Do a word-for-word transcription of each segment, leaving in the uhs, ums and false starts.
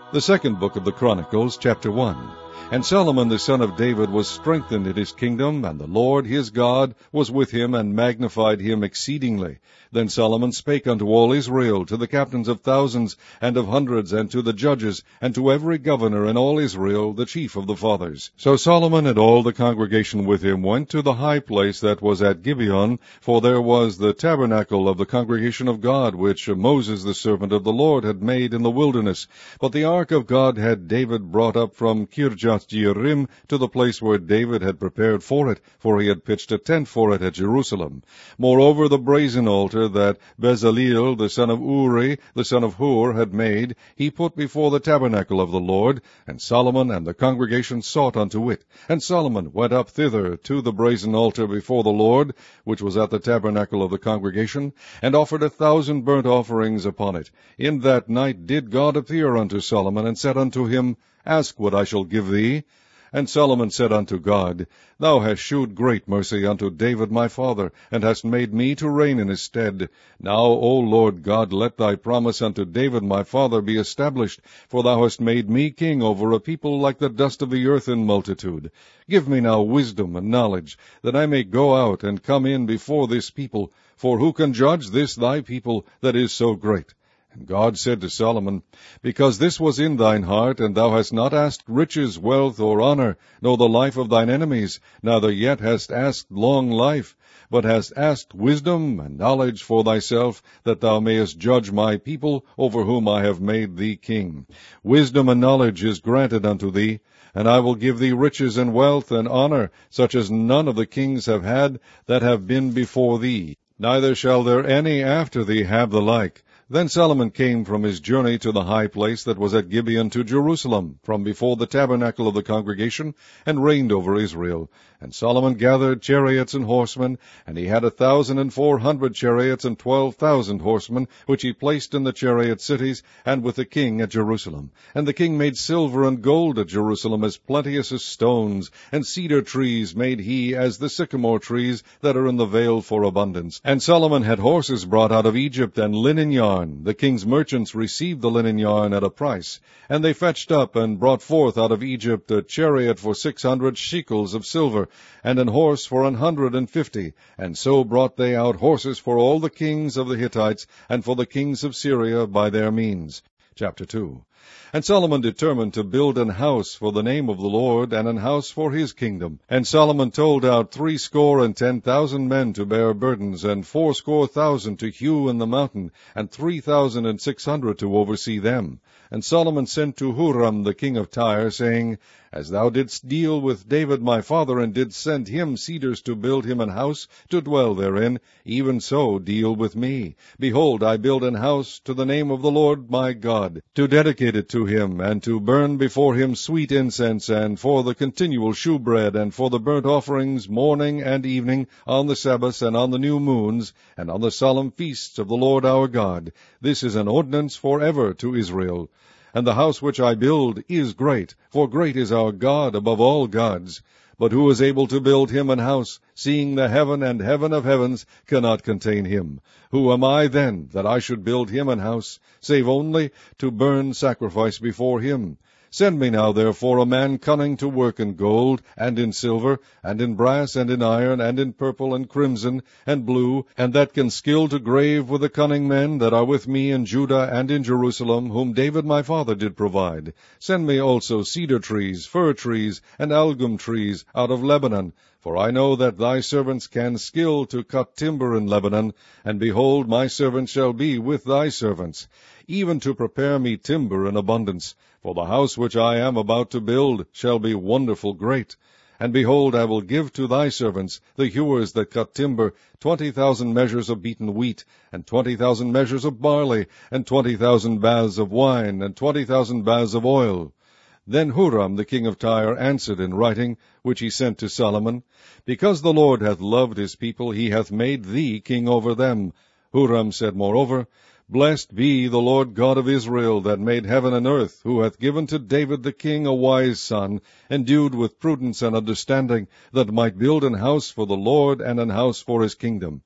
The second book of the Chronicles, chapter one. And Solomon the son of David was strengthened in his kingdom, and the Lord his God was with him, and magnified him exceedingly. Then Solomon spake unto all Israel, to the captains of thousands and of hundreds, and to the judges, and to every governor in all Israel, the chief of the fathers. So Solomon and all the congregation with him went to the high place that was at Gibeon, for there was the tabernacle of the congregation of God, which Moses the servant of the Lord had made in the wilderness. But the ark of God had David brought up from Kirjath-jearim to the place where David had prepared for it, for he had pitched a tent for it at Jerusalem. Moreover, the brazen altar that Bezaleel the son of Uri, the son of Hur, had made, he put before the tabernacle of the Lord, and Solomon and the congregation sought unto it. And Solomon went up thither to the brazen altar before the Lord, which was at the tabernacle of the congregation, and offered a thousand burnt offerings upon it. In that night did God appear unto Solomon, and said unto him, Ask what I shall give thee. And Solomon said unto God, Thou hast shewed great mercy unto David my father, and hast made me to reign in his stead. Now, O Lord God, let thy promise unto David my father be established, for thou hast made me king over a people like the dust of the earth in multitude. Give me now wisdom and knowledge, that I may go out and come in before this people, for who can judge this thy people that is so great? And God said to Solomon, Because this was in thine heart, and thou hast not asked riches, wealth, or honor, nor the life of thine enemies, neither yet hast asked long life, but hast asked wisdom and knowledge for thyself, that thou mayest judge my people, over whom I have made thee king. Wisdom and knowledge is granted unto thee, and I will give thee riches and wealth and honor, such as none of the kings have had that have been before thee. Neither shall there any after thee have the like. Then Solomon came from his journey to the high place that was at Gibeon to Jerusalem, from before the tabernacle of the congregation, and reigned over Israel. And Solomon gathered chariots and horsemen, and he had a thousand and four hundred chariots and twelve thousand horsemen, which he placed in the chariot cities, and with the king at Jerusalem. And the king made silver and gold at Jerusalem as plenteous as stones, and cedar trees made he as the sycamore trees that are in the vale for abundance. And Solomon had horses brought out of Egypt, and linen yarn. The king's merchants received the linen yarn at a price. And they fetched up and brought forth out of Egypt a chariot for six hundred shekels of silver, and an horse for an hundred and fifty. And so brought they out horses for all the kings of the Hittites, and for the kings of Syria by their means. Chapter two. And Solomon determined to build an house for the name of the Lord, and an house for his kingdom. And Solomon told out threescore and ten thousand men to bear burdens, and fourscore thousand to hew in the mountain, and three thousand and six hundred to oversee them. And Solomon sent to Huram the king of Tyre, saying, As thou didst deal with David my father, and didst send him cedars to build him an house to dwell therein, even so deal with me. Behold, I build an house to the name of the Lord my God, to dedicate it to him, and to burn before him sweet incense, and for the continual shewbread, and for the burnt offerings morning and evening, on the Sabbaths, and on the new moons, and on the solemn feasts of the Lord our God. This is an ordinance for ever to Israel. And the house which I build is great, for great is our God above all gods. But who is able to build him an house, seeing the heaven and heaven of heavens cannot contain him? Who am I then, that I should build him an house, save only to burn sacrifice before him? Send me now, therefore, a man cunning to work in gold, and in silver, and in brass, and in iron, and in purple, and crimson, and blue, and that can skill to grave with the cunning men that are with me in Judah and in Jerusalem, whom David my father did provide. Send me also cedar trees, fir trees, and algum trees out of Lebanon, for I know that thy servants can skill to cut timber in Lebanon, and behold, my servants shall be with thy servants, even to prepare me timber in abundance. For the house which I am about to build shall be wonderful great. And behold, I will give to thy servants, the hewers that cut timber, twenty thousand measures of beaten wheat, and twenty thousand measures of barley, and twenty thousand baths of wine, and twenty thousand baths of oil. Then Huram the king of Tyre answered in writing, which he sent to Solomon, Because the Lord hath loved his people, he hath made thee king over them. Huram said moreover, Blessed be the Lord God of Israel, that made heaven and earth, who hath given to David the king a wise son, endued with prudence and understanding, that might build an house for the Lord, and an house for his kingdom.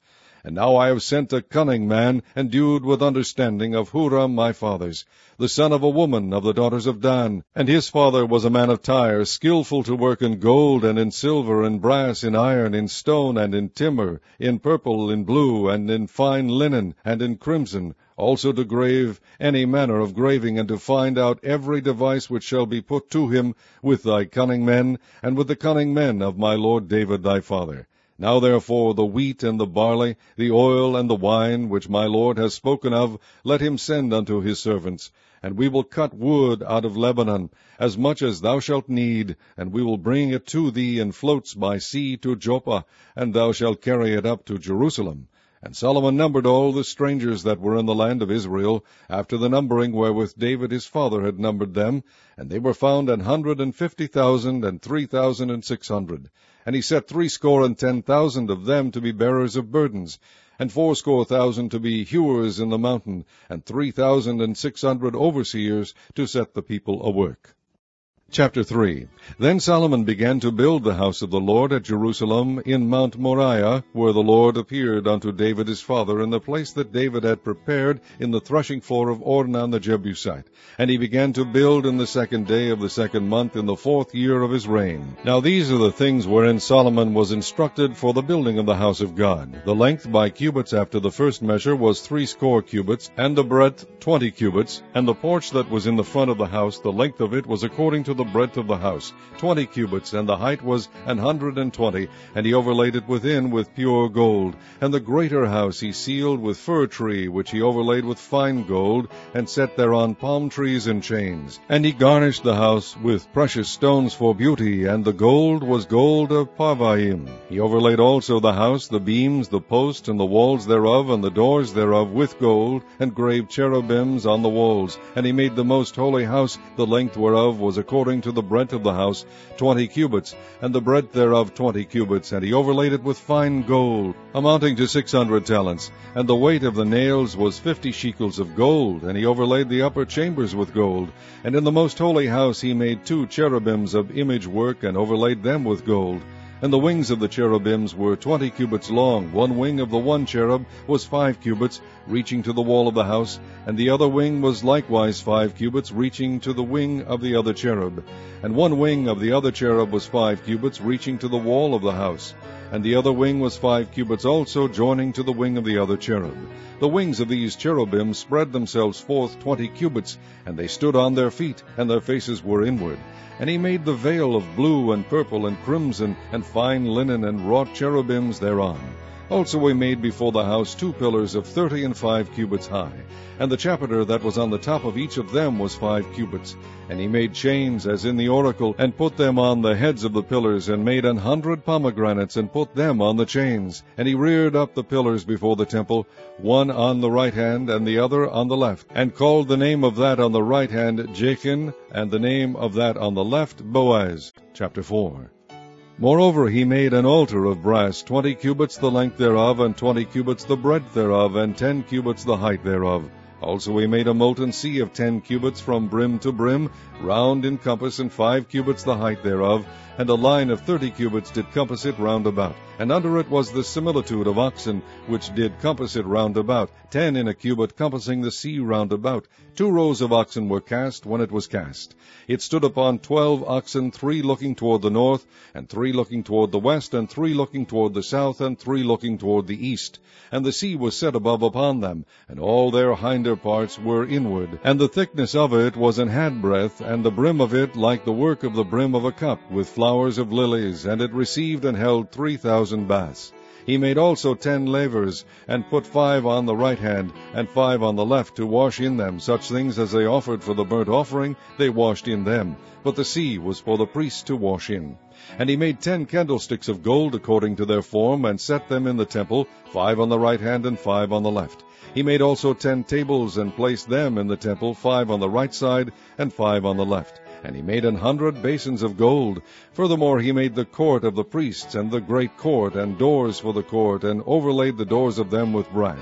And now I have sent a cunning man, endued with understanding, of Huram my fathers, the son of a woman of the daughters of Dan. And his father was a man of Tyre, skillful to work in gold, and in silver, in brass, in iron, in stone, and in timber, in purple, in blue, and in fine linen, and in crimson, also to grave any manner of graving, and to find out every device which shall be put to him with thy cunning men, and with the cunning men of my lord David thy father. Now therefore the wheat and the barley, the oil and the wine, which my lord has spoken of, let him send unto his servants. And we will cut wood out of Lebanon, as much as thou shalt need, and we will bring it to thee in floats by sea to Joppa, and thou shalt carry it up to Jerusalem. And Solomon numbered all the strangers that were in the land of Israel, after the numbering wherewith David his father had numbered them, and they were found an hundred and fifty thousand, and three thousand and six hundred. And he set threescore and ten thousand of them to be bearers of burdens, and fourscore thousand to be hewers in the mountain, and three thousand and six hundred overseers to set the people a work. Chapter three. Then Solomon began to build the house of the Lord at Jerusalem in Mount Moriah, where the Lord appeared unto David his father, in the place that David had prepared in the threshing floor of Ornan the Jebusite. And he began to build in the second day of the second month, in the fourth year of his reign. Now these are the things wherein Solomon was instructed for the building of the house of God. The length by cubits after the first measure was threescore cubits, and the breadth twenty cubits. And the porch that was in the front of the house, the length of it was according to the breadth of the house, twenty cubits, and the height was an hundred and twenty, and he overlaid it within with pure gold. And the greater house he sealed with fir tree, which he overlaid with fine gold, and set thereon palm trees and chains. And he garnished the house with precious stones for beauty, and the gold was gold of Parvaim. He overlaid also the house, the beams, the posts, and the walls thereof, and the doors thereof with gold, and graved cherubims on the walls. And he made the most holy house, the length whereof was according to the breadth of the house, twenty cubits, and the breadth thereof twenty cubits, and he overlaid it with fine gold, amounting to six hundred talents. And the weight of the nails was fifty shekels of gold, and he overlaid the upper chambers with gold. And in the most holy house he made two cherubims of image work, and overlaid them with gold. And the wings of the cherubims were twenty cubits long. One wing of the one cherub was five cubits, reaching to the wall of the house, and the other wing was likewise five cubits, reaching to the wing of the other cherub. And one wing of the other cherub was five cubits, reaching to the wall of the house. And the other wing was five cubits also, joining to the wing of the other cherub. The wings of these cherubim spread themselves forth twenty cubits, and they stood on their feet, and their faces were inward. And he made the veil of blue and purple and crimson, and fine linen, and wrought cherubims thereon. Also he made before the house two pillars of thirty and five cubits high, and the chapiter that was on the top of each of them was five cubits. And he made chains as in the oracle, and put them on the heads of the pillars, and made an hundred pomegranates, and put them on the chains. And he reared up the pillars before the temple, one on the right hand, and the other on the left, and called the name of that on the right hand Jachin, and the name of that on the left Boaz. Chapter four. Moreover he made an altar of brass, twenty cubits the length thereof, and twenty cubits the breadth thereof, and ten cubits the height thereof. Also he made a molten sea of ten cubits from brim to brim, round in compass, and five cubits the height thereof, and a line of thirty cubits did compass it round about. And under it was the similitude of oxen, which did compass it round about, ten in a cubit, compassing the sea round about. Two rows of oxen were cast when it was cast. It stood upon twelve oxen, three looking toward the north, and three looking toward the west, and three looking toward the south, and three looking toward the east. And the sea was set above upon them, and all their hinder parts were inward. And the thickness of it was an handbreadth, and the brim of it like the work of the brim of a cup, with flowers of lilies, and it received and held three thousand baths. He made also ten lavers, and put five on the right hand, and five on the left, to wash in them such things as they offered for the burnt offering, they washed in them. But the sea was for the priests to wash in. And he made ten candlesticks of gold according to their form, and set them in the temple, five on the right hand and five on the left. He made also ten tables, and placed them in the temple, five on the right side and five on the left. And he made an hundred basins of gold. Furthermore he made the court of the priests, and the great court, and doors for the court, and overlaid the doors of them with brass.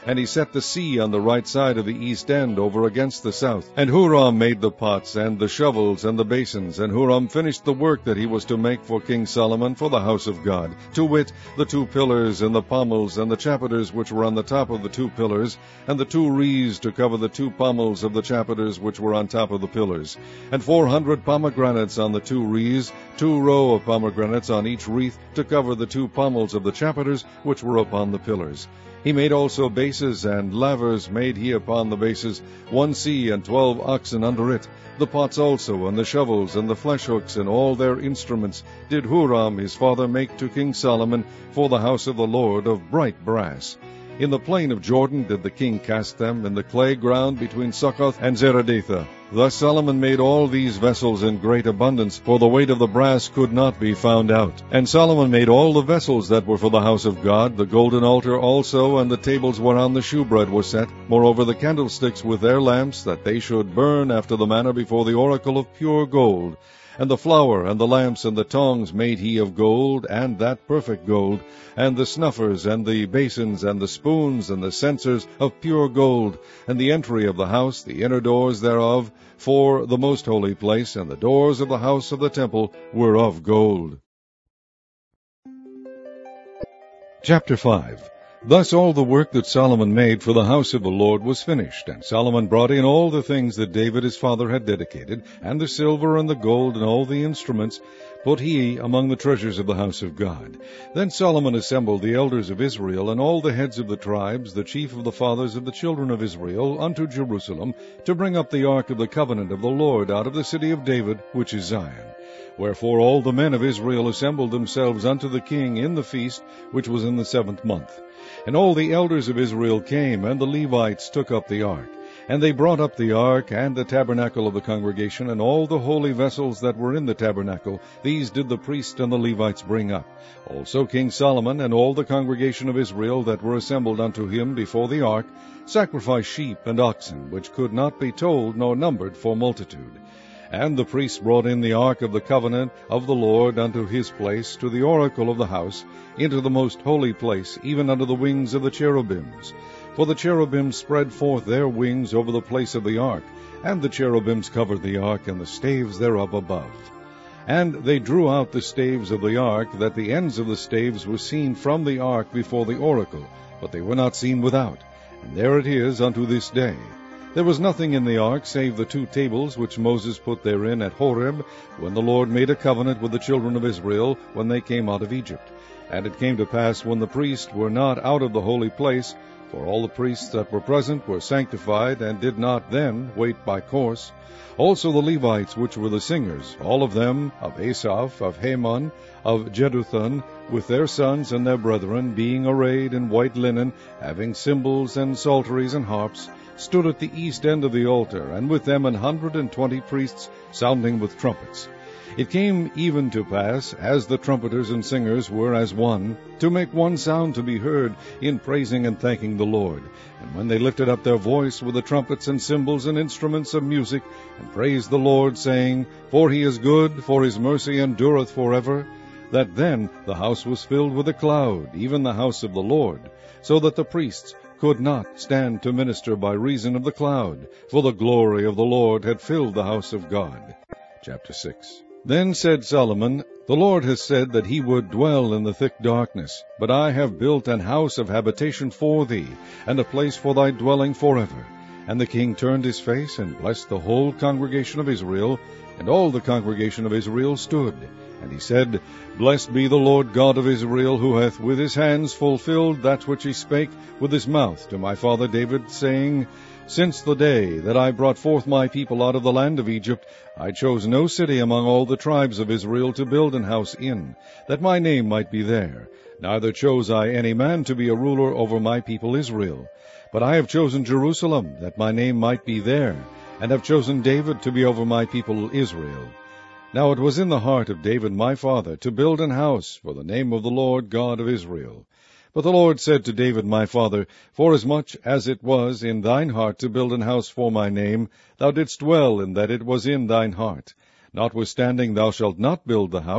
And he set the sea on the right side of the east end over against the south. And Huram made the pots, and the shovels, and the basins. And Huram finished the work that he was to make for King Solomon for the house of God, to wit, the two pillars, and the pommels, and the chapiters which were on the top of the two pillars, and the two wreaths to cover the two pommels of the chapiters which were on top of the pillars, and four hundred pomegranates on the two wreaths, two row of pomegranates on each wreath, to cover the two pommels of the chapiters which were upon the pillars. He made also bases, and lavers made he upon the bases, one sea, and twelve oxen under it. The pots also, and the shovels, and the flesh hooks, and all their instruments, did Huram his father make to King Solomon for the house of the Lord of bright brass. In the plain of Jordan did the king cast them, in the clay ground between Succoth and Zeredathah. Thus Solomon made all these vessels in great abundance, for the weight of the brass could not be found out. And Solomon made all the vessels that were for the house of God, the golden altar also, and the tables whereon the shewbread was set, moreover the candlesticks with their lamps, that they should burn after the manner before the oracle of pure gold. And the flour, and the lamps, and the tongs made he of gold, and that perfect gold, and the snuffers, and the basins, and the spoons, and the censers of pure gold, and the entry of the house, the inner doors thereof, for the most holy place, and the doors of the house of the temple were of gold. Chapter five. Thus all the work that Solomon made for the house of the Lord was finished, and Solomon brought in all the things that David his father had dedicated, and the silver and the gold and all the instruments, put he among the treasures of the house of God. Then Solomon assembled the elders of Israel, and all the heads of the tribes, the chief of the fathers of the children of Israel, unto Jerusalem, to bring up the ark of the covenant of the Lord out of the city of David, which is Zion. Wherefore all the men of Israel assembled themselves unto the king in the feast, which was in the seventh month. And all the elders of Israel came, and the Levites took up the ark. And they brought up the ark, and the tabernacle of the congregation, and all the holy vessels that were in the tabernacle. These did the priests and the Levites bring up. Also King Solomon, and all the congregation of Israel that were assembled unto him before the ark, sacrificed sheep and oxen, which could not be told nor numbered for multitude. And the priests brought in the ark of the covenant of the Lord unto his place, to the oracle of the house, into the most holy place, even under the wings of the cherubims. For the cherubims spread forth their wings over the place of the ark, and the cherubims covered the ark, and the staves thereof above. And they drew out the staves of the ark, that the ends of the staves were seen from the ark before the oracle, but they were not seen without. And there it is unto this day. There was nothing in the ark save the two tables which Moses put therein at Horeb, when the Lord made a covenant with the children of Israel, when they came out of Egypt. And it came to pass, when the priests were not out of the holy place, for all the priests that were present were sanctified, and did not then wait by course, also the Levites which were the singers, all of them, of Asaph, of Heman, of Jeduthun, with their sons and their brethren, being arrayed in white linen, having cymbals and psalteries and harps, stood at the east end of the altar, and with them an hundred and twenty priests sounding with trumpets. It came even to pass, as the trumpeters and singers were as one, to make one sound to be heard in praising and thanking the Lord. And when they lifted up their voice with the trumpets and cymbals and instruments of music, and praised the Lord, saying, For he is good, for his mercy endureth forever, that then the house was filled with a cloud, even the house of the Lord, so that the priests could not stand to minister by reason of the cloud, for the glory of the Lord had filled the house of God. Chapter six. Then said Solomon, The Lord has said that he would dwell in the thick darkness, but I have built an house of habitation for thee, and a place for thy dwelling forever. And the king turned his face, and blessed the whole congregation of Israel, and all the congregation of Israel stood. And he said, Blessed be the Lord God of Israel, who hath with his hands fulfilled that which he spake with his mouth to my father David, saying, Since the day that I brought forth my people out of the land of Egypt, I chose no city among all the tribes of Israel to build an house in, that my name might be there. Neither chose I any man to be a ruler over my people Israel. But I have chosen Jerusalem, that my name might be there, and have chosen David to be over my people Israel. Now it was in the heart of David my father to build an house for the name of the Lord God of Israel. But the Lord said to David my father, Forasmuch as it was in thine heart to build an house for my name, thou didst well in that it was in thine heart. Notwithstanding thou shalt not build the house,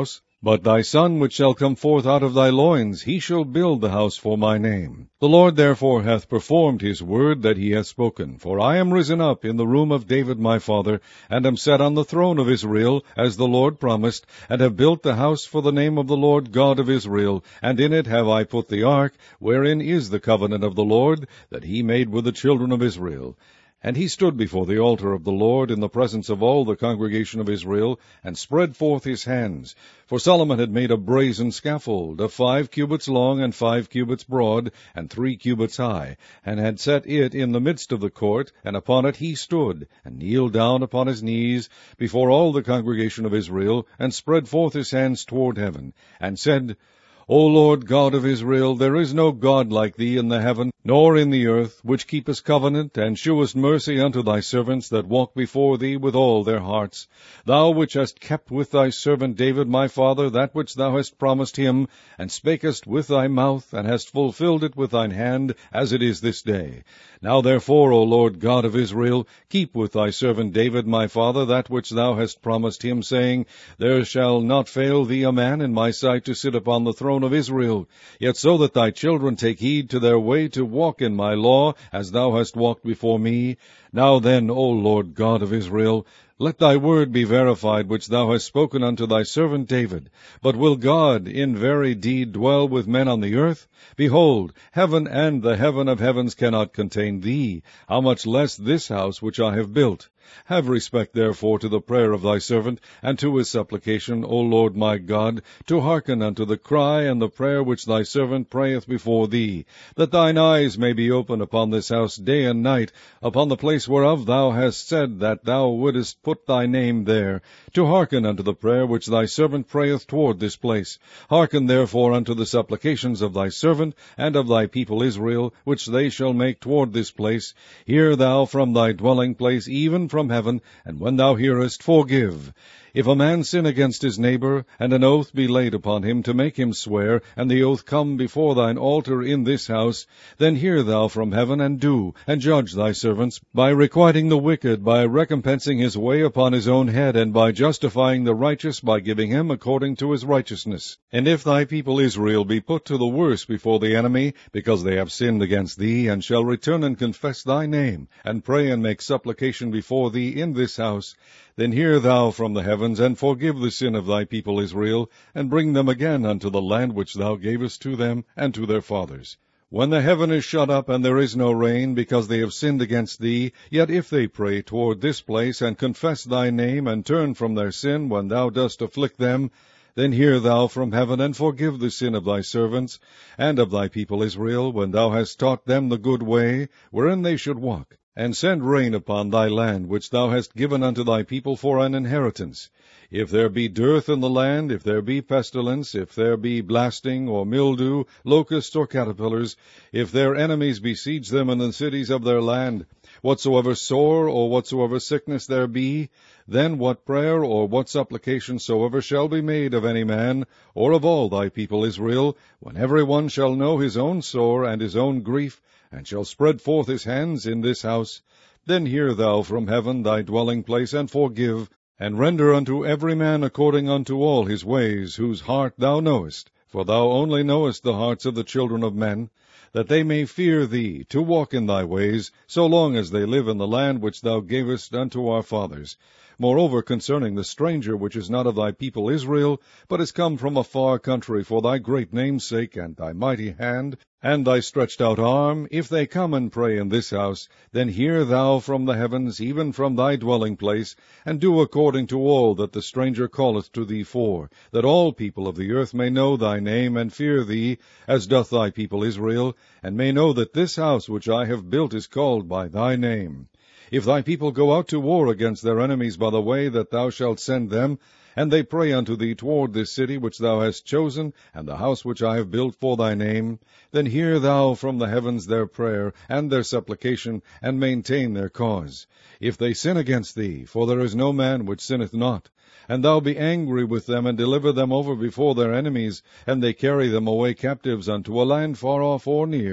But thy son which shall come forth out of thy loins, he shall build the house for my name. The Lord therefore hath performed his word that he hath spoken. For I am risen up in the room of David my father, and am set on the throne of Israel, as the Lord promised, and have built the house for the name of the Lord God of Israel, and in it have I put the ark, wherein is the covenant of the Lord, that he made with the children of Israel. And he stood before the altar of the Lord in the presence of all the congregation of Israel, and spread forth his hands. For Solomon had made a brazen scaffold, of five cubits long and five cubits broad, and three cubits high, and had set it in the midst of the court, and upon it he stood, and kneeled down upon his knees before all the congregation of Israel, and spread forth his hands toward heaven, and said, O Lord God of Israel, there is no God like thee in the heaven, nor in the earth, which keepest covenant, and shewest mercy unto thy servants that walk before thee with all their hearts. Thou which hast kept with thy servant David my father that which thou hast promised him, and spakest with thy mouth, and hast fulfilled it with thine hand, as it is this day. Now therefore, O Lord God of Israel, keep with thy servant David my father that which thou hast promised him, saying, There shall not fail thee a man in my sight to sit upon the throne of Israel. Yet so that thy children take heed to their way to walk in my law, as thou hast walked before me. Now then, O Lord God of Israel, let thy word be verified, which thou hast spoken unto thy servant David. But will God in very deed dwell with men on the earth? Behold, heaven and the heaven of heavens cannot contain thee, how much less this house which I have built? Have respect therefore to the prayer of thy servant, and to his supplication, O Lord my God, to hearken unto the cry and the prayer which thy servant prayeth before thee, that thine eyes may be open upon this house day and night, upon the place whereof thou hast said that thou wouldest put thy name there, to hearken unto the prayer which thy servant prayeth toward this place. Hearken therefore unto the supplications of thy servant and of thy people Israel, which they shall make toward this place. Hear thou from thy dwelling place, even from heaven, and when thou hearest, forgive. If a man sin against his neighbor, and an oath be laid upon him to make him swear, and the oath come before thine altar in this house, then hear thou from heaven, and do, and judge thy servants, by requiting the wicked, by recompensing his way upon his own head, and by justifying the righteous, by giving him according to his righteousness. And if thy people Israel be put to the worse before the enemy, because they have sinned against thee, and shall return and confess thy name, and pray and make supplication before thee in this house, then hear thou from the heavens, and forgive the sin of thy people Israel, and bring them again unto the land which thou gavest to them and to their fathers. When the heaven is shut up, and there is no rain, because they have sinned against thee, yet if they pray toward this place, and confess thy name, and turn from their sin when thou dost afflict them, then hear thou from heaven, and forgive the sin of thy servants, and of thy people Israel, when thou hast taught them the good way, wherein they should walk. And send rain upon thy land, which thou hast given unto thy people for an inheritance. If there be dearth in the land, if there be pestilence, if there be blasting, or mildew, locusts, or caterpillars, if their enemies besiege them in the cities of their land, whatsoever sore or whatsoever sickness there be, then what prayer or what supplication soever shall be made of any man, or of all thy people Israel, when every one shall know his own sore and his own grief, and shall spread forth his hands in this house, then hear thou from heaven thy dwelling place, and forgive, and render unto every man according unto all his ways, whose heart thou knowest, for thou only knowest the hearts of the children of men, that they may fear thee, to walk in thy ways, so long as they live in the land which thou gavest unto our fathers. Moreover, concerning the stranger which is not of thy people Israel, but is come from a far country for thy great name's sake, and thy mighty hand, and thy stretched out arm, if they come and pray in this house, then hear thou from the heavens, even from thy dwelling place, and do according to all that the stranger calleth to thee for, that all people of the earth may know thy name, and fear thee, as doth thy people Israel, and may know that this house which I have built is called by thy name. If thy people go out to war against their enemies by the way that thou shalt send them, and they pray unto thee toward this city which thou hast chosen, and the house which I have built for thy name, then hear thou from the heavens their prayer and their supplication, and maintain their cause. If they sin against thee, for there is no man which sinneth not, and thou be angry with them, and deliver them over before their enemies, and they carry them away captives unto a land far off or near,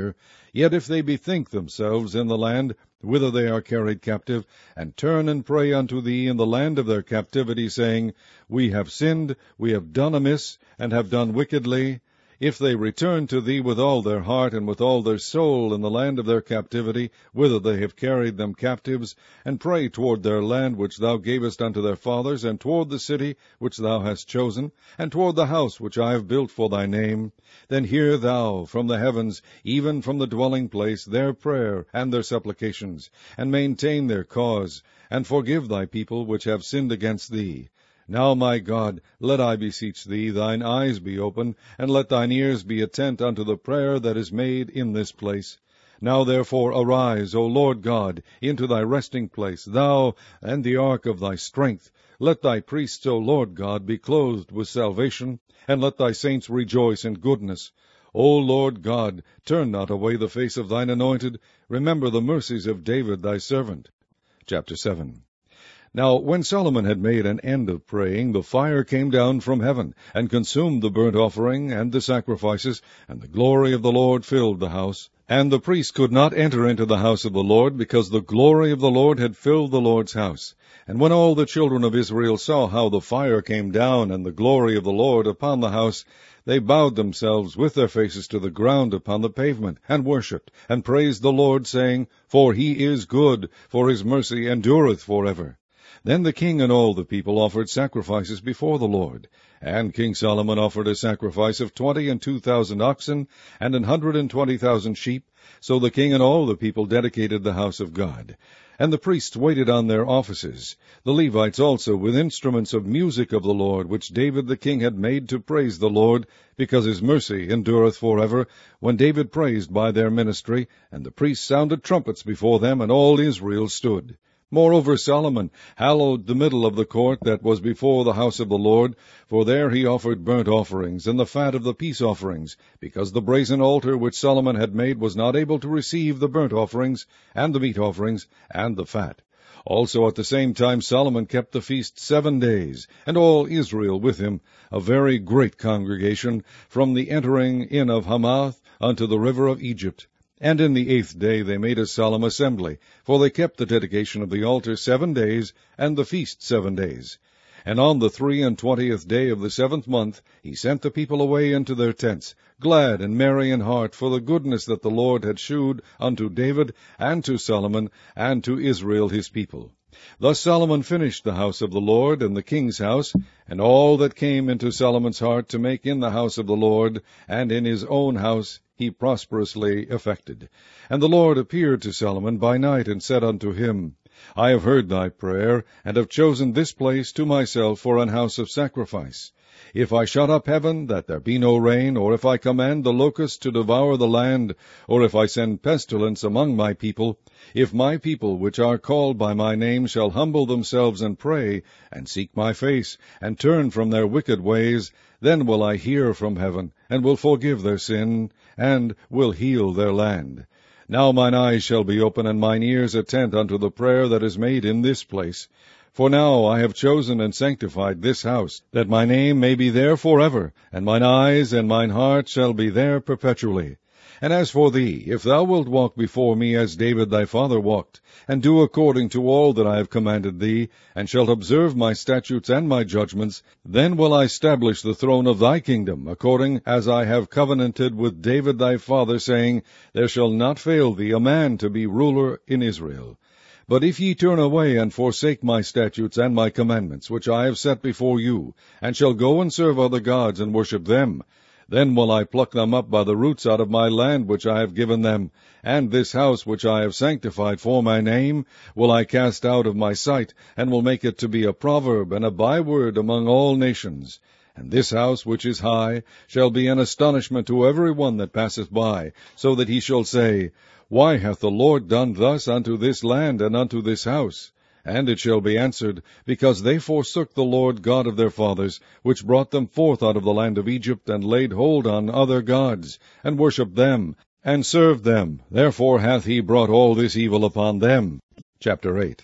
Yet if they bethink themselves in the land whither they are carried captive, and turn and pray unto thee in the land of their captivity, saying, We have sinned, we have done amiss, and have done wickedly, if they return to thee with all their heart and with all their soul in the land of their captivity, whither they have carried them captives, and pray toward their land which thou gavest unto their fathers, and toward the city which thou hast chosen, and toward the house which I have built for thy name, then hear thou from the heavens, even from the dwelling place, their prayer and their supplications, and maintain their cause, and forgive thy people which have sinned against thee. Now, my God, let, I beseech thee, thine eyes be open, and let thine ears be attent unto the prayer that is made in this place. Now therefore arise, O Lord God, into thy resting place, thou and the ark of thy strength. Let thy priests, O Lord God, be clothed with salvation, and let thy saints rejoice in goodness. O Lord God, turn not away the face of thine anointed. Remember the mercies of David thy servant. Chapter seven. Now when Solomon had made an end of praying, the fire came down from heaven, and consumed the burnt offering and the sacrifices, and the glory of the Lord filled the house. And the priests could not enter into the house of the Lord, because the glory of the Lord had filled the Lord's house. And when all the children of Israel saw how the fire came down, and the glory of the Lord upon the house, they bowed themselves with their faces to the ground upon the pavement, and worshipped, and praised the Lord, saying, For he is good, for his mercy endureth for ever. Then the king and all the people offered sacrifices before the Lord. And King Solomon offered a sacrifice of twenty and two thousand oxen, and an hundred and twenty thousand sheep. So the king and all the people dedicated the house of God. And the priests waited on their offices, the Levites also with instruments of music of the Lord, which David the king had made to praise the Lord, because his mercy endureth for ever, when David praised by their ministry. And the priests sounded trumpets before them, and all Israel stood. Moreover, Solomon hallowed the middle of the court that was before the house of the Lord, for there he offered burnt offerings, and the fat of the peace offerings, because the brazen altar which Solomon had made was not able to receive the burnt offerings, and the meat offerings, and the fat. Also at the same time Solomon kept the feast seven days, and all Israel with him, a very great congregation, from the entering in of Hamath unto the river of Egypt. And in the eighth day they made a solemn assembly, for they kept the dedication of the altar seven days, and the feast seven days. And on the three and twentieth day of the seventh month he sent the people away into their tents, glad and merry in heart for the goodness that the Lord had shewed unto David, and to Solomon, and to Israel his people. Thus Solomon finished the house of the Lord, and the king's house, and all that came into Solomon's heart to make in the house of the Lord, and in his own house, he prosperously effected. And the Lord appeared to Solomon by night, and said unto him, I have heard thy prayer, and have chosen this place to myself for an house of sacrifice. If I shut up heaven, that there be no rain, or if I command the locust to devour the land, or if I send pestilence among my people, if my people which are called by my name shall humble themselves and pray, and seek my face, and turn from their wicked ways, then will I hear from heaven, and will forgive their sin, and will heal their land. Now mine eyes shall be open, and mine ears attent unto the prayer that is made in this place. For now I have chosen and sanctified this house, that my name may be there forever, and mine eyes and mine heart shall be there perpetually. And as for thee, if thou wilt walk before me as David thy father walked, and do according to all that I have commanded thee, and shalt observe my statutes and my judgments, then will I establish the throne of thy kingdom, according as I have covenanted with David thy father, saying, There shall not fail thee a man to be ruler in Israel. But if ye turn away and forsake my statutes and my commandments, which I have set before you, and shall go and serve other gods and worship them, then will I pluck them up by the roots out of my land which I have given them, and this house which I have sanctified for my name will I cast out of my sight, and will make it to be a proverb and a byword among all nations. And this house which is high shall be an astonishment to every one that passeth by, so that he shall say, Why hath the Lord done thus unto this land and unto this house? And it shall be answered, Because they forsook the Lord God of their fathers, which brought them forth out of the land of Egypt, and laid hold on other gods, and worshipped them, and served them. Therefore hath he brought all this evil upon them. Chapter eight.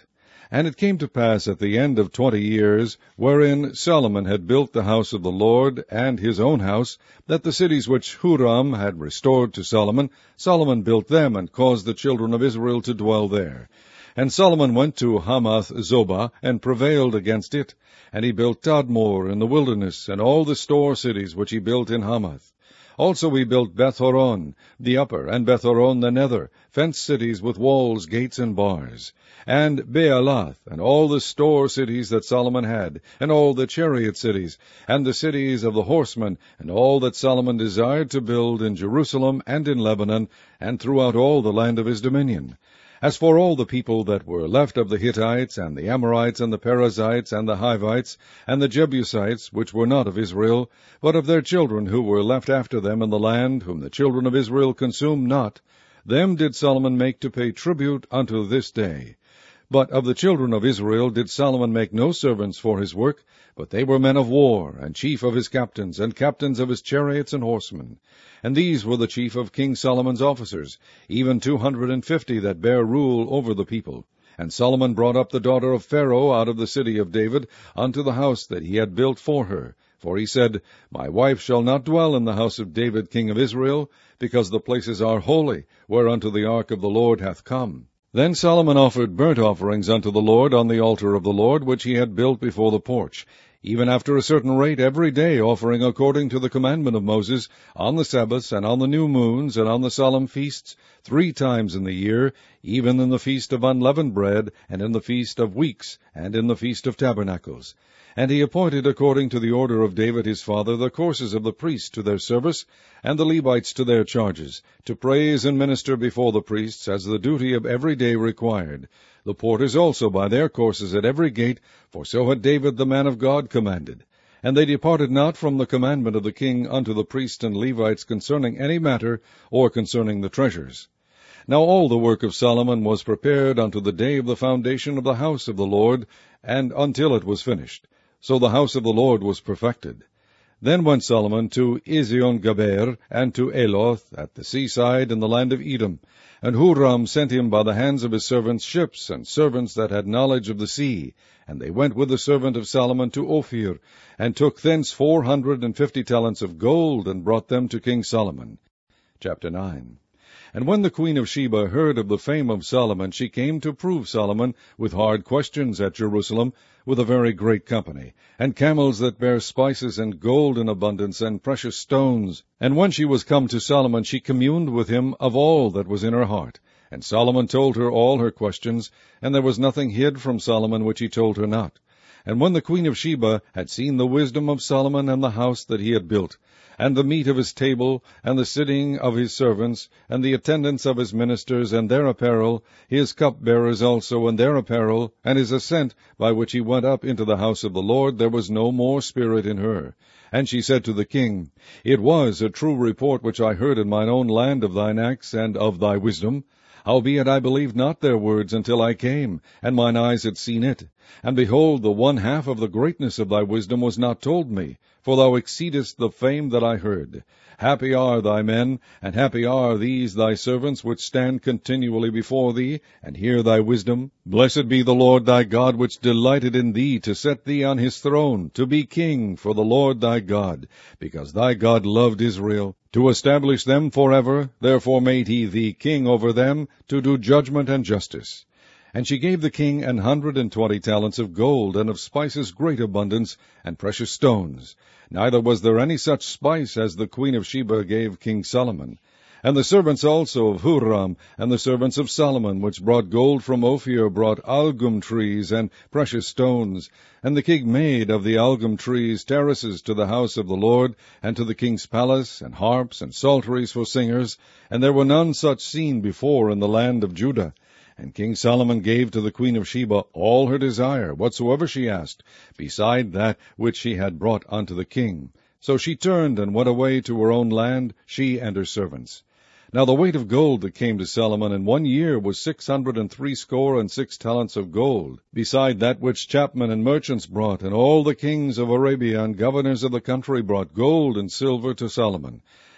And it came to pass at the end of twenty years, wherein Solomon had built the house of the Lord, and his own house, that the cities which Huram had restored to Solomon, Solomon built them, and caused the children of Israel to dwell there. And Solomon went to Hamath Zobah, and prevailed against it. And he built Tadmor in the wilderness, and all the store cities which he built in Hamath. Also he built Beth-horon, the upper, and Beth-horon the nether, fenced cities with walls, gates, and bars. And Baalath, and all the store cities that Solomon had, and all the chariot cities, and the cities of the horsemen, and all that Solomon desired to build in Jerusalem and in Lebanon, and throughout all the land of his dominion. As for all the people that were left of the Hittites, and the Amorites, and the Perizzites, and the Hivites, and the Jebusites, which were not of Israel, but of their children who were left after them in the land, whom the children of Israel consumed not, them did Solomon make to pay tribute unto this day. But of the children of Israel did Solomon make no servants for his work, but they were men of war, and chief of his captains, and captains of his chariots and horsemen. And these were the chief of King Solomon's officers, even two hundred and fifty that bare rule over the people. And Solomon brought up the daughter of Pharaoh out of the city of David unto the house that he had built for her. For he said, My wife shall not dwell in the house of David king of Israel, because the places are holy, whereunto the ark of the Lord hath come. Then Solomon offered burnt offerings unto the Lord on the altar of the Lord, which he had built before the porch, even after a certain rate every day, offering according to the commandment of Moses, on the Sabbaths, and on the new moons, and on the solemn feasts, three times in the year, even in the feast of unleavened bread, and in the feast of weeks, and in the feast of tabernacles. And he appointed according to the order of David his father the courses of the priests to their service, and the Levites to their charges, to praise and minister before the priests, as the duty of every day required. The porters also by their courses at every gate, for so had David the man of God commanded. And they departed not from the commandment of the king unto the priests and Levites concerning any matter, or concerning the treasures. Now all the work of Solomon was prepared unto the day of the foundation of the house of the Lord, and until it was finished. So the house of the Lord was perfected. Then went Solomon to Ezion-Geber, and to Eloth, at the seaside in the land of Edom. And Huram sent him by the hands of his servants ships, and servants that had knowledge of the sea. And they went with the servant of Solomon to Ophir, and took thence four hundred and fifty talents of gold, and brought them to King Solomon. Chapter nine. And when the queen of Sheba heard of the fame of Solomon, she came to prove Solomon with hard questions at Jerusalem, with a very great company, and camels that bare spices, and gold in abundance, and precious stones. And when she was come to Solomon, she communed with him of all that was in her heart. And Solomon told her all her questions, and there was nothing hid from Solomon which he told her not. And when the queen of Sheba had seen the wisdom of Solomon, and the house that he had built, and the meat of his table, and the sitting of his servants, and the attendance of his ministers, and their apparel, his cupbearers also, and their apparel, and his ascent, by which he went up into the house of the Lord, there was no more spirit in her. And she said to the king, It was a true report which I heard in mine own land of thine acts, and of thy wisdom. Howbeit I believed not their words until I came, and mine eyes had seen it. And behold, the one half of the greatness of thy wisdom was not told me, for thou exceedest the fame that I heard. Happy are thy men, and happy are these thy servants, which stand continually before thee, and hear thy wisdom. Blessed be the Lord thy God, which delighted in thee, to set thee on his throne, to be king for the Lord thy God, because thy God loved Israel, to establish them forever. Therefore made he thee king over them, to do judgment and justice. And she gave the king an hundred and twenty talents of gold, and of spices great abundance, and precious stones. Neither was there any such spice as the queen of Sheba gave King Solomon. And the servants also of Huram, and the servants of Solomon, which brought gold from Ophir, brought algum trees and precious stones. And the king made of the algum trees terraces to the house of the Lord, and to the king's palace, and harps and psalteries for singers. And there were none such seen before in the land of Judah. And King Solomon gave to the queen of Sheba all her desire, whatsoever she asked, beside that which she had brought unto the king. So she turned and went away to her own land, she and her servants. Now the weight of gold that came to Solomon in one year was six hundred and threescore and six talents of gold, beside that which chapmen and merchants brought, and all the kings of Arabia and governors of the country brought gold and silver to Solomon.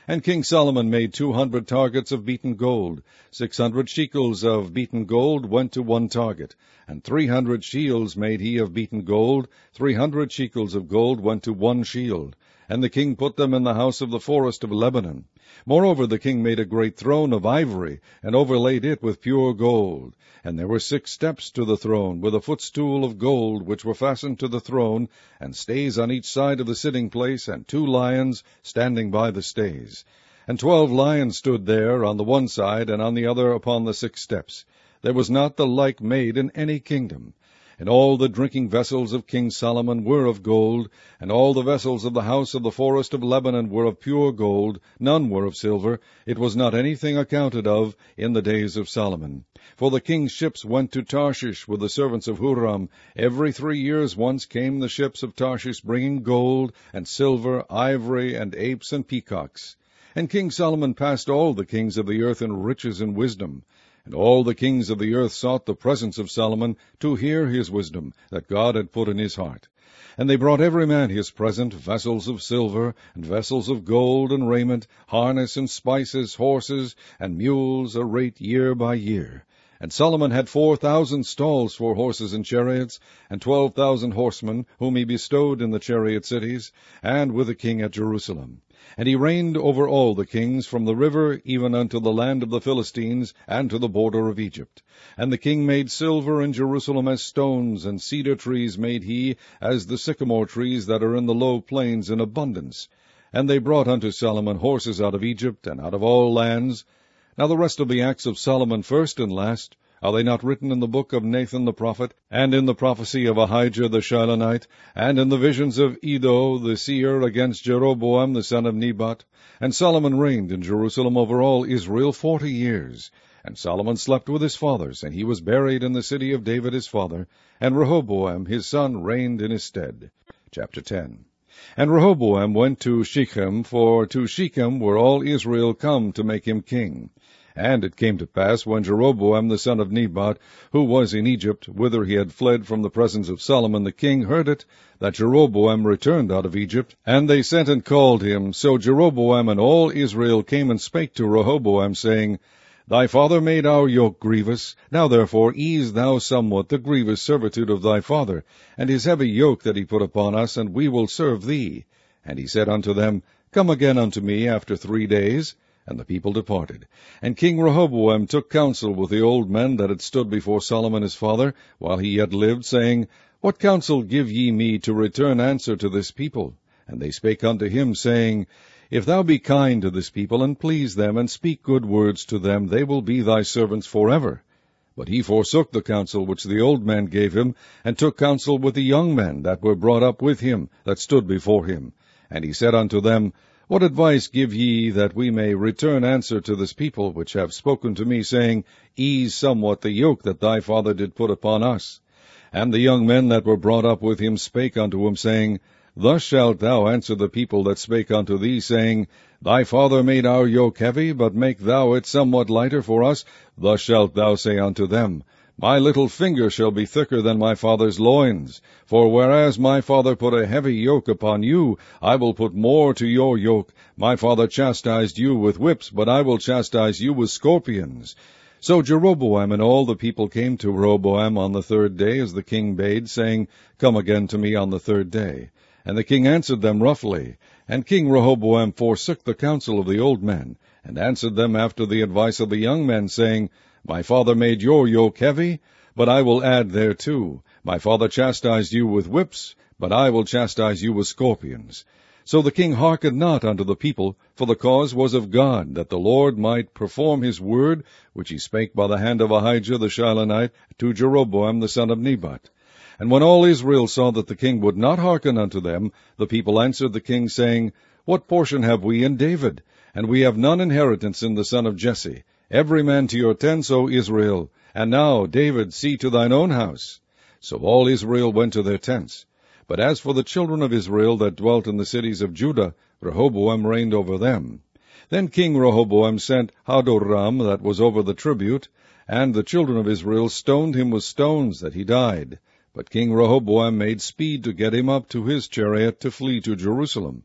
And King Solomon made two hundred targets of beaten gold. Six hundred shekels of beaten gold went to one target. And three hundred shields made he of beaten gold. Three hundred shekels of gold went to one shield. And the king put them in the house of the forest of Lebanon. Moreover, the king made a great throne of ivory, and overlaid it with pure gold. And there were six steps to the throne, with a footstool of gold, which were fastened to the throne, and stays on each side of the sitting place, and two lions standing by the stays. And twelve lions stood there on the one side, and on the other upon the six steps. There was not the like made in any kingdom. And all the drinking vessels of King Solomon were of gold, and all the vessels of the house of the forest of Lebanon were of pure gold, none were of silver. It was not anything accounted of in the days of Solomon. For the king's ships went to Tarshish with the servants of Huram. Every three years once came the ships of Tarshish, bringing gold, and silver, ivory, and apes, and peacocks. And King Solomon passed all the kings of the earth in riches and wisdom. And all the kings of the earth sought the presence of Solomon to hear his wisdom that God had put in his heart. And they brought every man his present, vessels of silver, and vessels of gold, and raiment, harness and spices, horses, and mules, a rate year by year. And Solomon had four thousand stalls for horses and chariots, and twelve thousand horsemen, whom he bestowed in the chariot cities, and with the king at Jerusalem. And he reigned over all the kings, from the river even unto the land of the Philistines, and to the border of Egypt. And the king made silver in Jerusalem as stones, and cedar trees made he, as the sycamore trees that are in the low plains, in abundance. And they brought unto Solomon horses out of Egypt, and out of all lands. Now the rest of the acts of Solomon, first and last, are they not written in the book of Nathan the prophet, and in the prophecy of Ahijah the Shilonite, and in the visions of Iddo the seer against Jeroboam the son of Nebat? And Solomon reigned in Jerusalem over all Israel forty years. And Solomon slept with his fathers, and he was buried in the city of David his father, and Rehoboam his son reigned in his stead. Chapter ten. And Rehoboam went to Shechem, for to Shechem were all Israel come to make him king. And it came to pass, when Jeroboam the son of Nebat, who was in Egypt, whither he had fled from the presence of Solomon the king, heard it, that Jeroboam returned out of Egypt, and they sent and called him. So Jeroboam and all Israel came and spake to Rehoboam, saying, Thy father made our yoke grievous. Now therefore ease thou somewhat the grievous servitude of thy father, and his heavy yoke that he put upon us, and we will serve thee. And he said unto them, Come again unto me after three days. And the people departed. And King Rehoboam took counsel with the old men that had stood before Solomon his father, while he yet lived, saying, What counsel give ye me to return answer to this people? And they spake unto him, saying, If thou be kind to this people, and please them, and speak good words to them, they will be thy servants forever. But he forsook the counsel which the old men gave him, and took counsel with the young men that were brought up with him, that stood before him. And he said unto them, What advice give ye that we may return answer to this people, which have spoken to me, saying, Ease somewhat the yoke that thy father did put upon us? And the young men that were brought up with him spake unto him, saying, Thus shalt thou answer the people that spake unto thee, saying, Thy father made our yoke heavy, but make thou it somewhat lighter for us. Thus shalt thou say unto them, My little finger shall be thicker than my father's loins. For whereas my father put a heavy yoke upon you, I will put more to your yoke. My father chastised you with whips, but I will chastise you with scorpions. So Jeroboam and all the people came to Rehoboam on the third day, as the king bade, saying, Come again to me on the third day. And the king answered them roughly. And King Rehoboam forsook the counsel of the old men, and answered them after the advice of the young men, saying, My father made your yoke heavy, but I will add thereto. My father chastised you with whips, but I will chastise you with scorpions. So the king hearkened not unto the people, for the cause was of God, that the Lord might perform his word, which he spake by the hand of Ahijah the Shilonite to Jeroboam the son of Nebat. And when all Israel saw that the king would not hearken unto them, the people answered the king, saying, What portion have we in David? And we have none inheritance in the son of Jesse. Every man to your tents, O Israel. And now, David, see to thine own house. So all Israel went to their tents. But as for the children of Israel that dwelt in the cities of Judah, Rehoboam reigned over them. Then King Rehoboam sent Hadoram, that was over the tribute, and the children of Israel stoned him with stones, that he died. But King Rehoboam made speed to get him up to his chariot to flee to Jerusalem.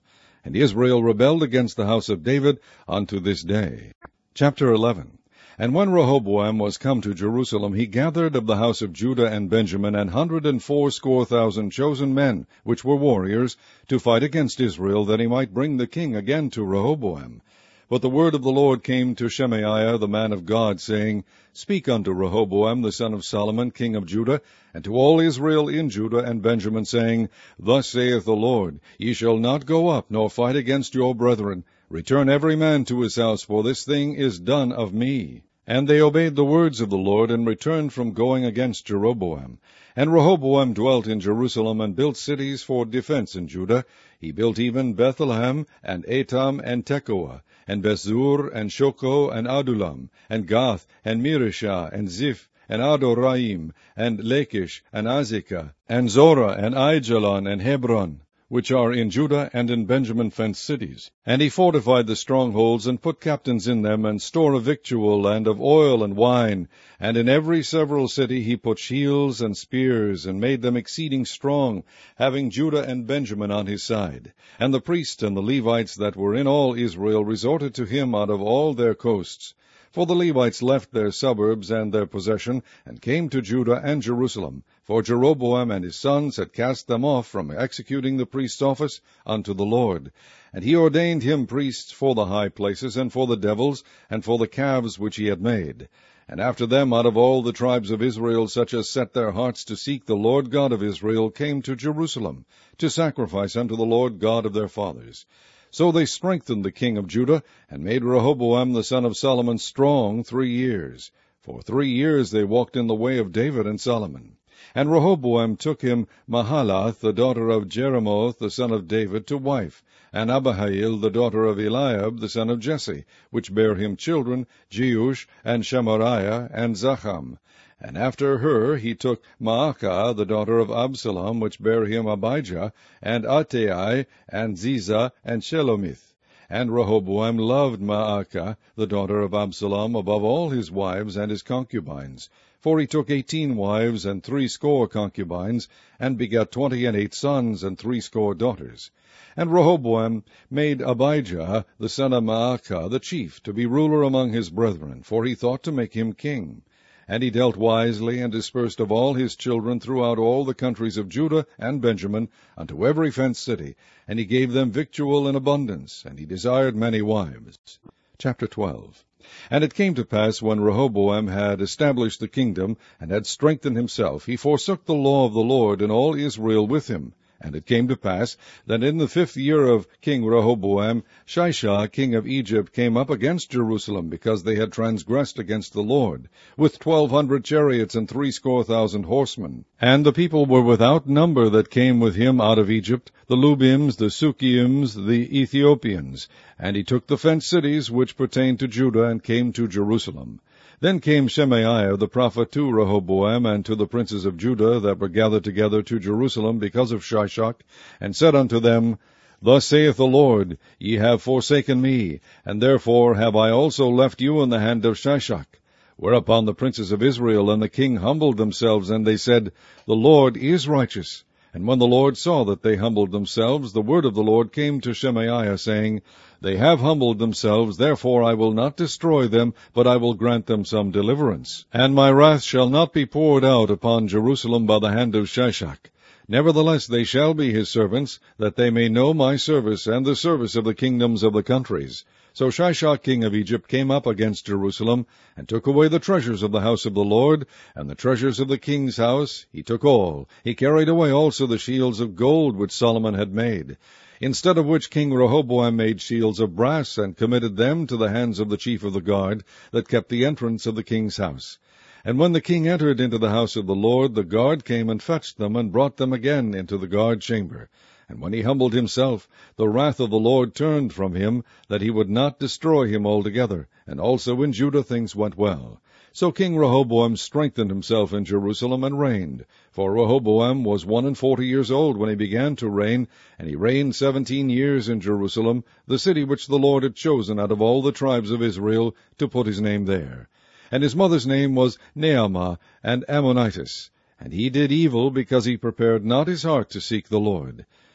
And Israel rebelled against the house of David unto this day. Chapter eleven. And when Rehoboam was come to Jerusalem, he gathered of the house of Judah and Benjamin an hundred and fourscore thousand chosen men, which were warriors, to fight against Israel, that he might bring the king again to Rehoboam. But the word of the Lord came to Shemaiah the man of God, saying, Speak unto Rehoboam the son of Solomon, king of Judah, and to all Israel in Judah and Benjamin, saying, Thus saith the Lord, Ye shall not go up, nor fight against your brethren. Return every man to his house, for this thing is done of me. And they obeyed the words of the Lord, and returned from going against Jeroboam. And Rehoboam dwelt in Jerusalem, and built cities for defense in Judah. He built even Bethlehem, and Etam, and Tekoa, and Bethzur, and Shoko, and Adullam, and Gath, and Mirishah, and Ziph, and Adoraim, and Lachish, and Azekah, and Zorah, and Aijalon, and Hebron, which are in Judah and in Benjamin fenced cities. And he fortified the strongholds, and put captains in them, and store of victual, and of oil and wine. And in every several city he put shields and spears, and made them exceeding strong, having Judah and Benjamin on his side. And the priests and the Levites that were in all Israel resorted to him out of all their coasts. For the Levites left their suburbs and their possession, and came to Judah and Jerusalem. For Jeroboam and his sons had cast them off from executing the priest's office unto the Lord. And he ordained him priests for the high places, and for the devils, and for the calves which he had made. And after them out of all the tribes of Israel, such as set their hearts to seek the Lord God of Israel, came to Jerusalem, to sacrifice unto the Lord God of their fathers. So they strengthened the king of Judah, and made Rehoboam the son of Solomon strong three years. For three years they walked in the way of David and Solomon. And Rehoboam took him Mahalath, the daughter of Jeremoth, the son of David, to wife, and Abihail, the daughter of Eliab, the son of Jesse, which bare him children, Jeush, and Shemariah, and Zacham. And after her he took Maacah, the daughter of Absalom, which bare him Abijah, and Attai, and Ziza, and Shelomith. And Rehoboam loved Maacah, the daughter of Absalom, above all his wives and his concubines. For he took eighteen wives and threescore concubines, and begat twenty and eight sons and threescore daughters. And Rehoboam made Abijah, the son of Maacah, the chief, to be ruler among his brethren, for he thought to make him king. And he dealt wisely, and dispersed of all his children throughout all the countries of Judah and Benjamin, unto every fenced city, and he gave them victual in abundance, and he desired many wives. Chapter twelve. And it came to pass, when Rehoboam had established the kingdom, and had strengthened himself, he forsook the law of the Lord, and all Israel with him. And it came to pass, that in the fifth year of King Rehoboam, Shishak king of Egypt came up against Jerusalem, because they had transgressed against the Lord, with twelve hundred chariots and threescore thousand horsemen. And the people were without number that came with him out of Egypt, the Lubims, the Sukkiims, the Ethiopians. And he took the fenced cities which pertained to Judah, and came to Jerusalem. Then came Shemaiah the prophet to Rehoboam, and to the princes of Judah that were gathered together to Jerusalem because of Shishak, and said unto them, Thus saith the Lord, Ye have forsaken me, and therefore have I also left you in the hand of Shishak. Whereupon the princes of Israel and the king humbled themselves, and they said, The Lord is righteous. And when the Lord saw that they humbled themselves, the word of the Lord came to Shemaiah, saying, They have humbled themselves, therefore I will not destroy them, but I will grant them some deliverance. And my wrath shall not be poured out upon Jerusalem by the hand of Shishak. Nevertheless they shall be his servants, that they may know my service, and the service of the kingdoms of the countries. So Shishak king of Egypt came up against Jerusalem, and took away the treasures of the house of the Lord, and the treasures of the king's house. He took all. He carried away also the shields of gold which Solomon had made. Instead of which King Rehoboam made shields of brass, and committed them to the hands of the chief of the guard, that kept the entrance of the king's house. And when the king entered into the house of the Lord, the guard came and fetched them, and brought them again into the guard chamber. And when he humbled himself, the wrath of the Lord turned from him, that he would not destroy him altogether. And also in Judah things went well. So King Rehoboam strengthened himself in Jerusalem, and reigned. For Rehoboam was one and forty years old when he began to reign, and he reigned seventeen years in Jerusalem, the city which the Lord had chosen out of all the tribes of Israel, to put his name there. And his mother's name was Naamah, and Ammonitis. And he did evil, because he prepared not his heart to seek the Lord.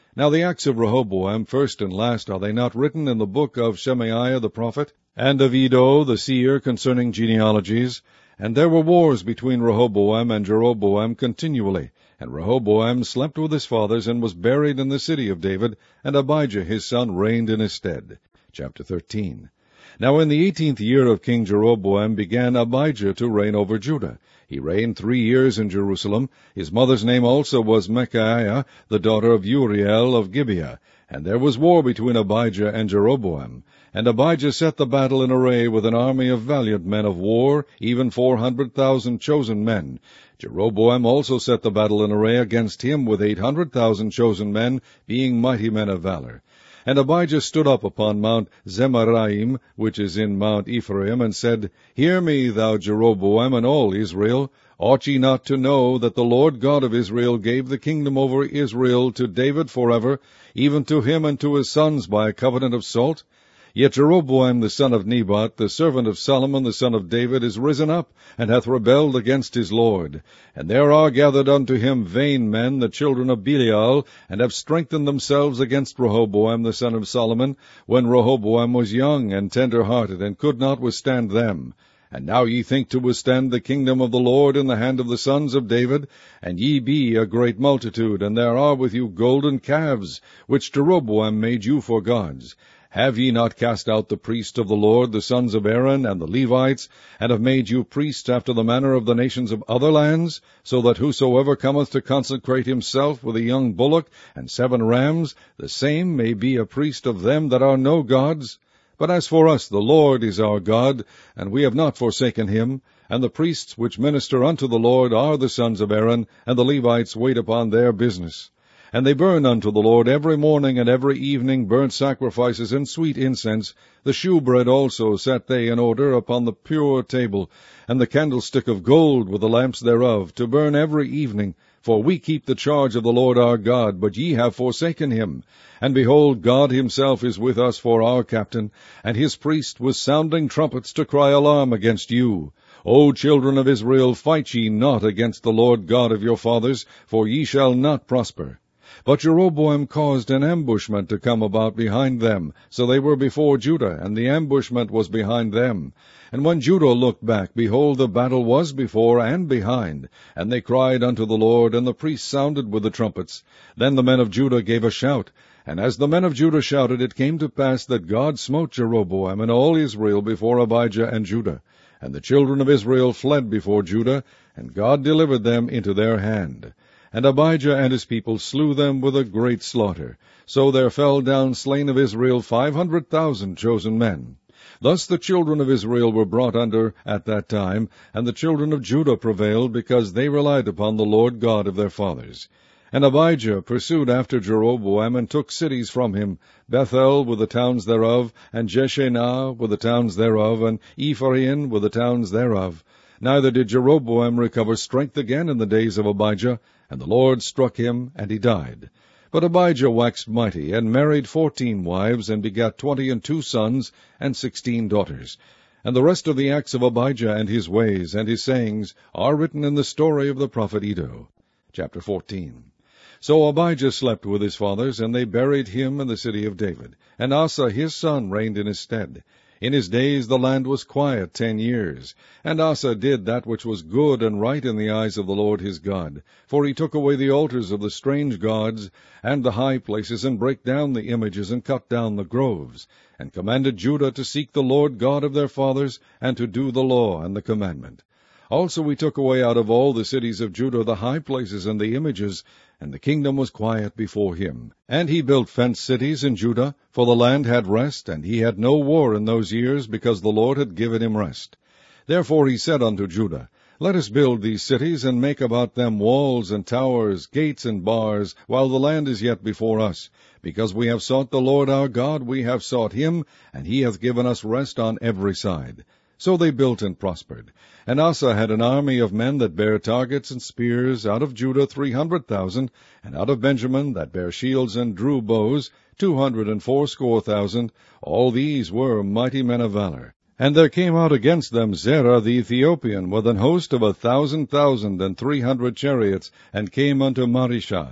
Now the acts of Rehoboam, first and last, are they not written in the book of Shemaiah the prophet, and of Iddo the seer concerning genealogies? And there were wars between Rehoboam and Jeroboam continually. And Rehoboam slept with his fathers, and was buried in the city of David, and Abijah his son reigned in his stead. Chapter thirteen. Now in the eighteenth year of King Jeroboam began Abijah to reign over Judah. He reigned three years in Jerusalem. His mother's name also was Micaiah, the daughter of Uriel of Gibeah. And there was war between Abijah and Jeroboam. And Abijah set the battle in array with an army of valiant men of war, even four hundred thousand chosen men. Jeroboam also set the battle in array against him with eight hundred thousand chosen men, being mighty men of valor. And Abijah stood up upon Mount Zemaraim, which is in Mount Ephraim, and said, Hear me, thou Jeroboam, and all Israel. Ought ye not to know that the Lord God of Israel gave the kingdom over Israel to David forever, even to him and to his sons by a covenant of salt? Yet Jeroboam the son of Nebat, the servant of Solomon the son of David, is risen up, and hath rebelled against his Lord. And there are gathered unto him vain men, the children of Belial, and have strengthened themselves against Rehoboam the son of Solomon, when Rehoboam was young and tender-hearted, and could not withstand them. And now ye think to withstand the kingdom of the Lord in the hand of the sons of David? And ye be a great multitude, and there are with you golden calves, which Jeroboam made you for gods. Have ye not cast out the priests of the Lord, the sons of Aaron, and the Levites, and have made you priests after the manner of the nations of other lands, so that whosoever cometh to consecrate himself with a young bullock and seven rams, the same may be a priest of them that are no gods? But as for us, the Lord is our God, and we have not forsaken him. And the priests which minister unto the Lord are the sons of Aaron, and the Levites wait upon their business. And they burn unto the Lord every morning and every evening burnt sacrifices and sweet incense. The shewbread also set they in order upon the pure table, and the candlestick of gold with the lamps thereof, to burn every evening. For we keep the charge of the Lord our God, but ye have forsaken him. And behold, God himself is with us for our captain, and his priest with sounding trumpets to cry alarm against you. O children of Israel, fight ye not against the Lord God of your fathers, for ye shall not prosper. But Jeroboam caused an ambushment to come about behind them, so they were before Judah, and the ambushment was behind them. And when Judah looked back, behold, the battle was before and behind. And they cried unto the Lord, and the priests sounded with the trumpets. Then the men of Judah gave a shout. And as the men of Judah shouted, it came to pass that God smote Jeroboam and all Israel before Abijah and Judah. And the children of Israel fled before Judah, and God delivered them into their hand. And Abijah and his people slew them with a great slaughter. So there fell down slain of Israel five hundred thousand chosen men. Thus the children of Israel were brought under at that time, and the children of Judah prevailed, because they relied upon the Lord God of their fathers. And Abijah pursued after Jeroboam, and took cities from him, Bethel with the towns thereof, and Jeshenah with the towns thereof, and Ephraim with the towns thereof. Neither did Jeroboam recover strength again in the days of Abijah, and the Lord struck him, and he died. But Abijah waxed mighty, and married fourteen wives, and begat twenty and two sons, and sixteen daughters. And the rest of the acts of Abijah, and his ways, and his sayings, are written in the story of the prophet Iddo. Chapter fourteen. So Abijah slept with his fathers, and they buried him in the city of David. And Asa his son reigned in his stead. In his days the land was quiet ten years. And Asa did that which was good and right in the eyes of the Lord his God. For he took away the altars of the strange gods, and the high places, and brake down the images, and cut down the groves, and commanded Judah to seek the Lord God of their fathers, and to do the law and the commandment. Also he took away out of all the cities of Judah the high places and the images, and the kingdom was quiet before him. And he built fenced cities in Judah, for the land had rest, and he had no war in those years, because the Lord had given him rest. Therefore he said unto Judah, Let us build these cities, and make about them walls and towers, gates and bars, while the land is yet before us. Because we have sought the Lord our God, we have sought him, and he hath given us rest on every side. So they built and prospered. And Asa had an army of men that bare targets and spears, out of Judah three hundred thousand, and out of Benjamin that bare shields and drew bows, two hundred and fourscore thousand. All these were mighty men of valor. And there came out against them Zerah the Ethiopian, with an host of a thousand thousand and three hundred chariots, and came unto Marishah.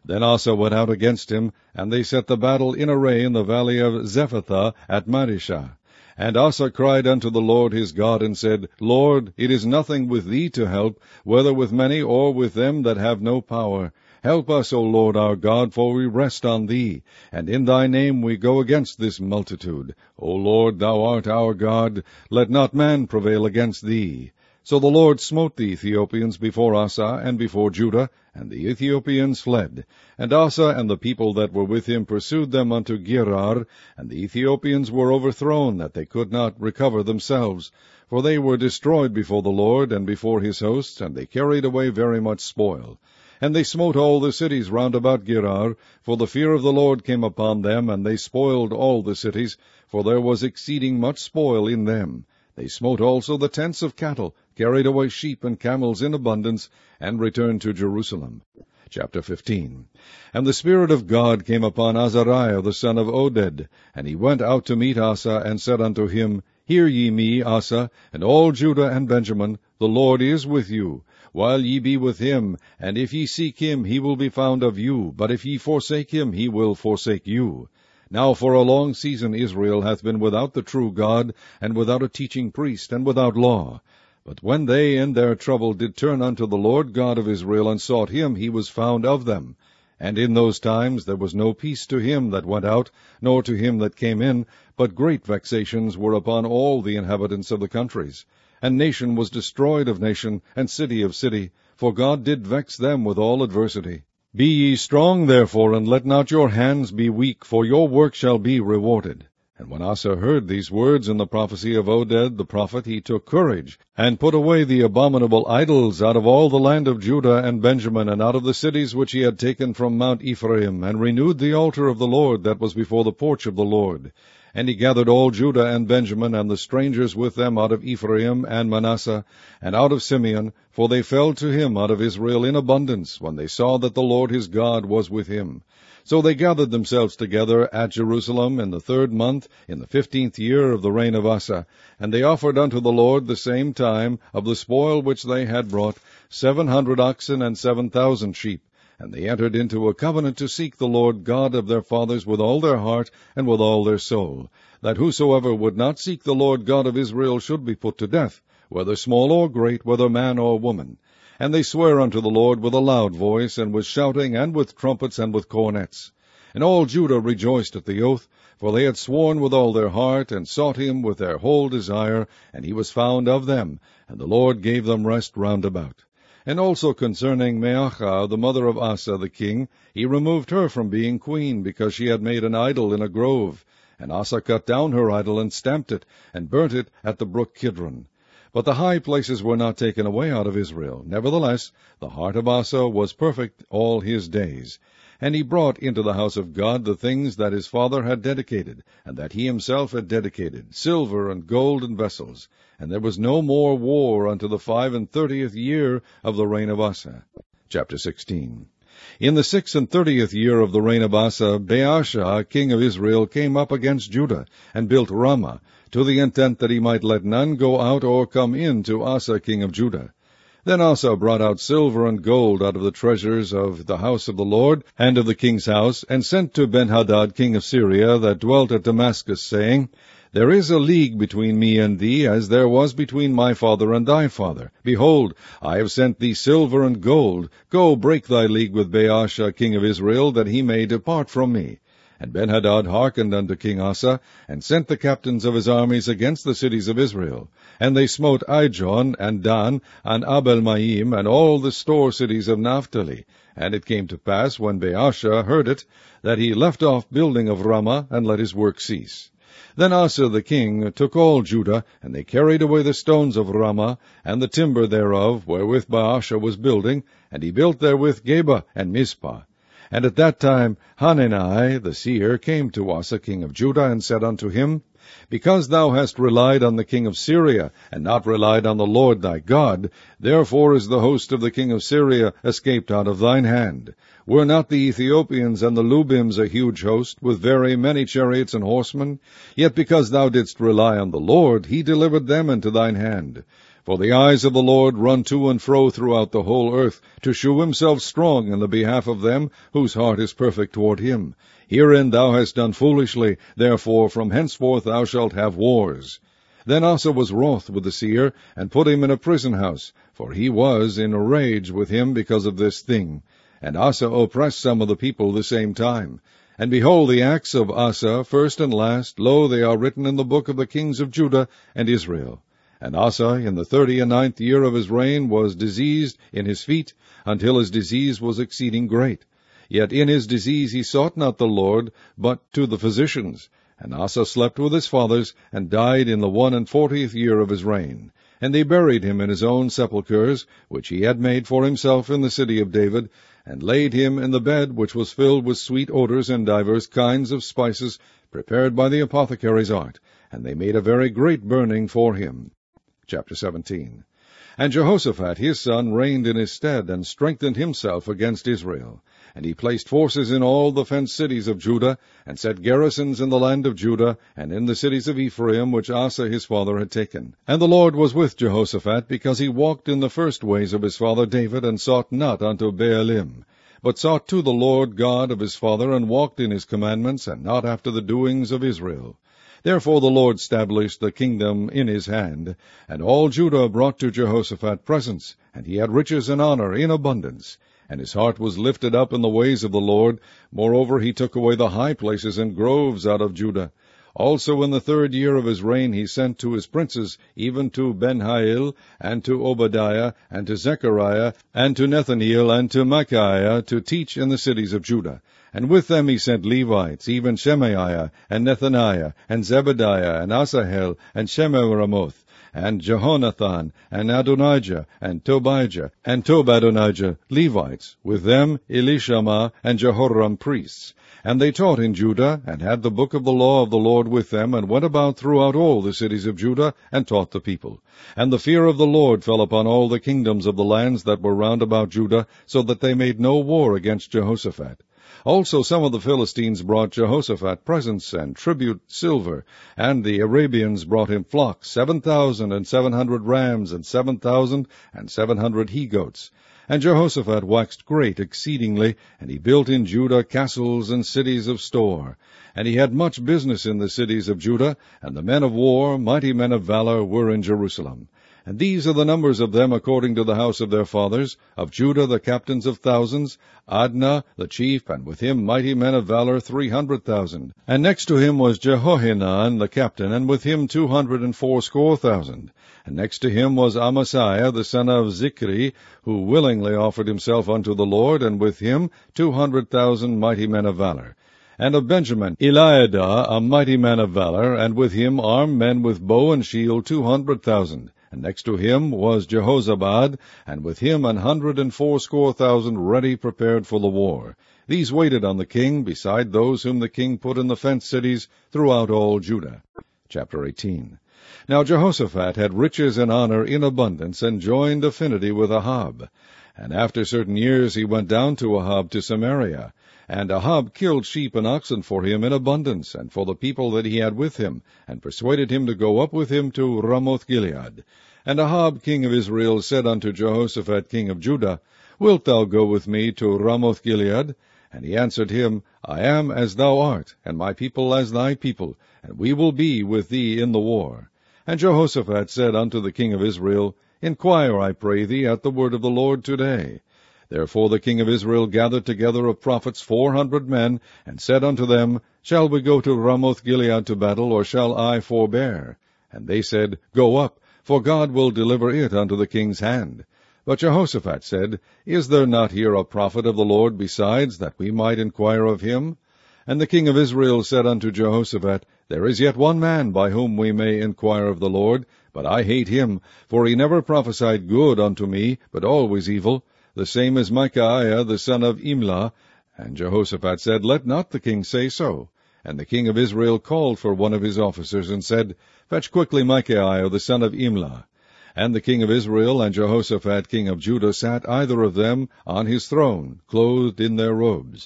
Then Asa went out against him, and they set the battle in array in the valley of Zephathah at Marishah. And Asa cried unto the Lord his God, and said, Lord, it is nothing with thee to help, whether with many or with them that have no power. Help us, O Lord our God, for we rest on thee, and in thy name we go against this multitude. O Lord, thou art our God, let not man prevail against thee. So the Lord smote the Ethiopians before Asa and before Judah, and the Ethiopians fled. And Asa and the people that were with him pursued them unto Gerar, and the Ethiopians were overthrown, that they could not recover themselves. For they were destroyed before the Lord and before his hosts, and they carried away very much spoil. And they smote all the cities round about Gerar, for the fear of the Lord came upon them, and they spoiled all the cities, for there was exceeding much spoil in them. They smote also the tents of cattle, carried away sheep and camels in abundance, and returned to Jerusalem. Chapter fifteen. And the Spirit of God came upon Azariah the son of Oded, and he went out to meet Asa, and said unto him, Hear ye me, Asa, and all Judah and Benjamin, the Lord is with you, while ye be with him, and if ye seek him, he will be found of you, but if ye forsake him, he will forsake you. Now for a long season Israel hath been without the true God, and without a teaching priest, and without law. But when they in their trouble did turn unto the Lord God of Israel, and sought him, he was found of them. And in those times there was no peace to him that went out, nor to him that came in, but great vexations were upon all the inhabitants of the countries. And nation was destroyed of nation, and city of city, for God did vex them with all adversity. Be ye strong therefore, and let not your hands be weak, for your work shall be rewarded. And when Asa heard these words in the prophecy of Oded the prophet, he took courage, and put away the abominable idols out of all the land of Judah and Benjamin, and out of the cities which he had taken from Mount Ephraim, and renewed the altar of the Lord that was before the porch of the Lord. And he gathered all Judah and Benjamin, and the strangers with them out of Ephraim and Manasseh, and out of Simeon, for they fell to him out of Israel in abundance, when they saw that the Lord his God was with him. So they gathered themselves together at Jerusalem in the third month, in the fifteenth year of the reign of Asa, and they offered unto the Lord the same time of the spoil which they had brought, seven hundred oxen and seven thousand sheep. And they entered into a covenant to seek the Lord God of their fathers with all their heart and with all their soul, that whosoever would not seek the Lord God of Israel should be put to death, whether small or great, whether man or woman. And they sware unto the Lord with a loud voice, and with shouting, and with trumpets, and with cornets. And all Judah rejoiced at the oath, for they had sworn with all their heart, and sought him with their whole desire, and he was found of them, and the Lord gave them rest round about. And also concerning Maachah, the mother of Asa the king, he removed her from being queen, because she had made an idol in a grove. And Asa cut down her idol, and stamped it, and burnt it at the brook Kidron. But the high places were not taken away out of Israel. Nevertheless, the heart of Asa was perfect all his days. And he brought into the house of God the things that his father had dedicated, and that he himself had dedicated, silver and gold and vessels. And there was no more war unto the five and thirtieth year of the reign of Asa. Chapter sixteen. In the six and thirtieth year of the reign of Asa, Baasha, king of Israel, came up against Judah, and built Ramah, to the intent that he might let none go out or come in to Asa king of Judah. Then Asa brought out silver and gold out of the treasures of the house of the Lord, and of the king's house, and sent to Benhadad king of Syria, that dwelt at Damascus, saying, There is a league between me and thee, as there was between my father and thy father. Behold, I have sent thee silver and gold. Go, break thy league with Baasha king of Israel, that he may depart from me. And Benhadad hearkened unto King Asa, and sent the captains of his armies against the cities of Israel. And they smote Ijon, and Dan, and Abel-maim, and all the store cities of Naphtali. And it came to pass, when Baasha heard it, that he left off building of Ramah, and let his work cease. Then Asa the king took all Judah, and they carried away the stones of Ramah, and the timber thereof, wherewith Baasha was building, and he built therewith Geba and Mizpah. And at that time Hanani the seer came to Asa king of Judah, and said unto him, Because thou hast relied on the king of Syria, and not relied on the Lord thy God, therefore is the host of the king of Syria escaped out of thine hand. Were not the Ethiopians and the Lubims a huge host, with very many chariots and horsemen? Yet because thou didst rely on the Lord, he delivered them into thine hand. For the eyes of the Lord run to and fro throughout the whole earth, to shew himself strong in the behalf of them whose heart is perfect toward him. Herein thou hast done foolishly, therefore from henceforth thou shalt have wars. Then Asa was wroth with the seer, and put him in a prison house, for he was in a rage with him because of this thing. And Asa oppressed some of the people the same time. And behold, the acts of Asa, first and last, lo, they are written in the book of the kings of Judah and Israel. And Asa, in the thirty and ninth year of his reign, was diseased in his feet, until his disease was exceeding great. Yet in his disease he sought not the Lord, but to the physicians. And Asa slept with his fathers, and died in the one and fortieth year of his reign. And they buried him in his own sepulchres, which he had made for himself in the city of David, and laid him in the bed which was filled with sweet odors and divers kinds of spices, prepared by the apothecary's art. And they made a very great burning for him. Chapter seventeen. And Jehoshaphat his son reigned in his stead, and strengthened himself against Israel. And he placed forces in all the fenced cities of Judah, and set garrisons in the land of Judah, and in the cities of Ephraim, which Asa his father had taken. And the Lord was with Jehoshaphat, because he walked in the first ways of his father David, and sought not unto Baalim, but sought to the Lord God of his father, and walked in his commandments, and not after the doings of Israel. Therefore the Lord established the kingdom in his hand, and all Judah brought to Jehoshaphat presents, and he had riches and honor in abundance. And his heart was lifted up in the ways of the Lord. Moreover, he took away the high places and groves out of Judah. Also in the third year of his reign he sent to his princes, even to Benhail, and to Obadiah, and to Zechariah, and to Nethaneel, and to Micaiah, to teach in the cities of Judah. And with them he sent Levites, even Shemaiah, and Nethaniah, and Zebadiah, and Asahel, and Shemiramoth, and Jehonathan, and Adonijah, and Tobijah, and Tobadonijah, Levites, with them Elishama and Jehoram priests. And they taught in Judah, and had the book of the law of the Lord with them, and went about throughout all the cities of Judah, and taught the people. And the fear of the Lord fell upon all the kingdoms of the lands that were round about Judah, so that they made no war against Jehoshaphat. Also some of the Philistines brought Jehoshaphat presents and tribute silver, and the Arabians brought him flocks, seven thousand and seven hundred rams, and seven thousand and seven hundred he-goats. And Jehoshaphat waxed great exceedingly, and he built in Judah castles and cities of store. And he had much business in the cities of Judah, and the men of war, mighty men of valor, were in Jerusalem. And these are the numbers of them according to the house of their fathers: of Judah the captains of thousands, Adnah the chief, and with him mighty men of valor three hundred thousand. And next to him was Jehohanan the captain, and with him two hundred and fourscore thousand. And next to him was Amasiah the son of Zichri, who willingly offered himself unto the Lord, and with him two hundred thousand mighty men of valor. And of Benjamin, Eliadah, a mighty man of valor, and with him armed men with bow and shield two hundred thousand. And next to him was Jehozabad, and with him an hundred and fourscore thousand ready prepared for the war. These waited on the king, beside those whom the king put in the fenced cities throughout all Judah. Chapter eighteen. Now Jehoshaphat had riches and honor in abundance, and joined affinity with Ahab. And after certain years he went down to Ahab to Samaria. And Ahab killed sheep and oxen for him in abundance, and for the people that he had with him, and persuaded him to go up with him to Ramoth-Gilead. And Ahab king of Israel said unto Jehoshaphat king of Judah, Wilt thou go with me to Ramoth-Gilead? And he answered him, I am as thou art, and my people as thy people, and we will be with thee in the war. And Jehoshaphat said unto the king of Israel, Inquire, I pray thee, at the word of the Lord today. Therefore the king of Israel gathered together of prophets four hundred men, and said unto them, Shall we go to Ramoth-Gilead to battle, or shall I forbear? And they said, Go up, for God will deliver it unto the king's hand. But Jehoshaphat said, Is there not here a prophet of the Lord besides, that we might inquire of him? And the king of Israel said unto Jehoshaphat, There is yet one man by whom we may inquire of the Lord, but I hate him, for he never prophesied good unto me, but always evil. The same is Micaiah the son of Imlah. And Jehoshaphat said, Let not the king say so. And the king of Israel called for one of his officers, and said, Fetch quickly Micaiah the son of Imlah. And the king of Israel and Jehoshaphat king of Judah sat either of them on his throne, clothed in their robes.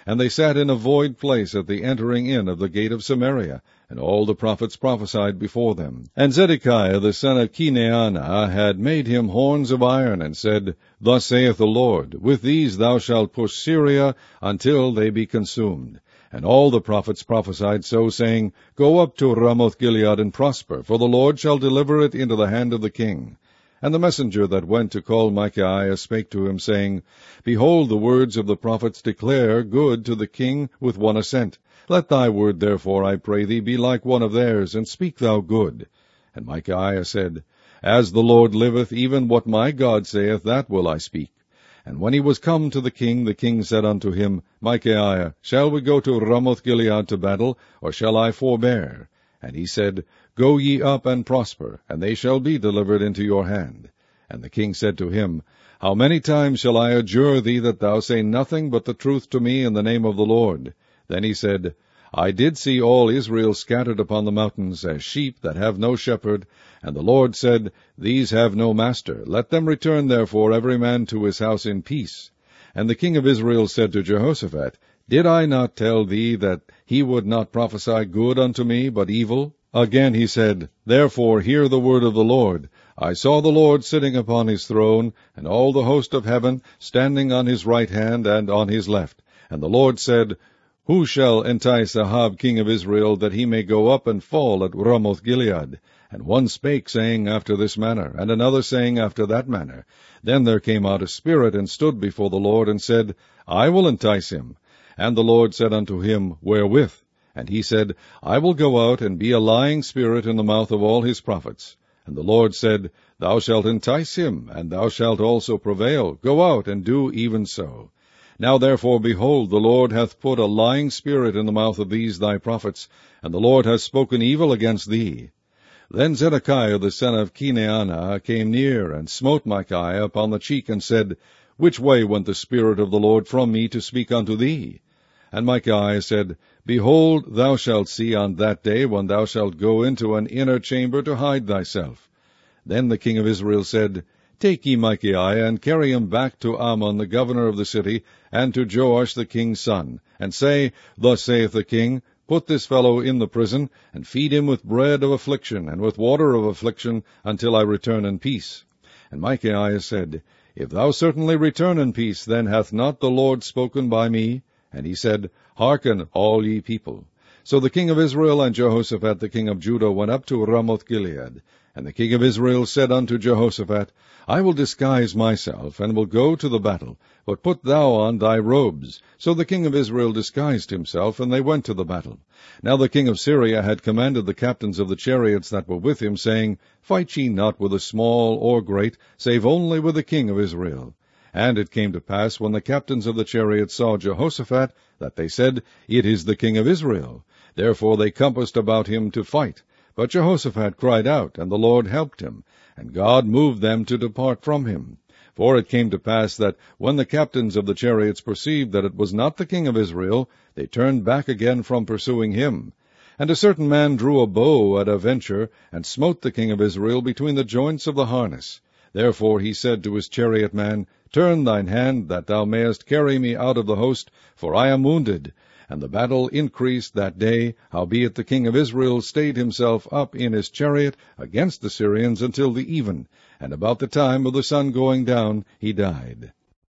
And they sat in a void place at the entering in of the gate of Samaria, and all the prophets prophesied before them. And Zedekiah the son of Kenaanah had made him horns of iron, and said, Thus saith the Lord, With these thou shalt push Syria until they be consumed. And all the prophets prophesied so, saying, Go up to Ramoth-Gilead and prosper, for the Lord shall deliver it into the hand of the king. And the messenger that went to call Micaiah spake to him, saying, Behold, the words of the prophets declare good to the king with one assent. Let thy word therefore, I pray thee, be like one of theirs, and speak thou good. And Micaiah said, As the Lord liveth, even what my God saith, that will I speak. And when he was come to the king, the king said unto him, Micaiah, shall we go to Ramoth-Gilead to battle, or shall I forbear? And he said, Go ye up and prosper, and they shall be delivered into your hand. And the king said to him, How many times shall I adjure thee that thou say nothing but the truth to me in the name of the Lord? Then he said, I did see all Israel scattered upon the mountains, as sheep that have no shepherd. And the Lord said, These have no master. Let them return therefore every man to his house in peace. And the king of Israel said to Jehoshaphat, Did I not tell thee that he would not prophesy good unto me, but evil? Again he said, Therefore hear the word of the Lord. I saw the Lord sitting upon his throne, and all the host of heaven standing on his right hand and on his left. And the Lord said, Who shall entice Ahab king of Israel, that he may go up and fall at Ramoth-Gilead? And one spake, saying after this manner, and another saying after that manner. Then there came out a spirit, and stood before the Lord, and said, I will entice him. And the Lord said unto him, Wherewith? And he said, I will go out and be a lying spirit in the mouth of all his prophets. And the Lord said, Thou shalt entice him, and thou shalt also prevail. Go out and do even so. Now therefore, behold, the Lord hath put a lying spirit in the mouth of these thy prophets, and the Lord hath spoken evil against thee. Then Zedekiah the son of Kenaanah came near, and smote Micaiah upon the cheek, and said, Which way went the Spirit of the Lord from me to speak unto thee? And Micaiah said, Behold, thou shalt see on that day, when thou shalt go into an inner chamber to hide thyself. Then the king of Israel said, Take ye Micaiah, and carry him back to Amon the governor of the city, and to Joash the king's son, and say, Thus saith the king, Put this fellow in the prison, and feed him with bread of affliction, and with water of affliction, until I return in peace. And Micaiah said, If thou certainly return in peace, then hath not the Lord spoken by me? And he said, Hearken, all ye people. So the king of Israel and Jehoshaphat the king of Judah went up to Ramoth-Gilead. And the king of Israel said unto Jehoshaphat, I will disguise myself, and will go to the battle, but put thou on thy robes. So the king of Israel disguised himself, and they went to the battle. Now the king of Syria had commanded the captains of the chariots that were with him, saying, Fight ye not with the small or great, save only with the king of Israel. And it came to pass, when the captains of the chariots saw Jehoshaphat, that they said, It is the king of Israel. Therefore they compassed about him to fight. But Jehoshaphat cried out, and the Lord helped him, and God moved them to depart from him. For it came to pass that, when the captains of the chariots perceived that it was not the king of Israel, they turned back again from pursuing him. And a certain man drew a bow at a venture, and smote the king of Israel between the joints of the harness. Therefore he said to his chariot man, Turn thine hand, that thou mayest carry me out of the host, for I am wounded. And the battle increased that day, howbeit the king of Israel stayed himself up in his chariot against the Syrians until the even, and about the time of the sun going down he died.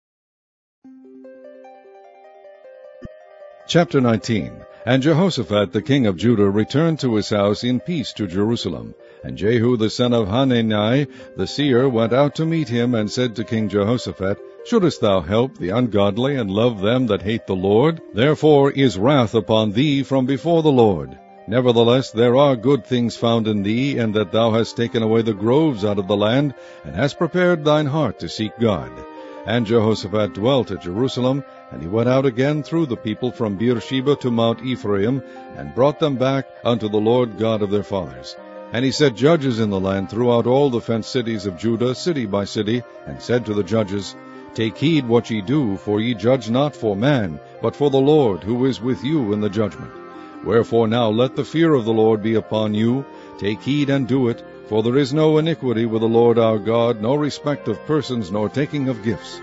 Chapter nineteen. And Jehoshaphat the king of Judah returned to his house in peace to Jerusalem. And Jehu the son of Hanani the seer went out to meet him, and said to King Jehoshaphat, Shouldest thou help the ungodly, and love them that hate the Lord? Therefore is wrath upon thee from before the Lord. Nevertheless there are good things found in thee, in that thou hast taken away the groves out of the land, and hast prepared thine heart to seek God. And Jehoshaphat dwelt at Jerusalem, and he went out again through the people from Beersheba to Mount Ephraim, and brought them back unto the Lord God of their fathers. And he set judges in the land throughout all the fenced cities of Judah, city by city, and said to the judges, Take heed what ye do, for ye judge not for man, but for the Lord, who is with you in the judgment. Wherefore now let the fear of the Lord be upon you. Take heed and do it, for there is no iniquity with the Lord our God, no respect of persons, nor taking of gifts.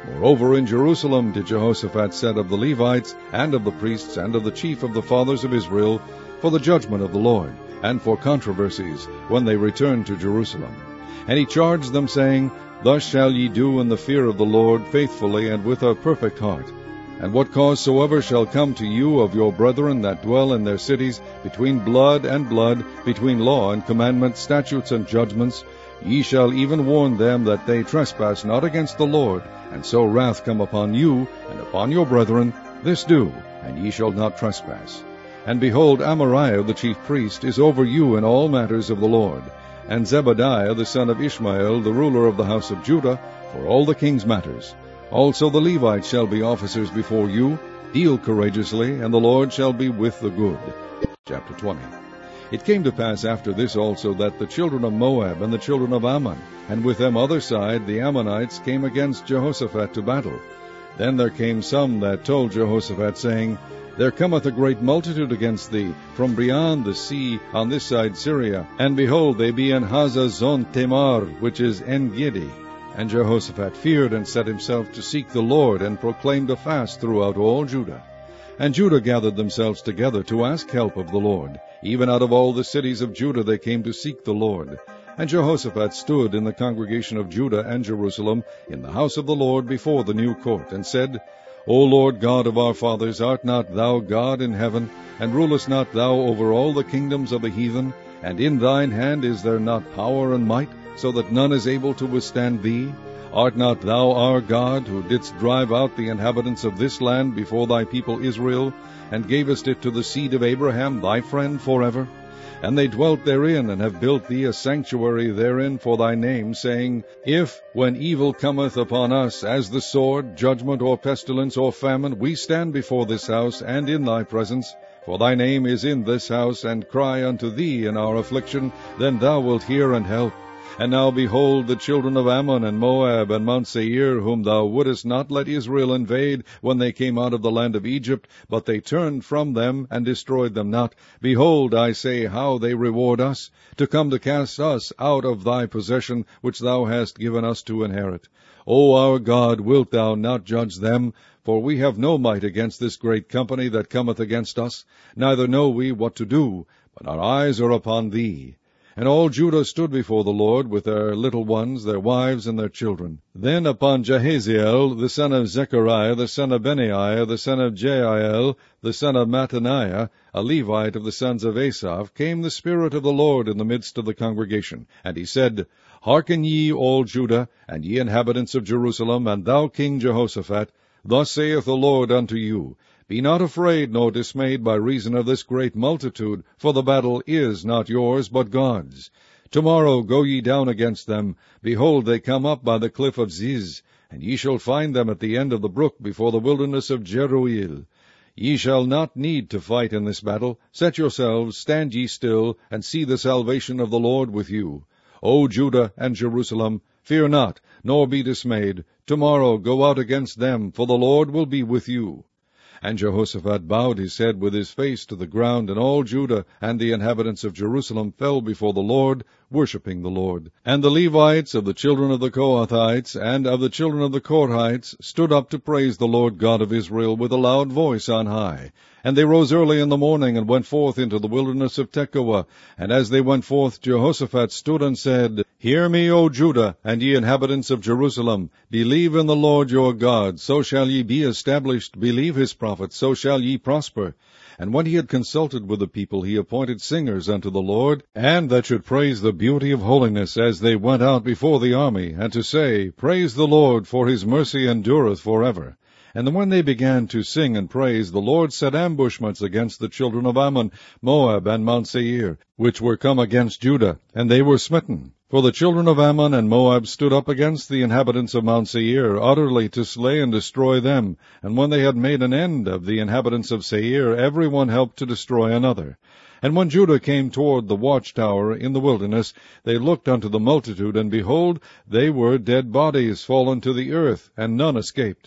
Moreover, in Jerusalem did Jehoshaphat set of the Levites, and of the priests, and of the chief of the fathers of Israel, for the judgment of the Lord, and for controversies, when they returned to Jerusalem. And he charged them, saying, Thus shall ye do in the fear of the Lord, faithfully and with a perfect heart. And what cause soever shall come to you of your brethren that dwell in their cities, between blood and blood, between law and commandment, statutes and judgments, ye shall even warn them that they trespass not against the Lord, and so wrath come upon you and upon your brethren. This do, and ye shall not trespass. And behold, Amariah the chief priest is over you in all matters of the Lord, and Zebadiah the son of Ishmael the ruler of the house of Judah for all the king's matters. Also the Levites shall be officers before you. Deal courageously, and the Lord shall be with the good. Chapter twenty. It came to pass after this also that the children of Moab and the children of Ammon, and with them other side the Ammonites, came against Jehoshaphat to battle. Then there came some that told Jehoshaphat, saying, There cometh a great multitude against thee, from beyond the sea on this side Syria, and behold, they be in Hazazon Tamar, which is En-gedi. And Jehoshaphat feared, and set himself to seek the Lord, and proclaimed a fast throughout all Judah. And Judah gathered themselves together to ask help of the Lord. Even out of all the cities of Judah they came to seek the Lord. And Jehoshaphat stood in the congregation of Judah and Jerusalem, in the house of the Lord, before the new court, and said, O Lord God of our fathers, art not thou God in heaven, and rulest not thou over all the kingdoms of the heathen? And in thine hand is there not power and might, so that none is able to withstand thee? Art not thou our God, who didst drive out the inhabitants of this land before thy people Israel, and gavest it to the seed of Abraham thy friend forever? And they dwelt therein, and have built thee a sanctuary therein for thy name, saying, If, when evil cometh upon us, as the sword, judgment, or pestilence, or famine, we stand before this house, and in thy presence, for thy name is in this house, and cry unto thee in our affliction, then thou wilt hear and help. And now behold, the children of Ammon and Moab and Mount Seir, whom thou wouldest not let Israel invade when they came out of the land of Egypt, but they turned from them and destroyed them not. Behold, I say, how they reward us, to come to cast us out of thy possession, which thou hast given us to inherit. O our God, wilt thou not judge them? For we have no might against this great company that cometh against us, neither know we what to do, but our eyes are upon thee. And all Judah stood before the Lord, with their little ones, their wives, and their children. Then upon Jahaziel, the son of Zechariah, the son of Benaiah, the son of Jael, the son of Mattaniah, a Levite of the sons of Asaph, came the Spirit of the Lord in the midst of the congregation. And he said, Hearken ye, all Judah, and ye inhabitants of Jerusalem, and thou King Jehoshaphat, Thus saith the Lord unto you, Be not afraid nor dismayed by reason of this great multitude, for the battle is not yours, but God's. Tomorrow go ye down against them. Behold, they come up by the cliff of Ziz, and ye shall find them at the end of the brook before the wilderness of Jeruel. Ye shall not need to fight in this battle. Set yourselves, stand ye still, and see the salvation of the Lord with you. O Judah and Jerusalem, fear not, nor be dismayed. Tomorrow go out against them, for the Lord will be with you. And Jehoshaphat bowed his head with his face to the ground, and all Judah and the inhabitants of Jerusalem fell before the Lord, worshipping the Lord. And the Levites of the children of the Kohathites and of the children of the Korhites stood up to praise the Lord God of Israel with a loud voice on high. And they rose early in the morning, and went forth into the wilderness of Tekoa. And as they went forth, Jehoshaphat stood and said, Hear me, O Judah, and ye inhabitants of Jerusalem. Believe in the Lord your God, so shall ye be established. Believe his prophets, so shall ye prosper. And when he had consulted with the people, he appointed singers unto the Lord, and that should praise the beauty of holiness as they went out before the army, and to say, Praise the Lord, for his mercy endureth forever. And when they began to sing and praise, the Lord set ambushments against the children of Ammon, Moab, and Mount Seir, which were come against Judah, and they were smitten. For the children of Ammon and Moab stood up against the inhabitants of Mount Seir, utterly to slay and destroy them. And when they had made an end of the inhabitants of Seir, every one helped to destroy another. And when Judah came toward the watchtower in the wilderness, they looked unto the multitude, and behold, they were dead bodies fallen to the earth, and none escaped.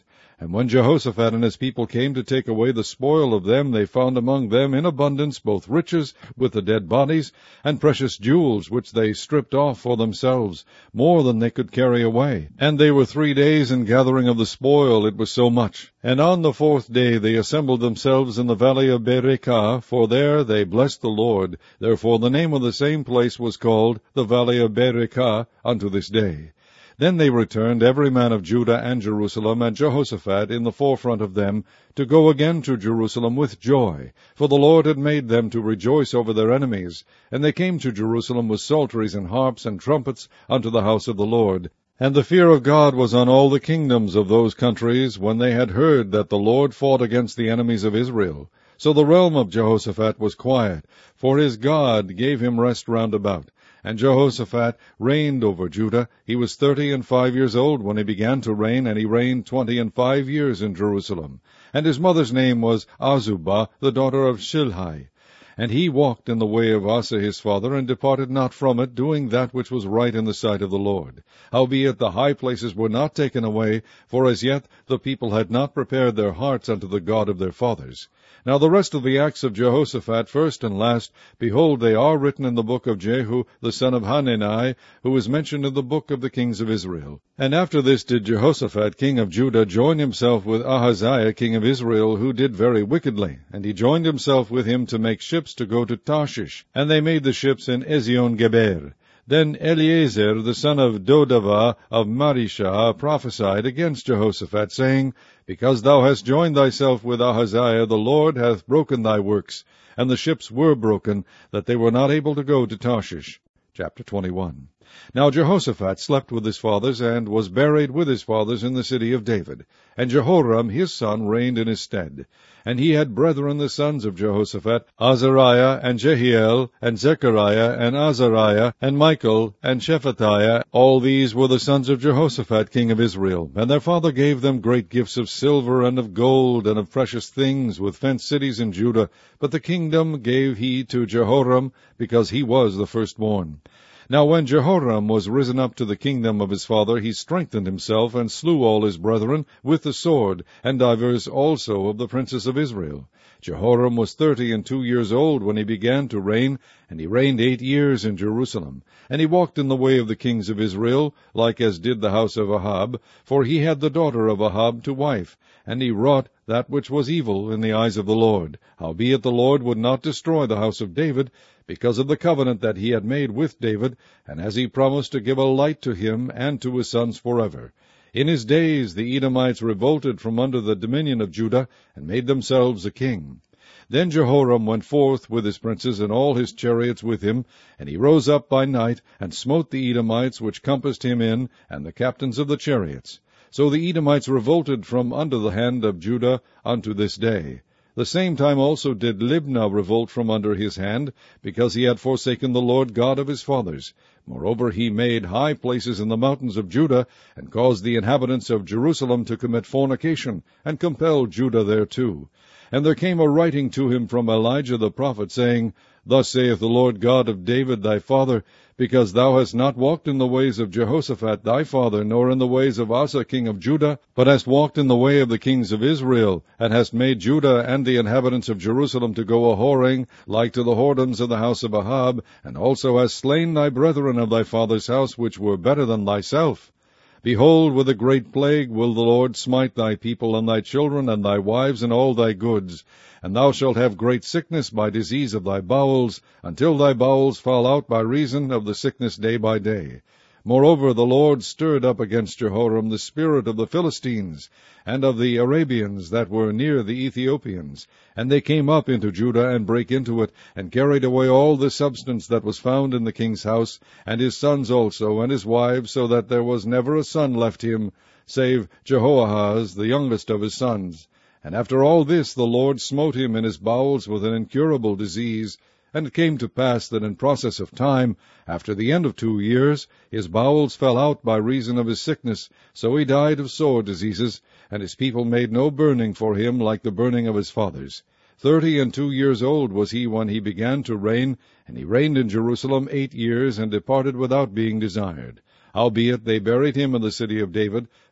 And when Jehoshaphat and his people came to take away the spoil of them, they found among them in abundance both riches with the dead bodies, and precious jewels, which they stripped off for themselves, more than they could carry away. And they were three days in gathering of the spoil, it was so much. And on the fourth day they assembled themselves in the valley of Berekah, for there they blessed the Lord. Therefore the name of the same place was called the valley of Berekah unto this day. Then they returned, every man of Judah and Jerusalem, and Jehoshaphat in the forefront of them, to go again to Jerusalem with joy, for the Lord had made them to rejoice over their enemies. And they came to Jerusalem with psalteries and harps and trumpets unto the house of the Lord. And the fear of God was on all the kingdoms of those countries, when they had heard that the Lord fought against the enemies of Israel. So the realm of Jehoshaphat was quiet, for his God gave him rest round about. And Jehoshaphat reigned over Judah. He was thirty and five years old when he began to reign, and he reigned twenty and five years in Jerusalem. And his mother's name was Azubah, the daughter of Shilhi. And he walked in the way of Asa his father, and departed not from it, doing that which was right in the sight of the Lord. Howbeit the high places were not taken away, for as yet the people had not prepared their hearts unto the God of their fathers. Now the rest of the acts of Jehoshaphat, first and last, behold, they are written in the book of Jehu the son of Hanani, who is mentioned in the book of the kings of Israel. And after this did Jehoshaphat king of Judah join himself with Ahaziah king of Israel, who did very wickedly. And he joined himself with him to make ships to go to Tarshish. And they made the ships in Ezion-Geber. Then Eliezer the son of Dodavah of Marishah prophesied against Jehoshaphat, saying, Because thou hast joined thyself with Ahaziah, the Lord hath broken thy works. And the ships were broken, that they were not able to go to Tarshish. Chapter twenty-one. Now Jehoshaphat slept with his fathers, and was buried with his fathers in the city of David. And Jehoram his son reigned in his stead. And he had brethren the sons of Jehoshaphat, Azariah, and Jehiel, and Zechariah, and Azariah, and Michael, and Shephatiah. All these were the sons of Jehoshaphat king of Israel. And their father gave them great gifts of silver, and of gold, and of precious things, with fenced cities in Judah. But the kingdom gave he to Jehoram, because he was the firstborn. Now when Jehoram was risen up to the kingdom of his father, he strengthened himself, and slew all his brethren with the sword, and divers also of the princes of Israel. Jehoram was thirty and two years old when he began to reign, and he reigned eight years in Jerusalem. And he walked in the way of the kings of Israel, like as did the house of Ahab, for he had the daughter of Ahab to wife. And he wrought that which was evil in the eyes of the Lord. Howbeit the Lord would not destroy the house of David, because of the covenant that he had made with David, and as he promised to give a light to him and to his sons forever. In his days the Edomites revolted from under the dominion of Judah, and made themselves a king. Then Jehoram went forth with his princes and all his chariots with him, and he rose up by night, and smote the Edomites which compassed him in, and the captains of the chariots. So the Edomites revolted from under the hand of Judah unto this day. The same time also did Libnah revolt from under his hand, because he had forsaken the Lord God of his fathers. Moreover, he made high places in the mountains of Judah, and caused the inhabitants of Jerusalem to commit fornication, and compelled Judah thereto. And there came a writing to him from Elijah the prophet, saying, Thus saith the Lord God of David thy father, because thou hast not walked in the ways of Jehoshaphat thy father, nor in the ways of Asa king of Judah, but hast walked in the way of the kings of Israel, and hast made Judah and the inhabitants of Jerusalem to go a-whoring, like to the whoredoms of the house of Ahab, and also hast slain thy brethren of thy father's house, which were better than thyself. Behold, with a great plague will the Lord smite thy people, and thy children, and thy wives, and all thy goods. And thou shalt have great sickness by disease of thy bowels, until thy bowels fall out by reason of the sickness day by day. Moreover, the Lord stirred up against Jehoram the spirit of the Philistines, and of the Arabians that were near the Ethiopians. And they came up into Judah, and brake into it, and carried away all the substance that was found in the king's house, and his sons also, and his wives, so that there was never a son left him, save Jehoahaz, the youngest of his sons. And after all this the Lord smote him in his bowels with an incurable disease. And it came to pass that in process of time, after the end of two years, his bowels fell out by reason of his sickness, so he died of sore diseases, and his people made no burning for him like the burning of his fathers. Thirty and two years old was he when he began to reign, and he reigned in Jerusalem eight years, and departed without being desired. Howbeit they buried him in the city of David,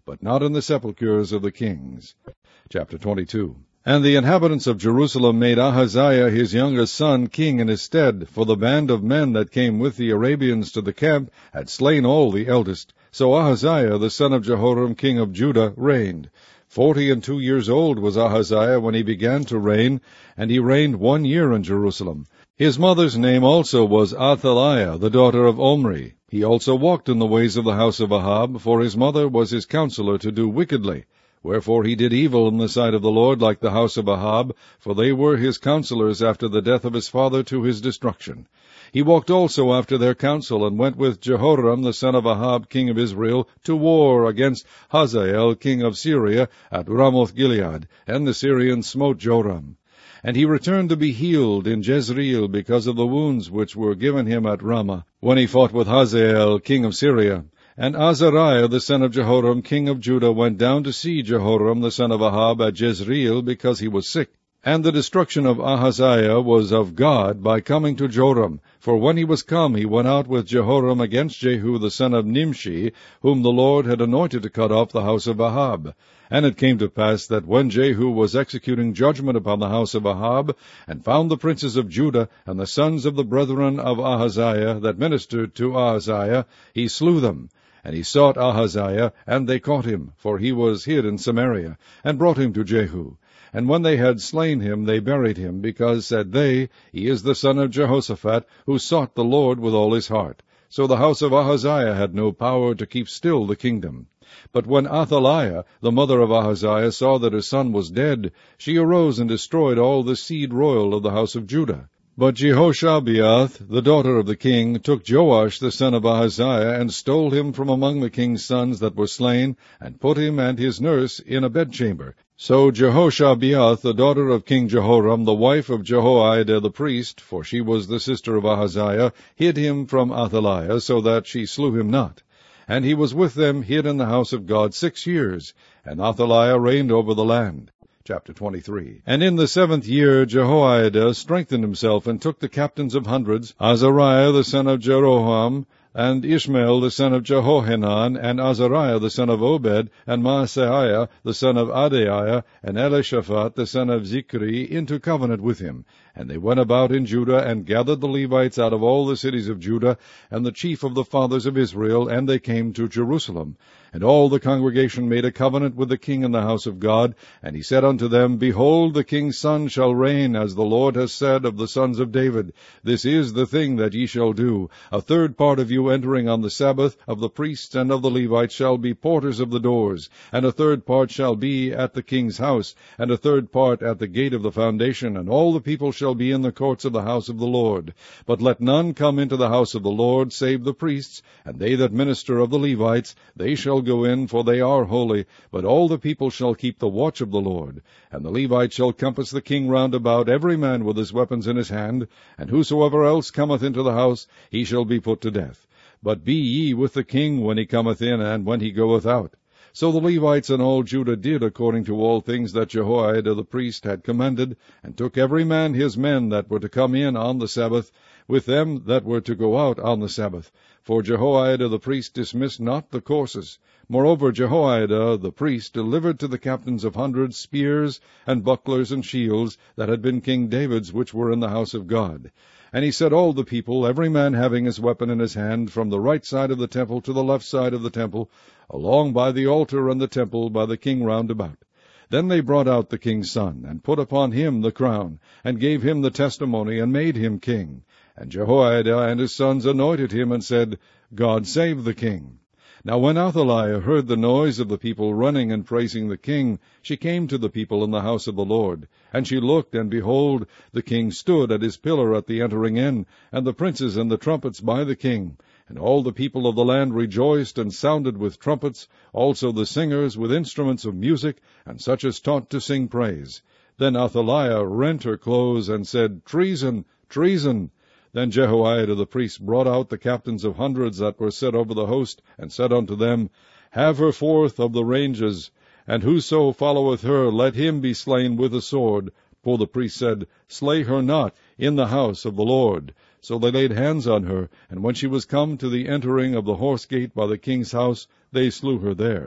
but not in the sepulchres of the kings. Chapter twenty-two. And the inhabitants of Jerusalem made Ahaziah his youngest son king in his stead, for the band of men that came with the Arabians to the camp had slain all the eldest. So Ahaziah the son of Jehoram king of Judah reigned. Forty and two years old was Ahaziah when he began to reign, and he reigned one year in Jerusalem. His mother's name also was Athaliah, the daughter of Omri. He also walked in the ways of the house of Ahab, for his mother was his counselor to do wickedly. Wherefore he did evil in the sight of the Lord like the house of Ahab, for they were his counselors after the death of his father to his destruction. He walked also after their counsel, and went with Jehoram the son of Ahab king of Israel to war against Hazael king of Syria at Ramoth-Gilead, and the Syrians smote Joram. And he returned to be healed in Jezreel because of the wounds which were given him at Ramah, when he fought with Hazael king of Syria. And Azariah the son of Jehoram king of Judah went down to see Jehoram the son of Ahab at Jezreel, because he was sick. And the destruction of Ahaziah was of God by coming to Joram. For when he was come, he went out with Jehoram against Jehu the son of Nimshi, whom the Lord had anointed to cut off the house of Ahab. And it came to pass that when Jehu was executing judgment upon the house of Ahab, and found the princes of Judah and the sons of the brethren of Ahaziah that ministered to Ahaziah, he slew them. And he sought Ahaziah, and they caught him, for he was hid in Samaria, and brought him to Jehu. And when they had slain him, they buried him, because, said they, he is the son of Jehoshaphat, who sought the Lord with all his heart. So the house of Ahaziah had no power to keep still the kingdom. But when Athaliah, the mother of Ahaziah, saw that her son was dead, she arose and destroyed all the seed royal of the house of Judah. But Jehoshabeath, the daughter of the king, took Joash the son of Ahaziah, and stole him from among the king's sons that were slain, and put him and his nurse in a bedchamber. So Jehoshabeath, the daughter of King Jehoram, the wife of Jehoiada the priest, for she was the sister of Ahaziah, hid him from Athaliah, so that she slew him not. And he was with them hid in the house of God six years, and Athaliah reigned over the land. Chapter twenty-three. And in the seventh year Jehoiada strengthened himself, and took the captains of hundreds, Azariah the son of Jeroham, and Ishmael the son of Jehohanan, and Azariah the son of Obed, and Maaseiah the son of Adaiah, and Elishaphat the son of Zichri, into covenant with him. And they went about in Judah, and gathered the Levites out of all the cities of Judah, and the chief of the fathers of Israel, and they came to Jerusalem. And all the congregation made a covenant with the king in the house of God. And he said unto them, Behold, the king's son shall reign, as the Lord has said of the sons of David. This is the thing that ye shall do. A third part of you entering on the Sabbath, of the priests and of the Levites, shall be porters of the doors. And a third part shall be at the king's house, and a third part at the gate of the foundation. And all the people shall be in the courts of the house of the Lord. But let none come into the house of the Lord, save the priests, and they that minister of the Levites. They shall go in, for they are holy, but all the people shall keep the watch of the Lord. And the Levites shall compass the king round about, every man with his weapons in his hand, and whosoever else cometh into the house, he shall be put to death. But be ye with the king when he cometh in, and when he goeth out. So the Levites and all Judah did according to all things that Jehoiada the priest had commanded, and took every man his men that were to come in on the Sabbath, with them that were to go out on the Sabbath. For Jehoiada the priest dismissed not the courses. Moreover, Jehoiada the priest delivered to the captains of hundreds spears, and bucklers, and shields, that had been King David's, which were in the house of God. And he set all the people, every man having his weapon in his hand, from the right side of the temple to the left side of the temple, along by the altar and the temple, by the king round about. Then they brought out the king's son, and put upon him the crown, and gave him the testimony, and made him king. And Jehoiada and his sons anointed him, and said, God save the king. Now when Athaliah heard the noise of the people running and praising the king, she came to the people in the house of the Lord. And she looked, and behold, the king stood at his pillar at the entering in, and the princes and the trumpets by the king. And all the people of the land rejoiced, and sounded with trumpets, also the singers with instruments of music, and such as taught to sing praise. Then Athaliah rent her clothes, and said, Treason, treason! Then Jehoiada the priest brought out the captains of hundreds that were set over the host, and said unto them, Have her forth of the ranges, and whoso followeth her, let him be slain with a sword. For the priest said, Slay her not in the house of the Lord. So they laid hands on her, and when she was come to the entering of the horse gate by the king's house, they slew her there.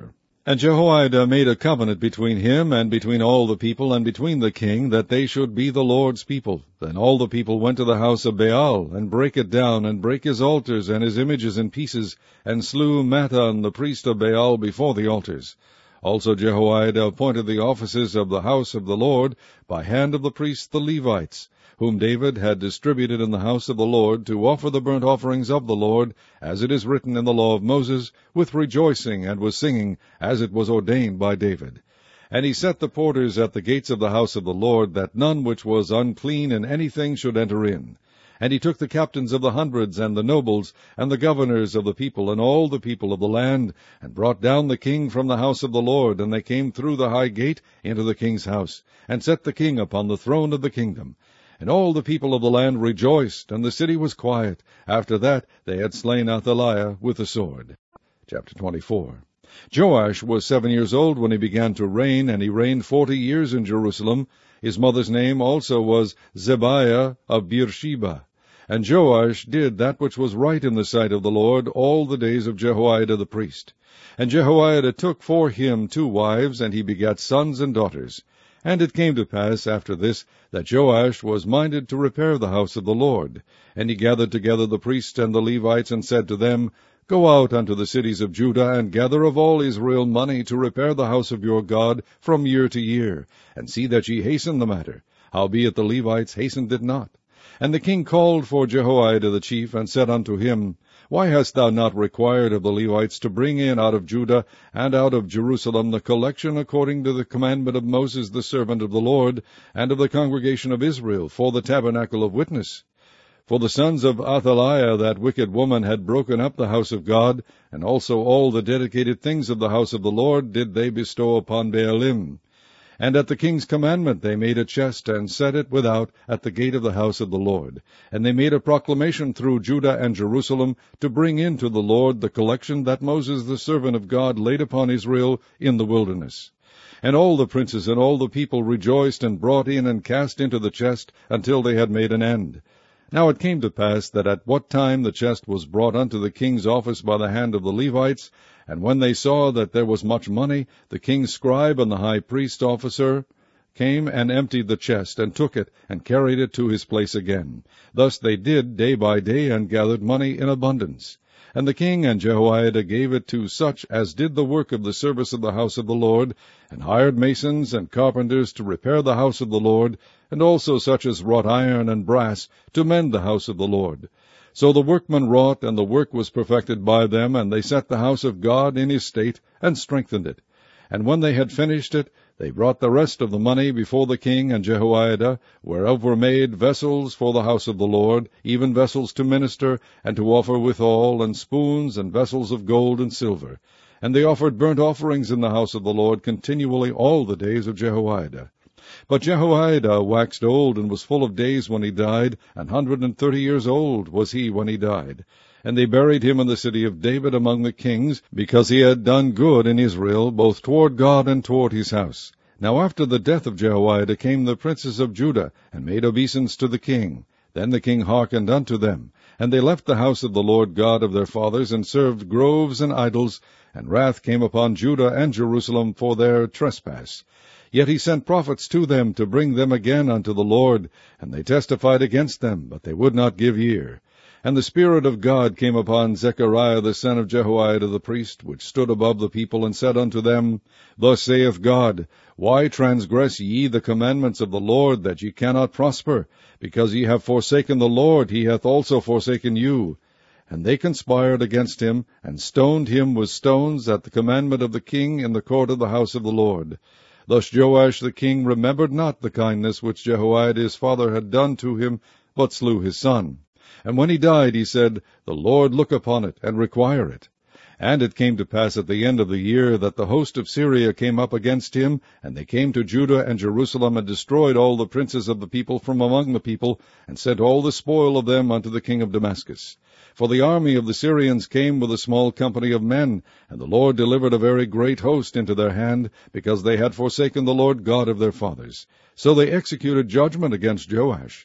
And Jehoiada made a covenant between him and between all the people and between the king, that they should be the Lord's people. Then all the people went to the house of Baal, and brake it down, and brake his altars and his images in pieces, and slew Mattan the priest of Baal before the altars. Also Jehoiada appointed the offices of the house of the Lord by hand of the priests the Levites, whom David had distributed in the house of the Lord, to offer the burnt offerings of the Lord, as it is written in the law of Moses, with rejoicing and with singing, as it was ordained by David. And he set the porters at the gates of the house of the Lord, that none which was unclean in anything should enter in. And he took the captains of the hundreds, and the nobles, and the governors of the people, and all the people of the land, and brought down the king from the house of the Lord, and they came through the high gate into the king's house, and set the king upon the throne of the kingdom. And all the people of the land rejoiced, and the city was quiet, after that they had slain Athaliah with the sword. Chapter twenty-four. Joash was seven years old when he began to reign, and he reigned forty years in Jerusalem. His mother's name also was Zebiah of Beersheba. And Joash did that which was right in the sight of the Lord all the days of Jehoiada the priest. And Jehoiada took for him two wives, and he begat sons and daughters. And it came to pass after this, that Joash was minded to repair the house of the Lord. And he gathered together the priests and the Levites, and said to them, Go out unto the cities of Judah, and gather of all Israel money to repair the house of your God from year to year, and see that ye hasten the matter. Howbeit the Levites hastened it not. And the king called for Jehoiada the chief, and said unto him, Why hast thou not required of the Levites to bring in out of Judah and out of Jerusalem the collection according to the commandment of Moses the servant of the Lord, and of the congregation of Israel, for the tabernacle of witness? For the sons of Athaliah, that wicked woman, had broken up the house of God, and also all the dedicated things of the house of the Lord did they bestow upon Baalim. And at the king's commandment they made a chest, and set it without at the gate of the house of the Lord. And they made a proclamation through Judah and Jerusalem, to bring in to the Lord the collection that Moses the servant of God laid upon Israel in the wilderness. And all the princes and all the people rejoiced, and brought in and cast into the chest, until they had made an end. Now it came to pass that at what time the chest was brought unto the king's office by the hand of the Levites, and when they saw that there was much money, the king's scribe and the high priest officer came and emptied the chest, and took it, and carried it to his place again. Thus they did day by day, and gathered money in abundance. And the king and Jehoiada gave it to such as did the work of the service of the house of the Lord, and hired masons and carpenters to repair the house of the Lord, and also such as wrought iron and brass to mend the house of the Lord. So the workmen wrought, and the work was perfected by them, and they set the house of God in his state, and strengthened it. And when they had finished it, they brought the rest of the money before the king and Jehoiada, whereof were made vessels for the house of the Lord, even vessels to minister, and to offer withal, and spoons, and vessels of gold and silver. And they offered burnt offerings in the house of the Lord continually all the days of Jehoiada. But Jehoiada waxed old, and was full of days when he died, an hundred and thirty years old was he when he died. And they buried him in the city of David among the kings, because he had done good in Israel, both toward God and toward his house. Now after the death of Jehoiada came the princes of Judah, and made obeisance to the king. Then the king hearkened unto them. And they left the house of the Lord God of their fathers, and served groves and idols, and wrath came upon Judah and Jerusalem for their trespass. Yet he sent prophets to them to bring them again unto the Lord, and they testified against them, but they would not give ear. And the Spirit of God came upon Zechariah the son of Jehoiada the priest, which stood above the people, and said unto them, Thus saith God, Why transgress ye the commandments of the Lord, that ye cannot prosper? Because ye have forsaken the Lord, he hath also forsaken you. And they conspired against him, and stoned him with stones at the commandment of the king in the court of the house of the Lord. Thus Joash the king remembered not the kindness which Jehoiada his father had done to him, but slew his son. And when he died, he said, The Lord look upon it, and require it. And it came to pass at the end of the year, that the host of Syria came up against him, and they came to Judah and Jerusalem, and destroyed all the princes of the people from among the people, and sent all the spoil of them unto the king of Damascus. For the army of the Syrians came with a small company of men, and the Lord delivered a very great host into their hand, because they had forsaken the Lord God of their fathers. So they executed judgment against Joash.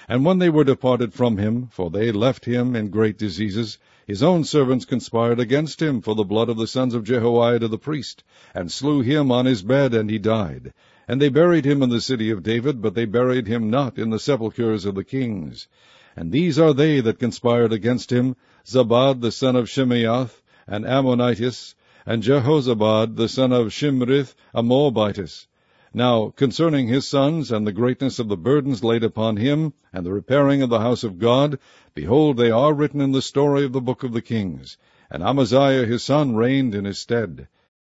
And when they were departed from him, for they left him in great diseases, his own servants conspired against him for the blood of the sons of Jehoiada the priest, and slew him on his bed, and he died. And they buried him in the city of David, but they buried him not in the sepulchres of the kings. And these are they that conspired against him, Zabad the son of Shimeath, and Ammonitis, and Jehozabad the son of Shimrith, a Moabitess. Now concerning his sons, and the greatness of the burdens laid upon him, and the repairing of the house of God, behold, they are written in the story of the book of the kings. And Amaziah his son reigned in his stead.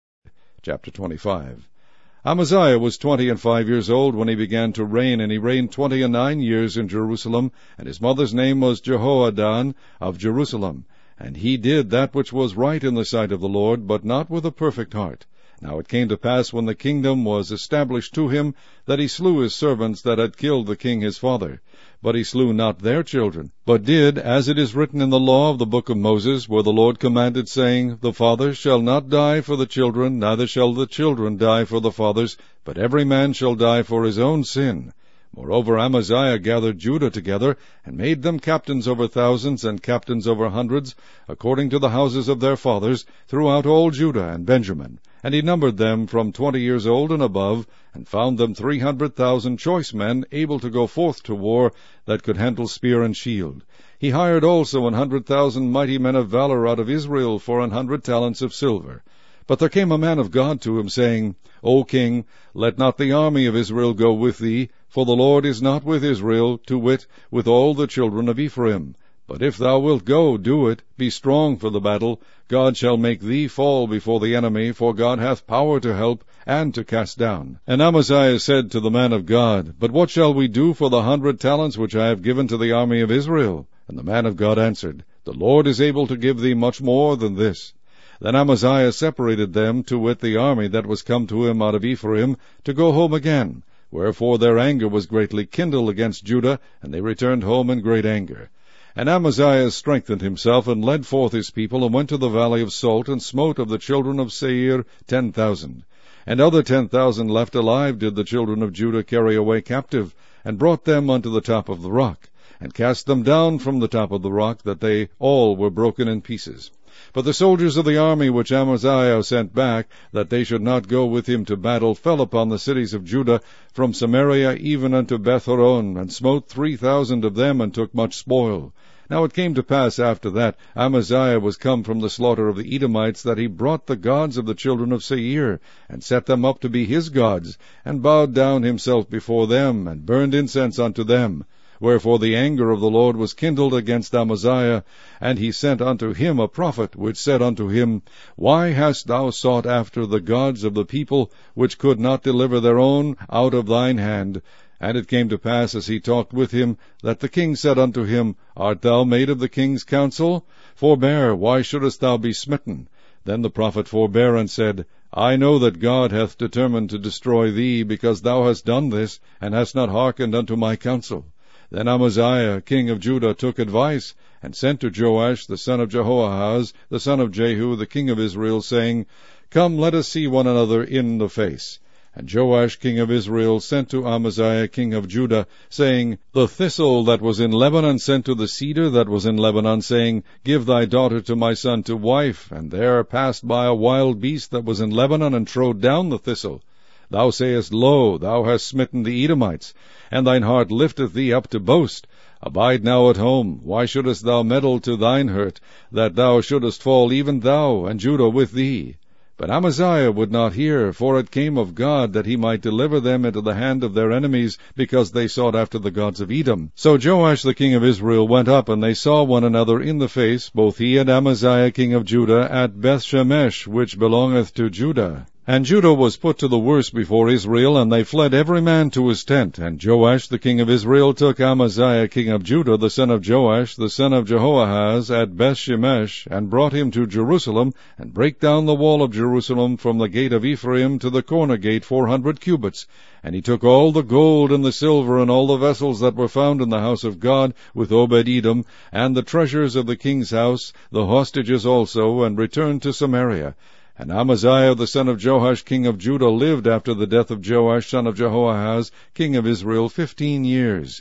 Chapter twenty-five. Amaziah was twenty and five years old when he began to reign, and he reigned twenty and nine years in Jerusalem, and his mother's name was Jehoadan of Jerusalem. And he did that which was right in the sight of the Lord, but not with a perfect heart. Now it came to pass, when the kingdom was established to him, that he slew his servants that had killed the king his father. But he slew not their children, but did, as it is written in the law of the book of Moses, where the Lord commanded, saying, The fathers shall not die for the children, neither shall the children die for the fathers, but every man shall die for his own sin. Moreover, Amaziah gathered Judah together, and made them captains over thousands, and captains over hundreds, according to the houses of their fathers, throughout all Judah and Benjamin. And he numbered them from twenty years old and above, and found them three hundred thousand choice men, able to go forth to war, that could handle spear and shield. He hired also an hundred thousand mighty men of valor out of Israel for an hundred talents of silver. But there came a man of God to him, saying, O king, let not the army of Israel go with thee, for the Lord is not with Israel, to wit, with all the children of Ephraim. But if thou wilt go, do it, be strong for the battle. God shall make thee fall before the enemy, for God hath power to help, and to cast down. And Amaziah said to the man of God, But what shall we do for the hundred talents which I have given to the army of Israel? And the man of God answered, The Lord is able to give thee much more than this. Then Amaziah separated them, to wit, the army that was come to him out of Ephraim, to go home again. Wherefore their anger was greatly kindled against Judah, and they returned home in great anger. And Amaziah strengthened himself, and led forth his people, and went to the valley of Salt, and smote of the children of Seir ten thousand. And other ten thousand left alive did the children of Judah carry away captive, and brought them unto the top of the rock, and cast them down from the top of the rock, that they all were broken in pieces. But the soldiers of the army which Amaziah sent back, that they should not go with him to battle, fell upon the cities of Judah, from Samaria even unto Bethhoron, and smote three thousand of them, and took much spoil. Now it came to pass after that Amaziah was come from the slaughter of the Edomites, that he brought the gods of the children of Seir, and set them up to be his gods, and bowed down himself before them, and burned incense unto them. Wherefore the anger of the Lord was kindled against Amaziah, and he sent unto him a prophet, which said unto him, Why hast thou sought after the gods of the people, which could not deliver their own out of thine hand? And it came to pass, as he talked with him, that the king said unto him, Art thou made of the king's counsel? Forbear, why shouldest thou be smitten? Then the prophet forbare, and said, I know that God hath determined to destroy thee, because thou hast done this, and hast not hearkened unto my counsel. Then Amaziah king of Judah took advice, and sent to Joash the son of Jehoahaz, the son of Jehu, the king of Israel, saying, Come, let us see one another in the face. And Joash king of Israel sent to Amaziah king of Judah, saying, The thistle that was in Lebanon sent to the cedar that was in Lebanon, saying, Give thy daughter to my son to wife. And there passed by a wild beast that was in Lebanon, and trode down the thistle. Thou sayest, Lo, thou hast smitten the Edomites, and thine heart lifteth thee up to boast. Abide now at home. Why shouldest thou meddle to thine hurt, that thou shouldest fall, even thou, and Judah with thee? But Amaziah would not hear, for it came of God, that he might deliver them into the hand of their enemies, because they sought after the gods of Edom. So Joash the king of Israel went up, and they saw one another in the face, both he and Amaziah king of Judah, at Bethshemesh, which belongeth to Judah. And Judah was put to the worse before Israel, and they fled every man to his tent. And Joash the king of Israel took Amaziah king of Judah, the son of Joash, the son of Jehoahaz, at Bethshemesh, and brought him to Jerusalem, and brake down the wall of Jerusalem from the gate of Ephraim to the corner gate four hundred cubits. And he took all the gold and the silver, and all the vessels that were found in the house of God, with Obed-Edom, and the treasures of the king's house, the hostages also, and returned to Samaria. And Amaziah the son of Joash king of Judah lived after the death of Joash son of Jehoahaz king of Israel fifteen years.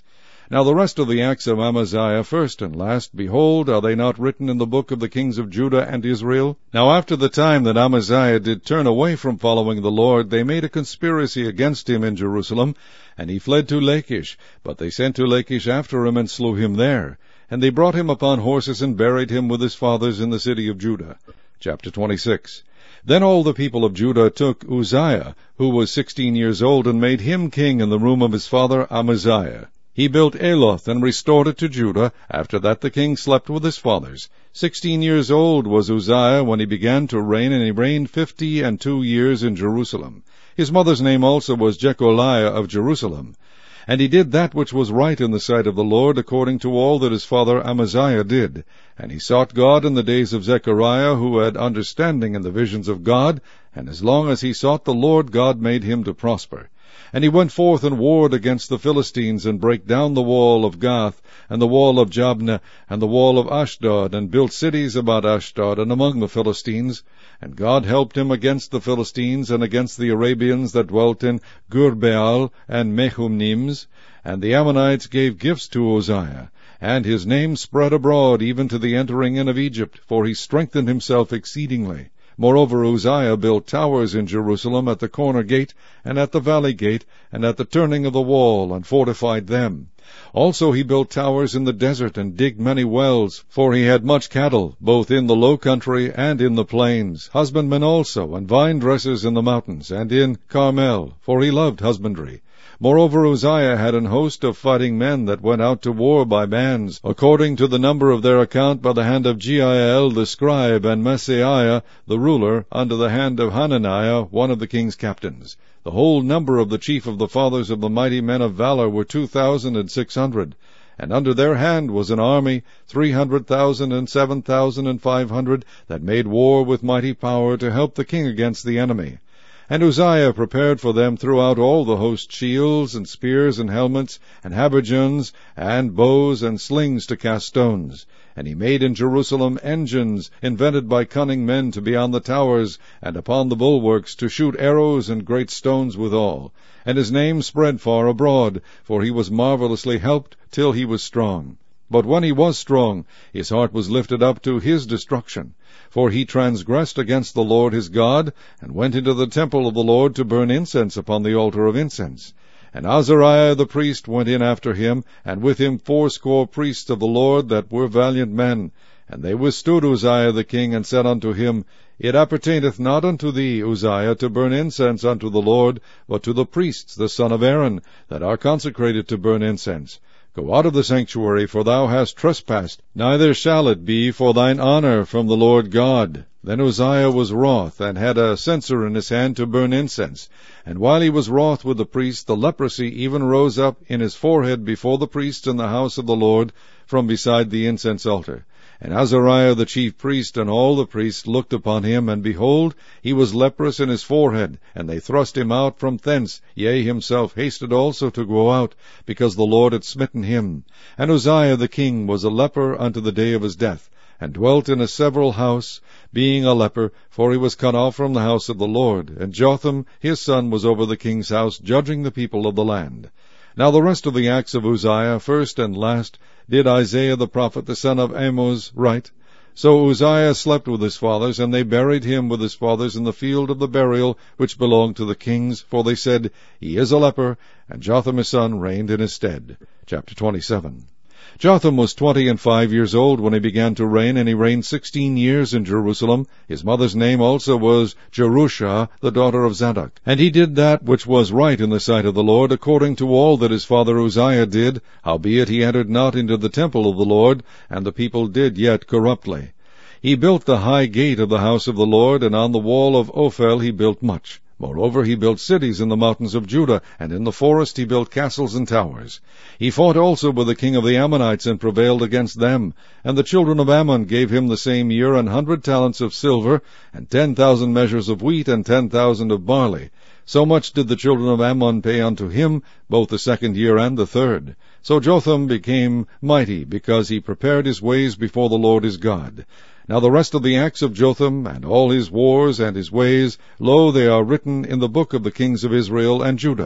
Now the rest of the acts of Amaziah, first and last, behold, are they not written in the book of the kings of Judah and Israel? Now after the time that Amaziah did turn away from following the Lord, they made a conspiracy against him in Jerusalem, and he fled to Lachish. But they sent to Lachish after him, and slew him there. And they brought him upon horses, and buried him with his fathers in the city of Judah. Chapter twenty-six. Then all the people of Judah took Uzziah, who was sixteen years old, and made him king in the room of his father Amaziah. He built Eloth, and restored it to Judah. After that the king slept with his fathers. Sixteen years old was Uzziah when he began to reign, and he reigned fifty and two years in Jerusalem. His mother's name also was Jecholiah of Jerusalem. And he did that which was right in the sight of the Lord, according to all that his father Amaziah did. And he sought God in the days of Zechariah, who had understanding in the visions of God, and as long as he sought the Lord, God made him to prosper. And he went forth and warred against the Philistines, and brake down the wall of Gath, and the wall of Jabneh, and the wall of Ashdod, and built cities about Ashdod, and among the Philistines. And God helped him against the Philistines, and against the Arabians that dwelt in Gurbaal and Mehumnims. And the Ammonites gave gifts to Uzziah. And his name spread abroad, even to the entering in of Egypt, for he strengthened himself exceedingly. Moreover, Uzziah built towers in Jerusalem at the corner gate, and at the valley gate, and at the turning of the wall, and fortified them. Also he built towers in the desert, and digged many wells, for he had much cattle, both in the low country and in the plains, husbandmen also, and vine dressers in the mountains, and in Carmel, for he loved husbandry. Moreover, Uzziah had an host of fighting men that went out to war by bands, according to the number of their account, by the hand of Jeiel the scribe, and Maaseiah the ruler, under the hand of Hananiah, one of the king's captains. The whole number of the chief of the fathers of the mighty men of valor were two thousand and six hundred. And under their hand was an army, three hundred thousand and seven thousand and five hundred, that made war with mighty power to help the king against the enemy. And Uzziah prepared for them throughout all the host shields, and spears, and helmets, and habergeons, and bows, and slings to cast stones. And he made in Jerusalem engines, invented by cunning men, to be on the towers, and upon the bulwarks, to shoot arrows and great stones withal. And his name spread far abroad, for he was marvelously helped, till he was strong. But when he was strong, his heart was lifted up to his destruction. For he transgressed against the Lord his God, and went into the temple of the Lord to burn incense upon the altar of incense. And Azariah the priest went in after him, and with him fourscore priests of the Lord that were valiant men. And they withstood Uzziah the king, and said unto him, It appertaineth not unto thee, Uzziah, to burn incense unto the Lord, but to the priests, the son of Aaron, that are consecrated to burn incense. Go out of the sanctuary, for thou hast trespassed, neither shall it be for thine honor from the Lord God. Then Uzziah was wroth, and had a censer in his hand to burn incense. And while he was wroth with the priests, the leprosy even rose up in his forehead before the priests in the house of the Lord, from beside the incense altar. And Azariah the chief priest and all the priests looked upon him, and behold, he was leprous in his forehead, and they thrust him out from thence. Yea, himself hasted also to go out, because the Lord had smitten him. And Uzziah the king was a leper unto the day of his death, and dwelt in a several house, being a leper, for he was cut off from the house of the Lord. And Jotham his son was over the king's house, judging the people of the land. Now the rest of the acts of Uzziah, first and last, did Isaiah the prophet, the son of Amoz, write. So Uzziah slept with his fathers, and they buried him with his fathers in the field of the burial which belonged to the kings, for they said, He is a leper, and Jotham his son reigned in his stead. Chapter twenty-seven. Jotham was twenty and five years old when he began to reign, and he reigned sixteen years in Jerusalem. His mother's name also was Jerusha, the daughter of Zadok. And he did that which was right in the sight of the Lord, according to all that his father Uzziah did, howbeit he entered not into the temple of the Lord, and the people did yet corruptly. He built the high gate of the house of the Lord, and on the wall of Ophel he built much. Moreover, he built cities in the mountains of Judah, and in the forest he built castles and towers. He fought also with the king of the Ammonites, and prevailed against them. And the children of Ammon gave him the same year an hundred talents of silver, and ten thousand measures of wheat, and ten thousand of barley. So much did the children of Ammon pay unto him, both the second year and the third. So Jotham became mighty, because he prepared his ways before the Lord his God. Now the rest of the acts of Jotham, and all his wars and his ways, lo, they are written in the book of the kings of Israel and Judah.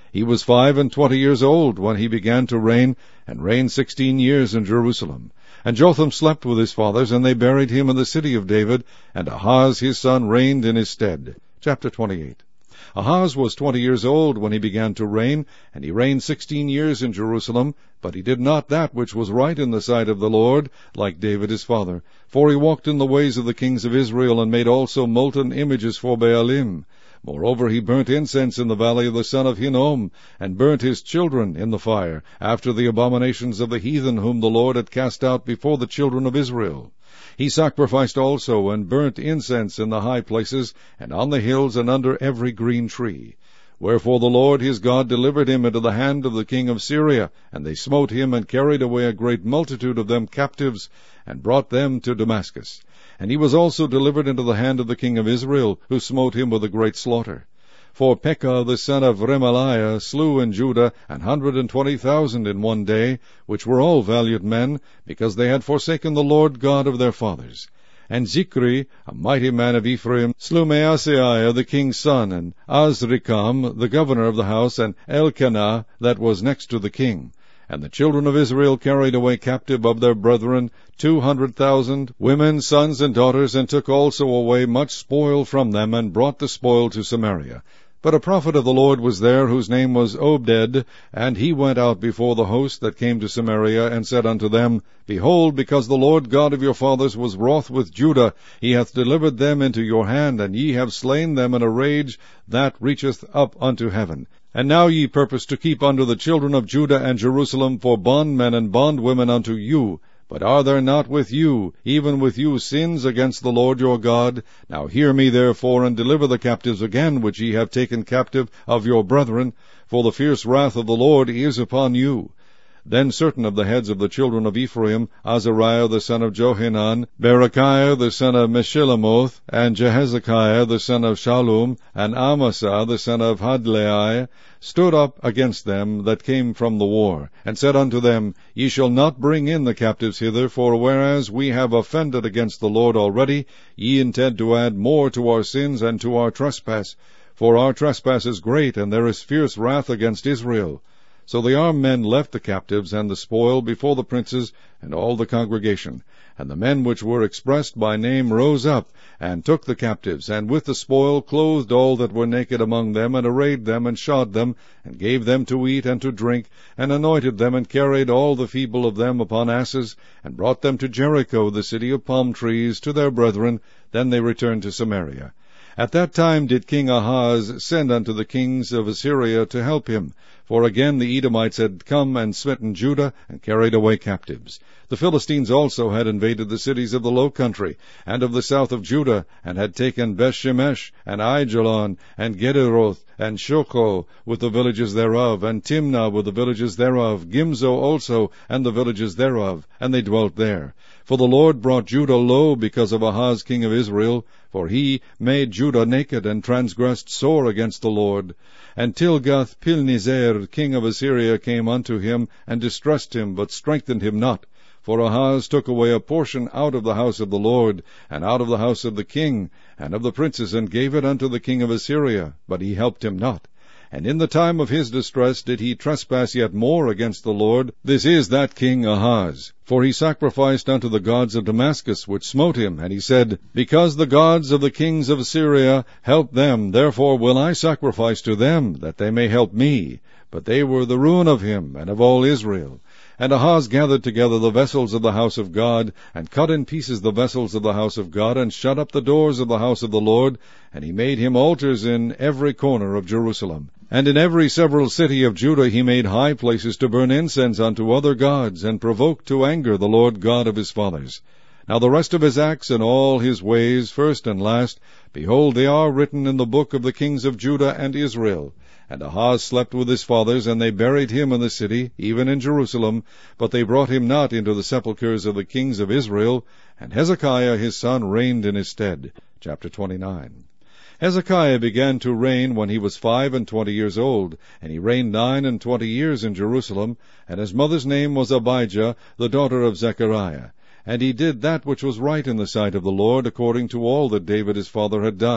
He was five and twenty years old when he began to reign, and reigned sixteen years in Jerusalem. And Jotham slept with his fathers, and they buried him in the city of David, and Ahaz his son reigned in his stead. Chapter twenty-eight. Ahaz was twenty years old when he began to reign, and he reigned sixteen years in Jerusalem, but he did not that which was right in the sight of the Lord, like David his father. For he walked in the ways of the kings of Israel, and made also molten images for Baalim. Moreover, he burnt incense in the valley of the son of Hinnom, and burnt his children in the fire, after the abominations of the heathen whom the Lord had cast out before the children of Israel. He sacrificed also, and burnt incense in the high places, and on the hills, and under every green tree. Wherefore the Lord his God delivered him into the hand of the king of Syria, and they smote him, and carried away a great multitude of them captives, and brought them to Damascus. And he was also delivered into the hand of the king of Israel, who smote him with a great slaughter. For Pekah the son of Remaliah slew in Judah an hundred and twenty thousand in one day, which were all valiant men, because they had forsaken the Lord God of their fathers. And Zichri, a mighty man of Ephraim, slew Maaseiah the king's son, and Azrikam the governor of the house, and Elkanah that was next to the king. And the children of Israel carried away captive of their brethren two hundred thousand, women, sons, and daughters, and took also away much spoil from them, and brought the spoil to Samaria. But a prophet of the Lord was there, whose name was Obed, and he went out before the host that came to Samaria, and said unto them, Behold, because the Lord God of your fathers was wroth with Judah, he hath delivered them into your hand, and ye have slain them in a rage that reacheth up unto heaven. And now ye purpose to keep under the children of Judah and Jerusalem for bondmen and bondwomen unto you. But are there not with you, even with you, sins against the Lord your God? Now hear me therefore, and deliver the captives again, which ye have taken captive of your brethren, for the fierce wrath of the Lord is upon you. Then certain of the heads of the children of Ephraim, Azariah the son of Johanan, Berechiah the son of Meshillemoth, and Jehezekiah the son of Shallum, and Amasa the son of Hadlai, stood up against them that came from the war, and said unto them, Ye shall not bring in the captives hither, for whereas we have offended against the Lord already, ye intend to add more to our sins and to our trespass. For our trespass is great, and there is fierce wrath against Israel. So the armed men left the captives and the spoil before the princes and all the congregation. And the men which were expressed by name rose up, and took the captives, and with the spoil clothed all that were naked among them, and arrayed them, and shod them, and gave them to eat and to drink, and anointed them, and carried all the feeble of them upon asses, and brought them to Jericho, the city of palm trees, to their brethren. Then they returned to Samaria. At that time did King Ahaz send unto the kings of Assyria to help him, for again the Edomites had come and smitten Judah, and carried away captives. The Philistines also had invaded the cities of the low country, and of the south of Judah, and had taken Bethshemesh, and Aijalon, and Gederoth, and Shocho, with the villages thereof, and Timnah with the villages thereof, Gimzo also, and the villages thereof, and they dwelt there. For the Lord brought Judah low because of Ahaz king of Israel, for he made Judah naked, and transgressed sore against the Lord. And Tilgath-Pilneser king of Assyria came unto him, and distressed him, but strengthened him not. For Ahaz took away a portion out of the house of the Lord, and out of the house of the king, and of the princes, and gave it unto the king of Assyria, but he helped him not. And in the time of his distress did he trespass yet more against the Lord. This is that king Ahaz. For he sacrificed unto the gods of Damascus, which smote him. And he said, Because the gods of the kings of Assyria help them, therefore will I sacrifice to them, that they may help me. But they were the ruin of him, and of all Israel. And Ahaz gathered together the vessels of the house of God, and cut in pieces the vessels of the house of God, and shut up the doors of the house of the Lord. And he made him altars in every corner of Jerusalem. And in every several city of Judah he made high places to burn incense unto other gods, and provoked to anger the Lord God of his fathers. Now the rest of his acts and all his ways, first and last, behold, they are written in the book of the kings of Judah and Israel. And Ahaz slept with his fathers, and they buried him in the city, even in Jerusalem, but they brought him not into the sepulchres of the kings of Israel. And Hezekiah his son reigned in his stead. Chapter twenty-nine. Hezekiah began to reign when he was five and twenty years old, and he reigned nine and twenty years in Jerusalem, and his mother's name was Abijah, the daughter of Zechariah. And he did that which was right in the sight of the Lord, according to all that David his father had done.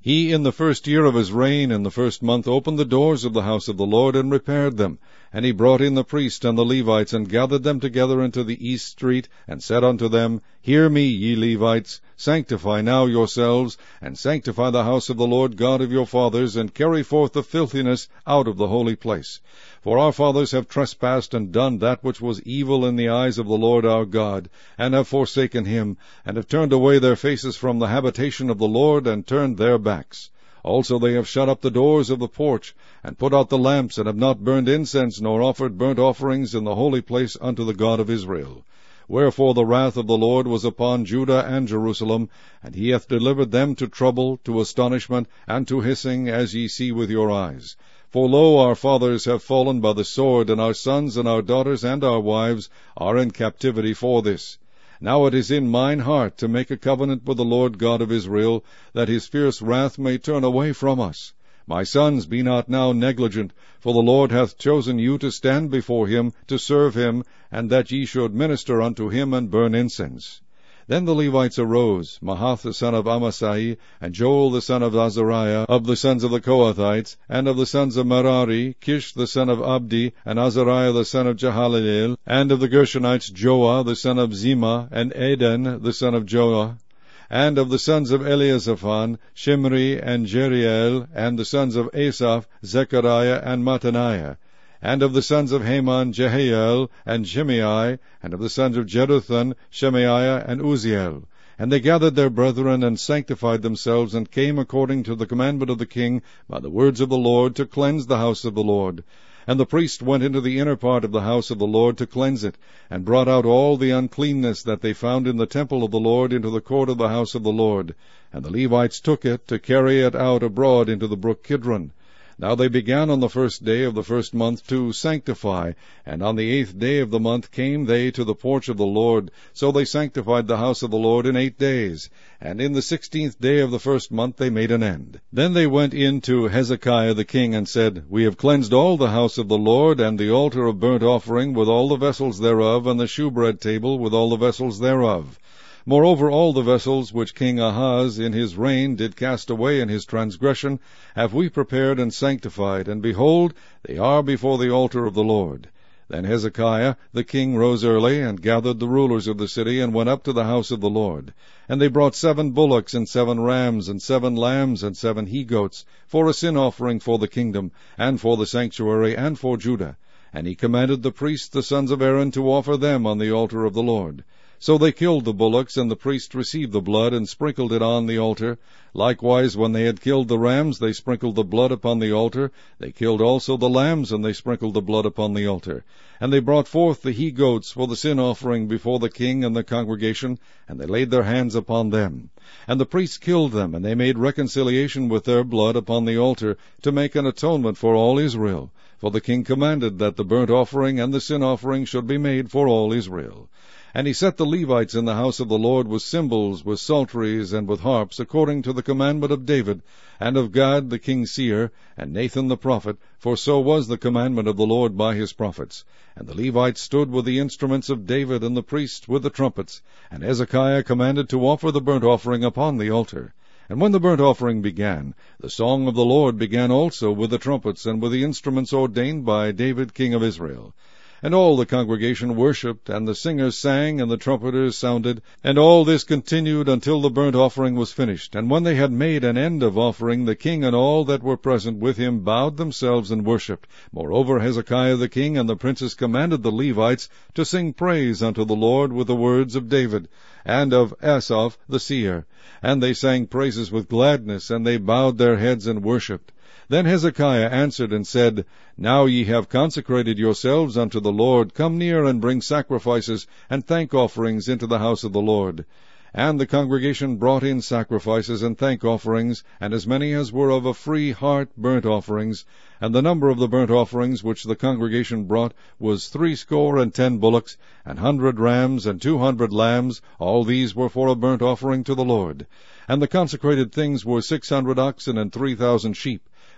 He in the first year of his reign, in the first month, opened the doors of the house of the Lord, and repaired them. And he brought in the priests and the Levites, and gathered them together into the east street, and said unto them, Hear me, ye Levites, sanctify now yourselves, and sanctify the house of the Lord God of your fathers, and carry forth the filthiness out of the holy place. For our fathers have trespassed and done that which was evil in the eyes of the Lord our God, and have forsaken him, and have turned away their faces from the habitation of the Lord, and turned their backs. Also they have shut up the doors of the porch, and put out the lamps, and have not burned incense, nor offered burnt offerings in the holy place unto the God of Israel. Wherefore the wrath of the Lord was upon Judah and Jerusalem, and he hath delivered them to trouble, to astonishment, and to hissing, as ye see with your eyes. For lo, our fathers have fallen by the sword, and our sons and our daughters and our wives are in captivity for this. Now it is in mine heart to make a covenant with the Lord God of Israel, that his fierce wrath may turn away from us. My sons, be not now negligent, for the Lord hath chosen you to stand before him, to serve him, and that ye should minister unto him and burn incense. Then the Levites arose, Mahath the son of Amasai, and Joel the son of Azariah, of the sons of the Kohathites, and of the sons of Merari, Kish the son of Abdi, and Azariah the son of Jehalelel, and of the Gershonites Joah the son of Zima, and Eden the son of Joah, and of the sons of Eliasaphan, Shimri and Jeriel, and the sons of Asaph, Zechariah and Mattaniah, and of the sons of Haman, Jehiel, and Shimei, and of the sons of Jeduthun, Shemaiah, and Uzziel. And they gathered their brethren, and sanctified themselves, and came according to the commandment of the king, by the words of the Lord, to cleanse the house of the Lord. And the priest went into the inner part of the house of the Lord to cleanse it, and brought out all the uncleanness that they found in the temple of the Lord into the court of the house of the Lord. And the Levites took it to carry it out abroad into the brook Kidron. Now they began on the first day of the first month to sanctify, and on the eighth day of the month came they to the porch of the Lord. So they sanctified the house of the Lord in eight days. And in the sixteenth day of the first month they made an end. Then they went in to Hezekiah the king, and said, We have cleansed all the house of the Lord, and the altar of burnt offering with all the vessels thereof, and the shewbread table with all the vessels thereof. Moreover, all the vessels which King Ahaz in his reign did cast away in his transgression have we prepared and sanctified, and behold, they are before the altar of the Lord. Then Hezekiah the king rose early, and gathered the rulers of the city, and went up to the house of the Lord. And they brought seven bullocks, and seven rams, and seven lambs, and seven he-goats, for a sin offering for the kingdom, and for the sanctuary, and for Judah. And he commanded the priests the sons of Aaron to offer them on the altar of the Lord. So they killed the bullocks, and the priest received the blood, and sprinkled it on the altar. Likewise, when they had killed the rams, they sprinkled the blood upon the altar. They killed also the lambs, and they sprinkled the blood upon the altar. And they brought forth the he-goats for the sin offering before the king and the congregation, and they laid their hands upon them. And the priests killed them, and they made reconciliation with their blood upon the altar, to make an atonement for all Israel. For the king commanded that the burnt offering and the sin offering should be made for all Israel. And he set the Levites in the house of the Lord with cymbals, with psalteries, and with harps, according to the commandment of David, and of Gad the king's seer, and Nathan the prophet, for so was the commandment of the Lord by his prophets. And the Levites stood with the instruments of David, and the priests with the trumpets. And Hezekiah commanded to offer the burnt offering upon the altar. And when the burnt offering began, the song of the Lord began also with the trumpets, and with the instruments ordained by David king of Israel. And all the congregation worshipped, and the singers sang, and the trumpeters sounded. And all this continued until the burnt offering was finished. And when they had made an end of offering, the king and all that were present with him bowed themselves and worshipped. Moreover, Hezekiah the king and the princes commanded the Levites to sing praise unto the Lord with the words of David, and of Asaph the seer. And they sang praises with gladness, and they bowed their heads and worshipped. Then Hezekiah answered and said, Now ye have consecrated yourselves unto the Lord. Come near and bring sacrifices and thank offerings into the house of the Lord. And the congregation brought in sacrifices and thank offerings, and as many as were of a free heart burnt offerings. And the number of the burnt offerings which the congregation brought was threescore and ten bullocks, and hundred rams, and two hundred lambs. All these were for a burnt offering to the Lord. And the consecrated things were six hundred oxen and three thousand sheep.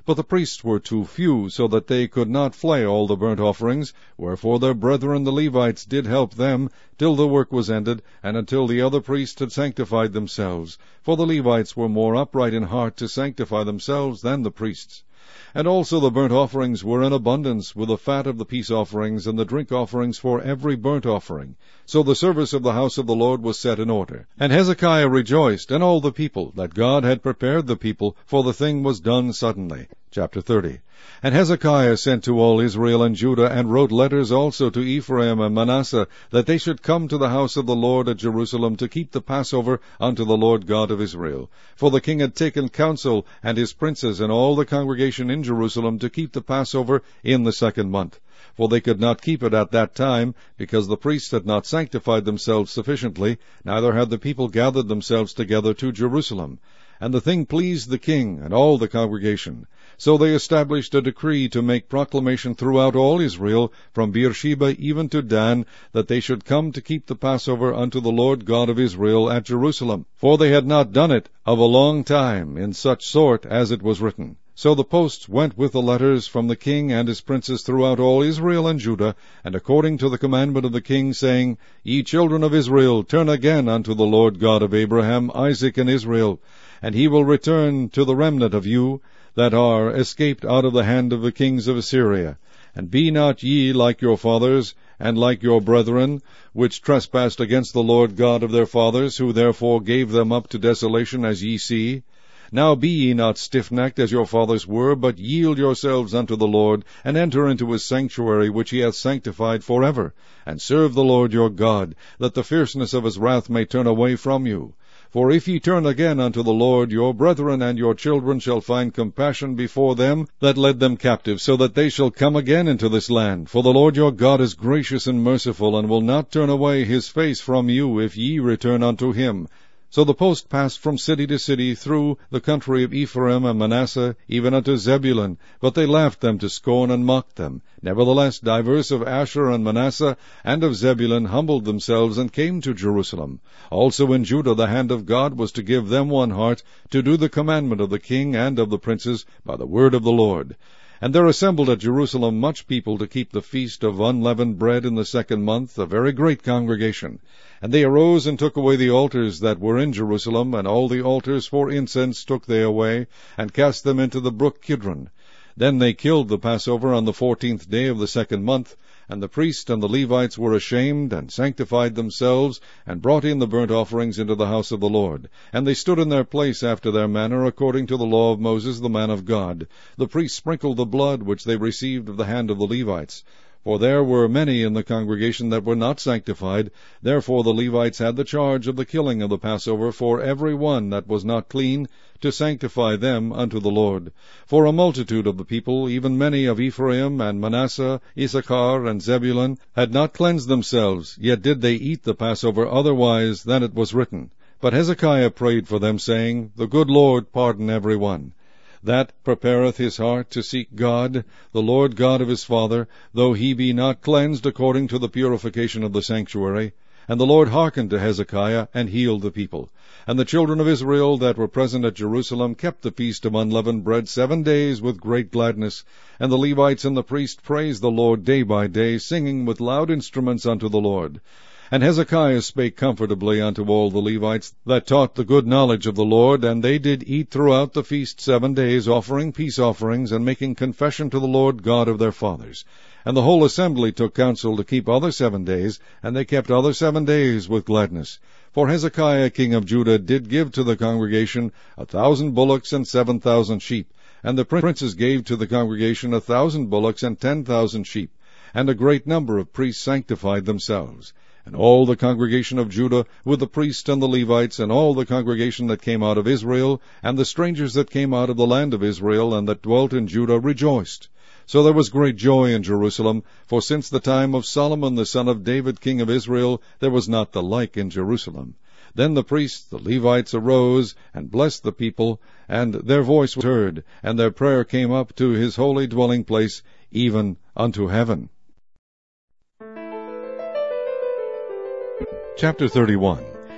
But the priests were too few, so that they could not flay all the burnt offerings, wherefore their brethren the Levites did help them, till the work was ended, and until the other priests had sanctified themselves. For the Levites were more upright in heart to sanctify themselves than the priests. And also the burnt offerings were in abundance, with the fat of the peace offerings, and the drink offerings for every burnt offering. So the service of the house of the Lord was set in order. And Hezekiah rejoiced, and all the people, that God had prepared the people, for the thing was done suddenly. Chapter thirty. And Hezekiah sent to all Israel and Judah, and wrote letters also to Ephraim and Manasseh, that they should come to the house of the Lord at Jerusalem to keep the Passover unto the Lord God of Israel. For the king had taken counsel, and his princes, and all the congregation in Jerusalem, to keep the Passover in the second month. For they could not keep it at that time, because the priests had not sanctified themselves sufficiently, neither had the people gathered themselves together to Jerusalem. And the thing pleased the king and all the congregation. So they established a decree to make proclamation throughout all Israel, from Beersheba even to Dan, that they should come to keep the Passover unto the Lord God of Israel at Jerusalem. For they had not done it of a long time, in such sort as it was written. So the posts went with the letters from the king and his princes throughout all Israel and Judah, and according to the commandment of the king, saying, Ye children of Israel, turn again unto the Lord God of Abraham, Isaac, and Israel, and he will return to the remnant of you that are escaped out of the hand of the kings of Assyria. And be not ye like your fathers, and like your brethren, which trespassed against the Lord God of their fathers, who therefore gave them up to desolation, as ye see. Now be ye not stiffnecked as your fathers were, but yield yourselves unto the Lord, and enter into his sanctuary, which he hath sanctified for ever, and serve the Lord your God, that the fierceness of his wrath may turn away from you. For if ye turn again unto the Lord, your brethren and your children shall find compassion before them that led them captive, so that they shall come again into this land. For the Lord your God is gracious and merciful, and will not turn away his face from you, if ye return unto him. So the post passed from city to city through the country of Ephraim and Manasseh, even unto Zebulun. But they laughed them to scorn and mocked them. Nevertheless, divers of Asher and Manasseh and of Zebulun humbled themselves and came to Jerusalem. Also in Judah the hand of God was to give them one heart, to do the commandment of the king and of the princes by the word of the Lord. And there assembled at Jerusalem much people to keep the feast of unleavened bread in the second month, a very great congregation. And they arose and took away the altars that were in Jerusalem, and all the altars for incense took they away, and cast them into the brook Kidron. Then they killed the Passover on the fourteenth day of the second month, and the priests and the Levites were ashamed, and sanctified themselves, and brought in the burnt offerings into the house of the Lord. And they stood in their place after their manner, according to the law of Moses the man of God. The priests sprinkled the blood which they received of the hand of the Levites. For there were many in the congregation that were not sanctified. Therefore the Levites had the charge of the killing of the Passover for every one that was not clean, to sanctify them unto the Lord. For a multitude of the people, even many of Ephraim and Manasseh, Issachar and Zebulun, had not cleansed themselves, yet did they eat the Passover otherwise than it was written. But Hezekiah prayed for them, saying, The good Lord pardon every one that prepareth his heart to seek God, the Lord God of his father, though he be not cleansed according to the purification of the sanctuary. And the Lord hearkened to Hezekiah, and healed the people. And the children of Israel that were present at Jerusalem kept the feast of unleavened bread seven days with great gladness. And the Levites and the priests praised the Lord day by day, singing with loud instruments unto the Lord. And Hezekiah spake comfortably unto all the Levites that taught the good knowledge of the Lord, and they did eat throughout the feast seven days, offering peace offerings, and making confession to the Lord God of their fathers. And the whole assembly took counsel to keep other seven days, and they kept other seven days with gladness. For Hezekiah king of Judah did give to the congregation a thousand bullocks and seven thousand sheep, and the princes gave to the congregation a thousand bullocks and ten thousand sheep, and a great number of priests sanctified themselves. And all the congregation of Judah, with the priests and the Levites, and all the congregation that came out of Israel, and the strangers that came out of the land of Israel, and that dwelt in Judah, rejoiced. So there was great joy in Jerusalem, for since the time of Solomon the son of David king of Israel, there was not the like in Jerusalem. Then the priests, the Levites, arose, and blessed the people, and their voice was heard, and their prayer came up to his holy dwelling place, even unto heaven. Chapter thirty-one.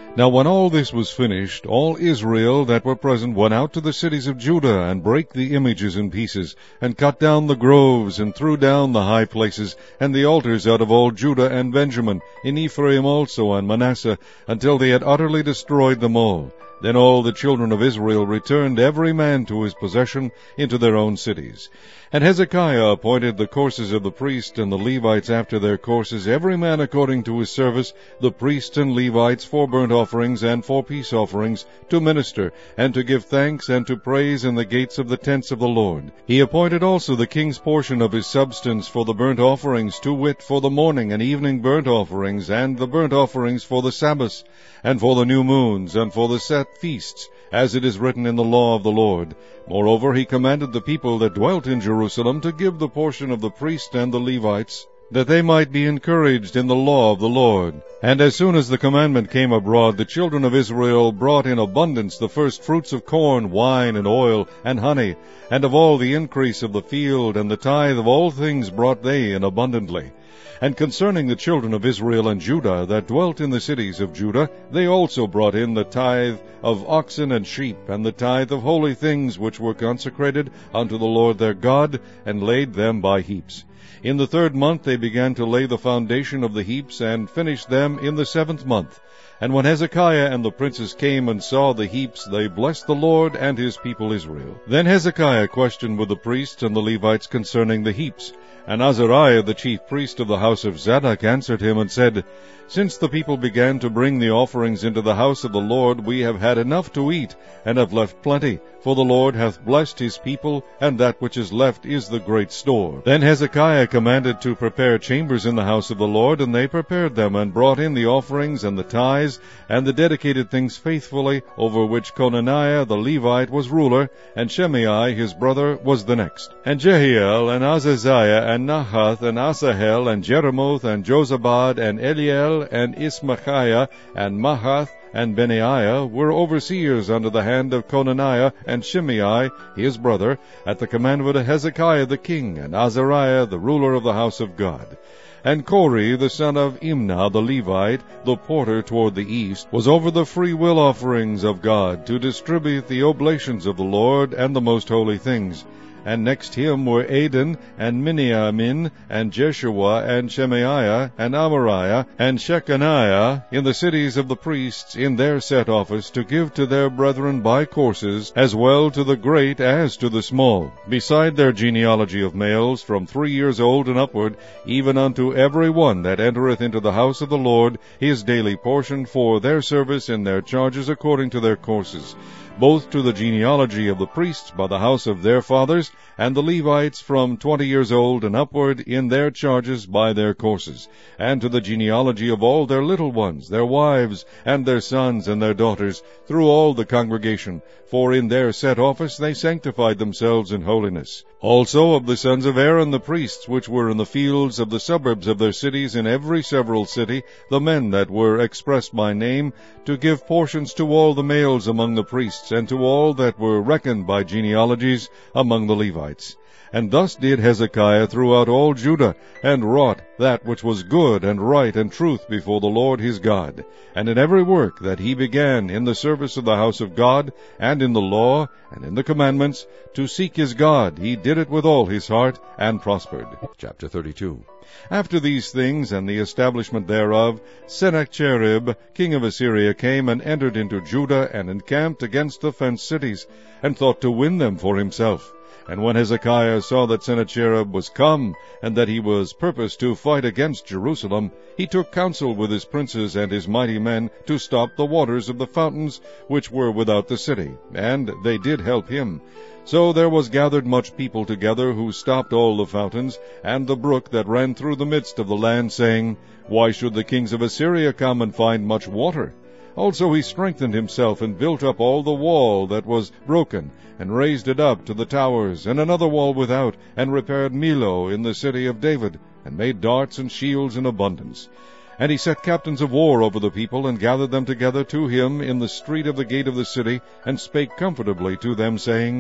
Now when all this was finished, all Israel that were present went out to the cities of Judah, and brake the images in pieces, and cut down the groves, and threw down the high places, and the altars out of all Judah and Benjamin, in Ephraim also and Manasseh, until they had utterly destroyed them all. Then all the children of Israel returned every man to his possession into their own cities. And Hezekiah appointed the courses of the priests and the Levites after their courses, every man according to his service, the priests and Levites for burnt offerings and for peace offerings, to minister, and to give thanks and to praise in the gates of the tents of the Lord. He appointed also the king's portion of his substance for the burnt offerings, to wit, for the morning and evening burnt offerings, and the burnt offerings for the Sabbaths, and for the new moons, and for the set feasts, as it is written in the law of the Lord. Moreover, he commanded the people that dwelt in Jerusalem to give the portion of the priests and the Levites, that they might be encouraged in the law of the Lord. And as soon as the commandment came abroad, the children of Israel brought in abundance the first fruits of corn, wine, and oil, and honey, and of all the increase of the field, and the tithe of all things brought they in abundantly. And concerning the children of Israel and Judah that dwelt in the cities of Judah, they also brought in the tithe of oxen and sheep, and the tithe of holy things which were consecrated unto the Lord their God, and laid them by heaps. In the third month they began to lay the foundation of the heaps, and finished them in the seventh month. And when Hezekiah and the princes came and saw the heaps, they blessed the Lord and his people Israel. Then Hezekiah questioned with the priests and the Levites concerning the heaps. And Azariah the chief priest of the house of Zadok answered him and said, Since the people began to bring the offerings into the house of the Lord, we have had enough to eat, and have left plenty. For the Lord hath blessed his people, and that which is left is the great store. Then Hezekiah commanded to prepare chambers in the house of the Lord, and they prepared them, and brought in the offerings and the tithes, and the dedicated things faithfully, over which Conaniah the Levite was ruler, and Shimei his brother was the next. And Jehiel, and Azaziah, and Nahath, and Asahel, and Jeremoth, and Jozabad, and Eliel, and Ismachiah, and Mahath, and Benaiah were overseers under the hand of Conaniah and Shimei his brother, at the commandment of Hezekiah the king, and Azariah the ruler of the house of God. And Kori the son of Imnah the Levite, the porter toward the east, was over the free will offerings of God, to distribute the oblations of the Lord and the most holy things. And next him were Adon, and Miniamin, and Jeshua, and Shemaiah, and Amariah, and Shechaniah, in the cities of the priests, in their set office, to give to their brethren by courses, as well to the great as to the small, beside their genealogy of males, from three years old and upward, even unto every one that entereth into the house of the Lord, his daily portion for their service in their charges according to their courses, both to the genealogy of the priests by the house of their fathers, and the Levites from twenty years old and upward in their charges by their courses, and to the genealogy of all their little ones, their wives, and their sons and their daughters, through all the congregation, for in their set office they sanctified themselves in holiness. Also of the sons of Aaron the priests, which were in the fields of the suburbs of their cities, in every several city, the men that were expressed by name, to give portions to all the males among the priests, and to all that were reckoned by genealogies among the Levites. And thus did Hezekiah throughout all Judah, and wrought that which was good and right and truth before the Lord his God. And in every work that he began in the service of the house of God, and in the law, and in the commandments, to seek his God, he did it with all his heart, and prospered. Chapter thirty-two. After these things, and the establishment thereof, Sennacherib, king of Assyria, came and entered into Judah, and encamped against the fenced cities, and thought to win them for himself. And when Hezekiah saw that Sennacherib was come, and that he was purposed to fight against Jerusalem, he took counsel with his princes and his mighty men to stop the waters of the fountains which were without the city, and they did help him. So there was gathered much people together, who stopped all the fountains, and the brook that ran through the midst of the land, saying, Why should the kings of Assyria come and find much water? Also he strengthened himself, and built up all the wall that was broken, and raised it up to the towers, and another wall without, and repaired Millo in the city of David, and made darts and shields in abundance. And he set captains of war over the people, and gathered them together to him in the street of the gate of the city, and spake comfortably to them, saying,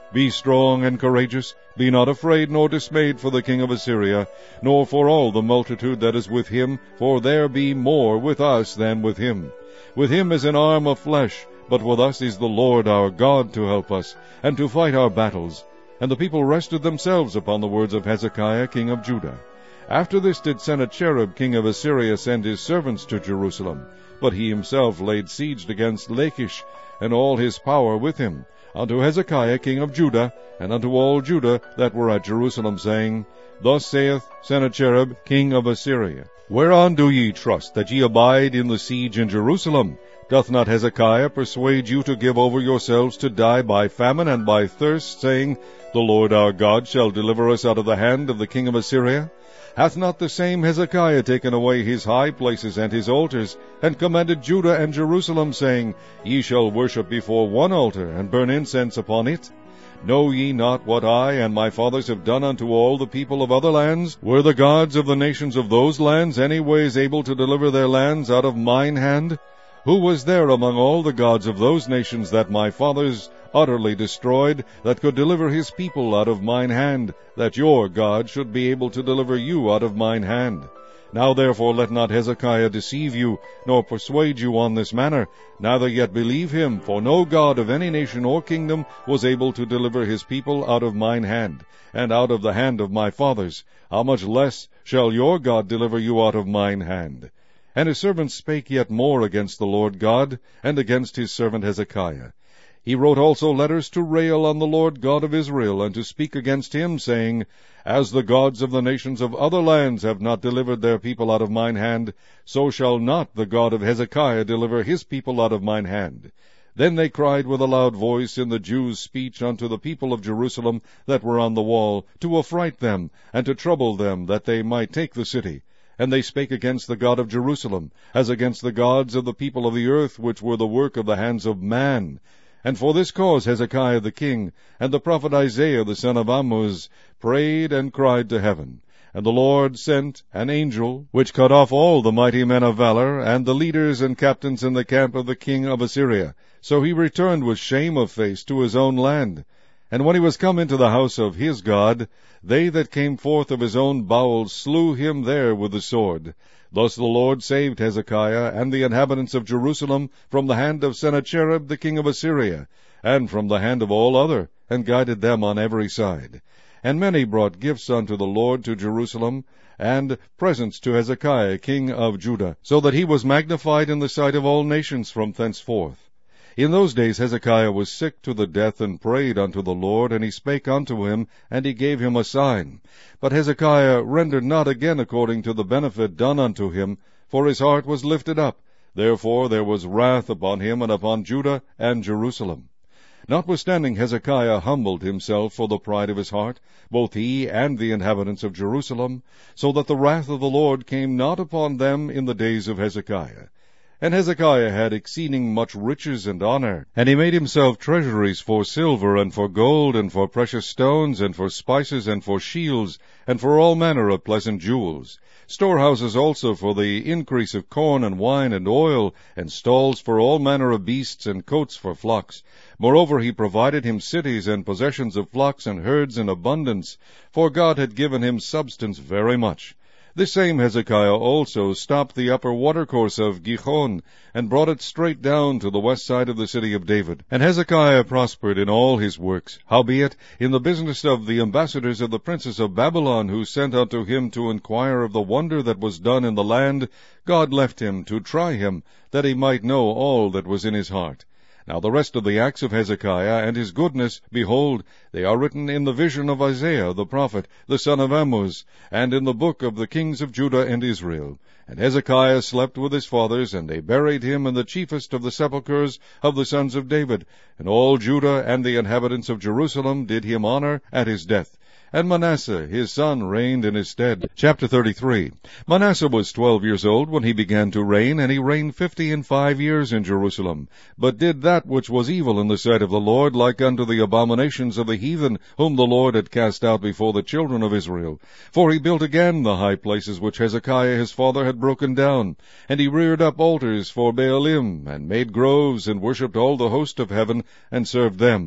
Be strong and courageous, be not afraid nor dismayed for the king of Assyria, nor for all the multitude that is with him, for there be more with us than with him. With him is an arm of flesh, but with us is the Lord our God to help us, and to fight our battles. And the people rested themselves upon the words of Hezekiah king of Judah. After this did Sennacherib king of Assyria send his servants to Jerusalem, but he himself laid siege against Lachish, and all his power with him, unto Hezekiah king of Judah, and unto all Judah that were at Jerusalem, saying, Thus saith Sennacherib king of Assyria, Whereon do ye trust, that ye abide in the siege in Jerusalem? Doth not Hezekiah persuade you to give over yourselves to die by famine and by thirst, saying, The Lord our God shall deliver us out of the hand of the king of Assyria? Hath not the same Hezekiah taken away his high places and his altars, and commanded Judah and Jerusalem, saying, Ye shall worship before one altar, and burn incense upon it? Know ye not what I and my fathers have done unto all the people of other lands? Were the gods of the nations of those lands any ways able to deliver their lands out of mine hand? Who was there among all the gods of those nations that my fathers utterly destroyed, that could deliver his people out of mine hand, that your God should be able to deliver you out of mine hand? Now therefore let not Hezekiah deceive you, nor persuade you on this manner, neither yet believe him, for no God of any nation or kingdom was able to deliver his people out of mine hand, and out of the hand of my fathers. How much less shall your God deliver you out of mine hand? And his servants spake yet more against the Lord God, and against his servant Hezekiah. He wrote also letters to rail on the Lord God of Israel, and to speak against him, saying, As the gods of the nations of other lands have not delivered their people out of mine hand, so shall not the God of Hezekiah deliver his people out of mine hand. Then they cried with a loud voice in the Jews' speech unto the people of Jerusalem that were on the wall, to affright them, and to trouble them, that they might take the city. And they spake against the God of Jerusalem, as against the gods of the people of the earth, which were the work of the hands of man. And for this cause Hezekiah the king, and the prophet Isaiah the son of Amoz, prayed and cried to heaven. And the Lord sent an angel, which cut off all the mighty men of valor, and the leaders and captains in the camp of the king of Assyria. So he returned with shame of face to his own land. And when he was come into the house of his God, they that came forth of his own bowels slew him there with the sword. Thus the Lord saved Hezekiah and the inhabitants of Jerusalem from the hand of Sennacherib the king of Assyria, and from the hand of all other, and guided them on every side. And many brought gifts unto the Lord to Jerusalem, and presents to Hezekiah king of Judah, so that he was magnified in the sight of all nations from thenceforth. In those days Hezekiah was sick to the death, and prayed unto the Lord, and he spake unto him, and he gave him a sign. But Hezekiah rendered not again according to the benefit done unto him, for his heart was lifted up. Therefore there was wrath upon him, and upon Judah and Jerusalem. Notwithstanding Hezekiah humbled himself for the pride of his heart, both he and the inhabitants of Jerusalem, so that the wrath of the Lord came not upon them in the days of Hezekiah. And Hezekiah had exceeding much riches and honor, and he made himself treasuries for silver, and for gold, and for precious stones, and for spices, and for shields, and for all manner of pleasant jewels. Storehouses also for the increase of corn and wine and oil, and stalls for all manner of beasts, and coats for flocks. Moreover he provided him cities and possessions of flocks and herds in abundance, for God had given him substance very much. This same Hezekiah also stopped the upper watercourse of Gihon, and brought it straight down to the west side of the city of David. And Hezekiah prospered in all his works. Howbeit, in the business of the ambassadors of the princes of Babylon, who sent unto him to inquire of the wonder that was done in the land, God left him to try him, that he might know all that was in his heart. Now the rest of the acts of Hezekiah and his goodness, behold, they are written in the vision of Isaiah the prophet, the son of Amoz, and in the book of the kings of Judah and Israel. And Hezekiah slept with his fathers, and they buried him in the chiefest of the sepulchres of the sons of David. And all Judah and the inhabitants of Jerusalem did him honor at his death. And Manasseh his son reigned in his stead. Chapter thirty-three. Manasseh was twelve years old when he began to reign, and he reigned fifty and five years in Jerusalem, but did that which was evil in the sight of the Lord, like unto the abominations of the heathen, whom the Lord had cast out before the children of Israel. For he built again the high places which Hezekiah his father had broken down, and he reared up altars for Baalim, and made groves, and worshipped all the host of heaven, and served them.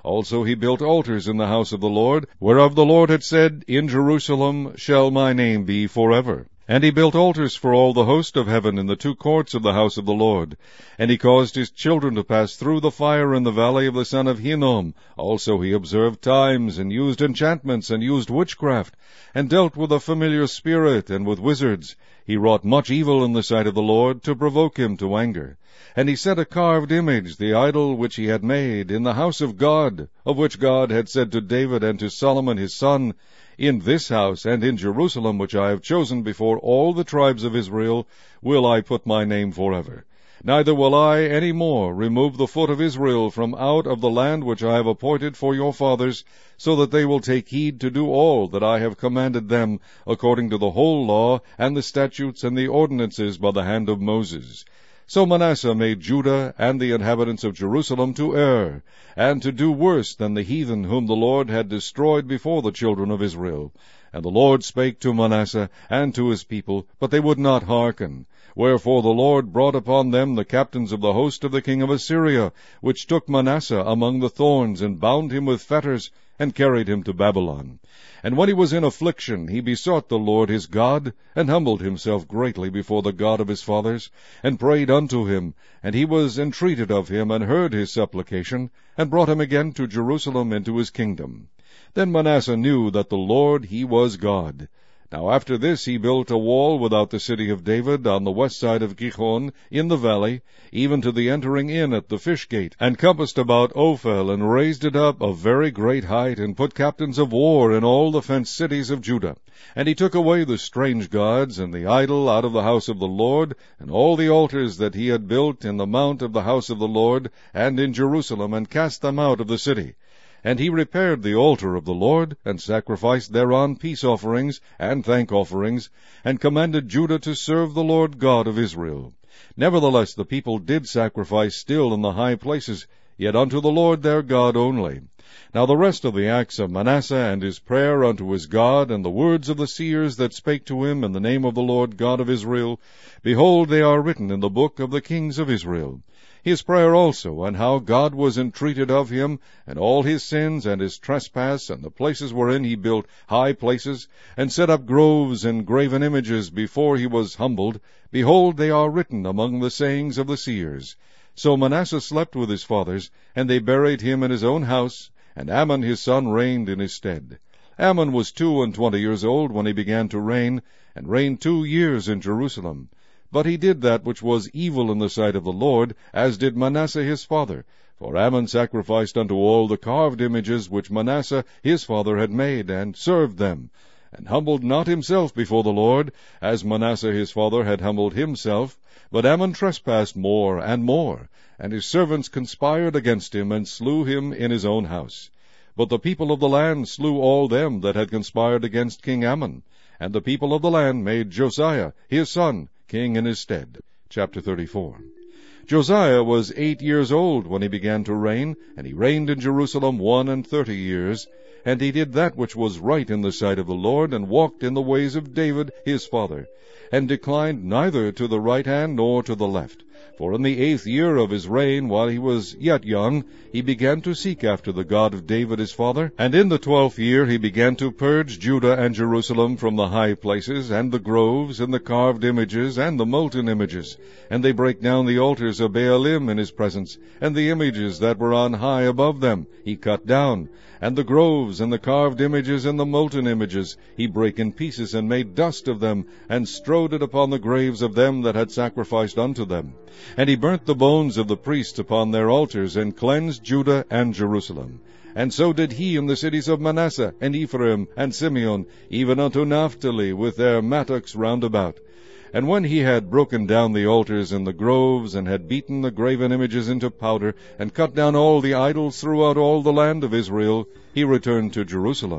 Also he built altars in the house of the Lord, whereof the Lord had said, In Jerusalem shall my name be forever. And he built altars for all the host of heaven in the two courts of the house of the Lord. And he caused his children to pass through the fire in the valley of the son of Hinnom. Also he observed times, and used enchantments, and used witchcraft, and dealt with a familiar spirit, and with wizards. He wrought much evil in the sight of the Lord, to provoke him to anger. And he set a carved image, the idol which he had made, in the house of God, of which God had said to David and to Solomon his son, In this house and in Jerusalem, which I have chosen before all the tribes of Israel, will I put my name forever. Neither will I any more remove the foot of Israel from out of the land which I have appointed for your fathers, so that they will take heed to do all that I have commanded them, according to the whole law, and the statutes, and the ordinances by the hand of Moses. So Manasseh made Judah and the inhabitants of Jerusalem to err, and to do worse than the heathen whom the Lord had destroyed before the children of Israel. And the Lord spake to Manasseh and to his people, but they would not hearken. Wherefore the Lord brought upon them the captains of the host of the king of Assyria, which took Manasseh among the thorns, and bound him with fetters, and carried him to Babylon. And when he was in affliction, he besought the Lord his God, and humbled himself greatly before the God of his fathers, and prayed unto him. And he was entreated of him, and heard his supplication, and brought him again to Jerusalem into his kingdom. Then Manasseh knew that the Lord he was God. Now after this he built a wall without the city of David, on the west side of Gihon, in the valley, even to the entering in at the fish gate, and compassed about Ophel, and raised it up of very great height, and put captains of war in all the fenced cities of Judah. And he took away the strange gods and the idol out of the house of the Lord, and all the altars that he had built in the mount of the house of the Lord, and in Jerusalem, and cast them out of the city. And he repaired the altar of the Lord, and sacrificed thereon peace offerings and thank offerings, and commanded Judah to serve the Lord God of Israel. Nevertheless the people did sacrifice still in the high places, yet unto the Lord their God only. Now the rest of the acts of Manasseh, and his prayer unto his God, and the words of the seers that spake to him in the name of the Lord God of Israel, behold, they are written in the book of the kings of Israel. His prayer also, and how God was entreated of him, and all his sins, and his trespass, and the places wherein he built high places, and set up groves and graven images before he was humbled, behold, they are written among the sayings of the seers. So Manasseh slept with his fathers, and they buried him in his own house, and Amon his son reigned in his stead. Amon was two and twenty years old when he began to reign, and reigned two years in Jerusalem. But he did that which was evil in the sight of the Lord, as did Manasseh his father. For Amon sacrificed unto all the carved images which Manasseh his father had made, and served them, and humbled not himself before the Lord, as Manasseh his father had humbled himself. But Amon trespassed more and more, and his servants conspired against him, and slew him in his own house. But the people of the land slew all them that had conspired against King Amon, and the people of the land made Josiah his son king in his stead. Chapter thirty-four. Josiah was eight years old when he began to reign, and he reigned in Jerusalem one and thirty years. And he did that which was right in the sight of the Lord, and walked in the ways of David his father, and declined neither to the right hand nor to the left. For in the eighth year of his reign, while he was yet young, he began to seek after the God of David his father. And in the twelfth year he began to purge Judah and Jerusalem from the high places, and the groves, and the carved images, and the molten images. And they brake down the altars of Baalim in his presence, and the images that were on high above them he cut down. And the groves, and the carved images, and the molten images, he brake in pieces, and made dust of them, and strowed it upon the graves of them that had sacrificed unto them. And he burnt the bones of the priests upon their altars, and cleansed Judah and Jerusalem. And so did he in the cities of Manasseh, and Ephraim, and Simeon, even unto Naphtali, with their mattocks round about. And when he had broken down the altars and the groves, and had beaten the graven images into powder, and cut down all the idols throughout all the land of Israel, he returned to Jerusalem.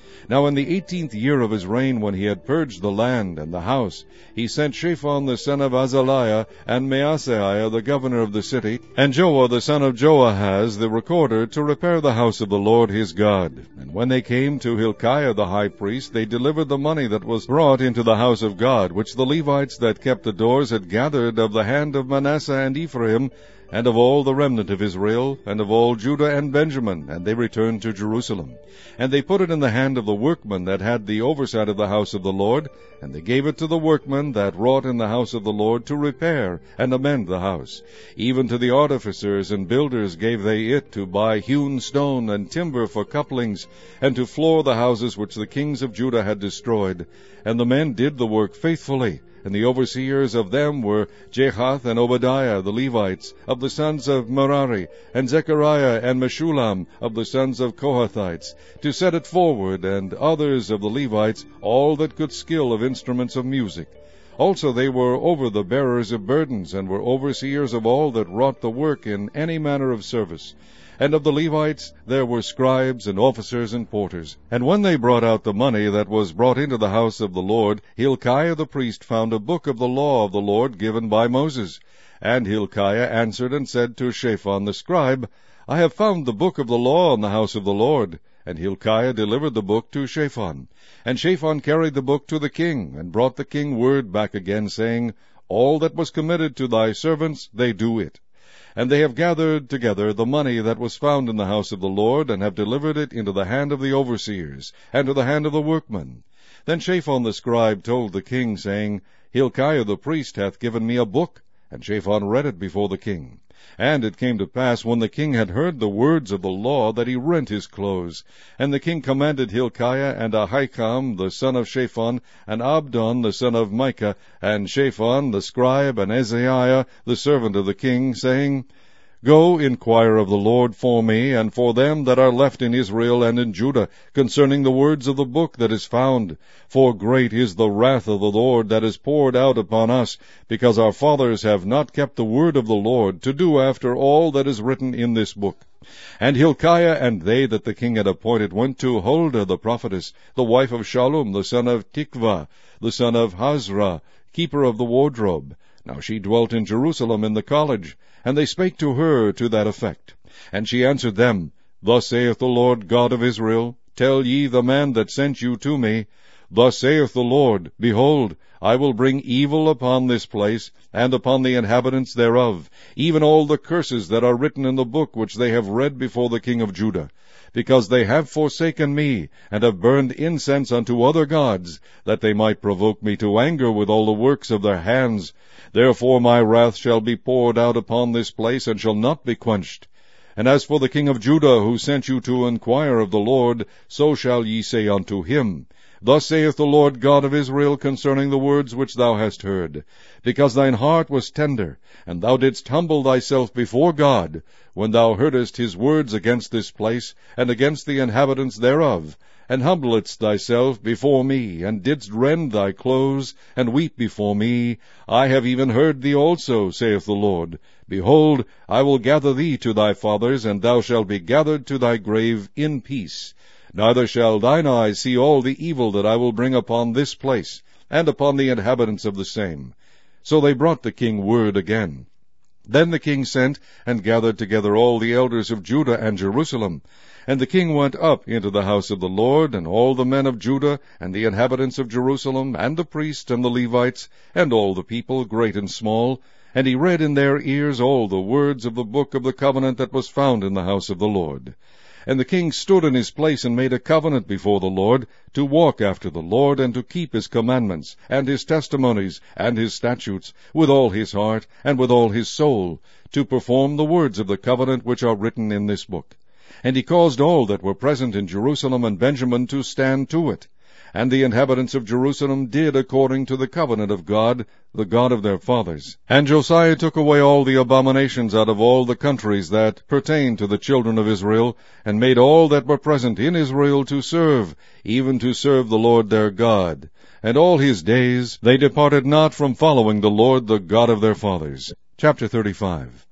Now in the eighteenth year of his reign, when he had purged the land and the house, he sent Shaphan the son of Azaliah, and Maaseiah the governor of the city, and Joah the son of Joahaz the recorder, to repair the house of the Lord his God. And when they came to Hilkiah the high priest, they delivered the money that was brought into the house of God, which the Levites that kept the doors had gathered of the hand of Manasseh and Ephraim, and of all the remnant of Israel, and of all Judah and Benjamin, and they returned to Jerusalem. And they put it in the hand of the workmen that had the oversight of the house of the Lord, and they gave it to the workmen that wrought in the house of the Lord to repair and amend the house. Even to the artificers and builders gave they it, to buy hewn stone and timber for couplings, and to floor the houses which the kings of Judah had destroyed. And the men did the work faithfully. And the overseers of them were Jehath and Obadiah the Levites, of the sons of Merari, and Zechariah and Meshullam, of the sons of Kohathites, to set it forward, and others of the Levites, all that could skill of instruments of music. Also they were over the bearers of burdens, and were overseers of all that wrought the work in any manner of service. And of the Levites there were scribes and officers and porters. And when they brought out the money that was brought into the house of the Lord, Hilkiah the priest found a book of the law of the Lord given by Moses. And Hilkiah answered and said to Shaphan the scribe, I have found the book of the law in the house of the Lord. And Hilkiah delivered the book to Shaphan. And Shaphan carried the book to the king, and brought the king word back again, saying, All that was committed to thy servants, they do it. And they have gathered together the money that was found in the house of the Lord, and have delivered it into the hand of the overseers, and to the hand of the workmen. Then Shaphan the scribe told the king, saying, Hilkiah the priest hath given me a book. And Shaphan read it before the king. And it came to pass, when the king had heard the words of the law, that he rent his clothes. And the king commanded Hilkiah, and Ahikam the son of Shaphan, and Abdon the son of Micah, and Shaphan the scribe, and Azariah the servant of the king, saying, Go, inquire of the Lord for me, and for them that are left in Israel and in Judah, concerning the words of the book that is found. For great is the wrath of the Lord that is poured out upon us, because our fathers have not kept the word of the Lord, to do after all that is written in this book. And Hilkiah and they that the king had appointed went to Huldah the prophetess, the wife of Shallum the son of Tikvah, the son of Hazra, keeper of the wardrobe. Now she dwelt in Jerusalem in the college, and they spake to her to that effect. And she answered them, Thus saith the Lord God of Israel, Tell ye the man that sent you to me, Thus saith the Lord, Behold, I will bring evil upon this place, and upon the inhabitants thereof, even all the curses that are written in the book which they have read before the king of Judah, because they have forsaken me, and have burned incense unto other gods, that they might provoke me to anger with all the works of their hands. Therefore my wrath shall be poured out upon this place, and shall not be quenched. And as for the king of Judah, who sent you to inquire of the Lord, so shall ye say unto him, Thus saith the Lord God of Israel concerning the words which thou hast heard, because thine heart was tender, and thou didst humble thyself before God, when thou heardest his words against this place, and against the inhabitants thereof, and humbledst thyself before me, and didst rend thy clothes, and weep before me, I have even heard thee also, saith the Lord. Behold, I will gather thee to thy fathers, and thou shalt be gathered to thy grave in peace. Neither shall thine eyes see all the evil that I will bring upon this place, and upon the inhabitants of the same. So they brought the king word again. Then the king sent and gathered together all the elders of Judah and Jerusalem. And the king went up into the house of the Lord, and all the men of Judah, and the inhabitants of Jerusalem, and the priests, and the Levites, and all the people, great and small, and he read in their ears all the words of the book of the covenant that was found in the house of the Lord. And the king stood in his place, and made a covenant before the Lord, to walk after the Lord, and to keep his commandments, and his testimonies, and his statutes, with all his heart, and with all his soul, to perform the words of the covenant which are written in this book. And he caused all that were present in Jerusalem and Benjamin to stand to it. And the inhabitants of Jerusalem did according to the covenant of God, the God of their fathers. And Josiah took away all the abominations out of all the countries that pertained to the children of Israel, and made all that were present in Israel to serve, even to serve the Lord their God. And all his days they departed not from following the Lord, the God of their fathers. Chapter thirty-five.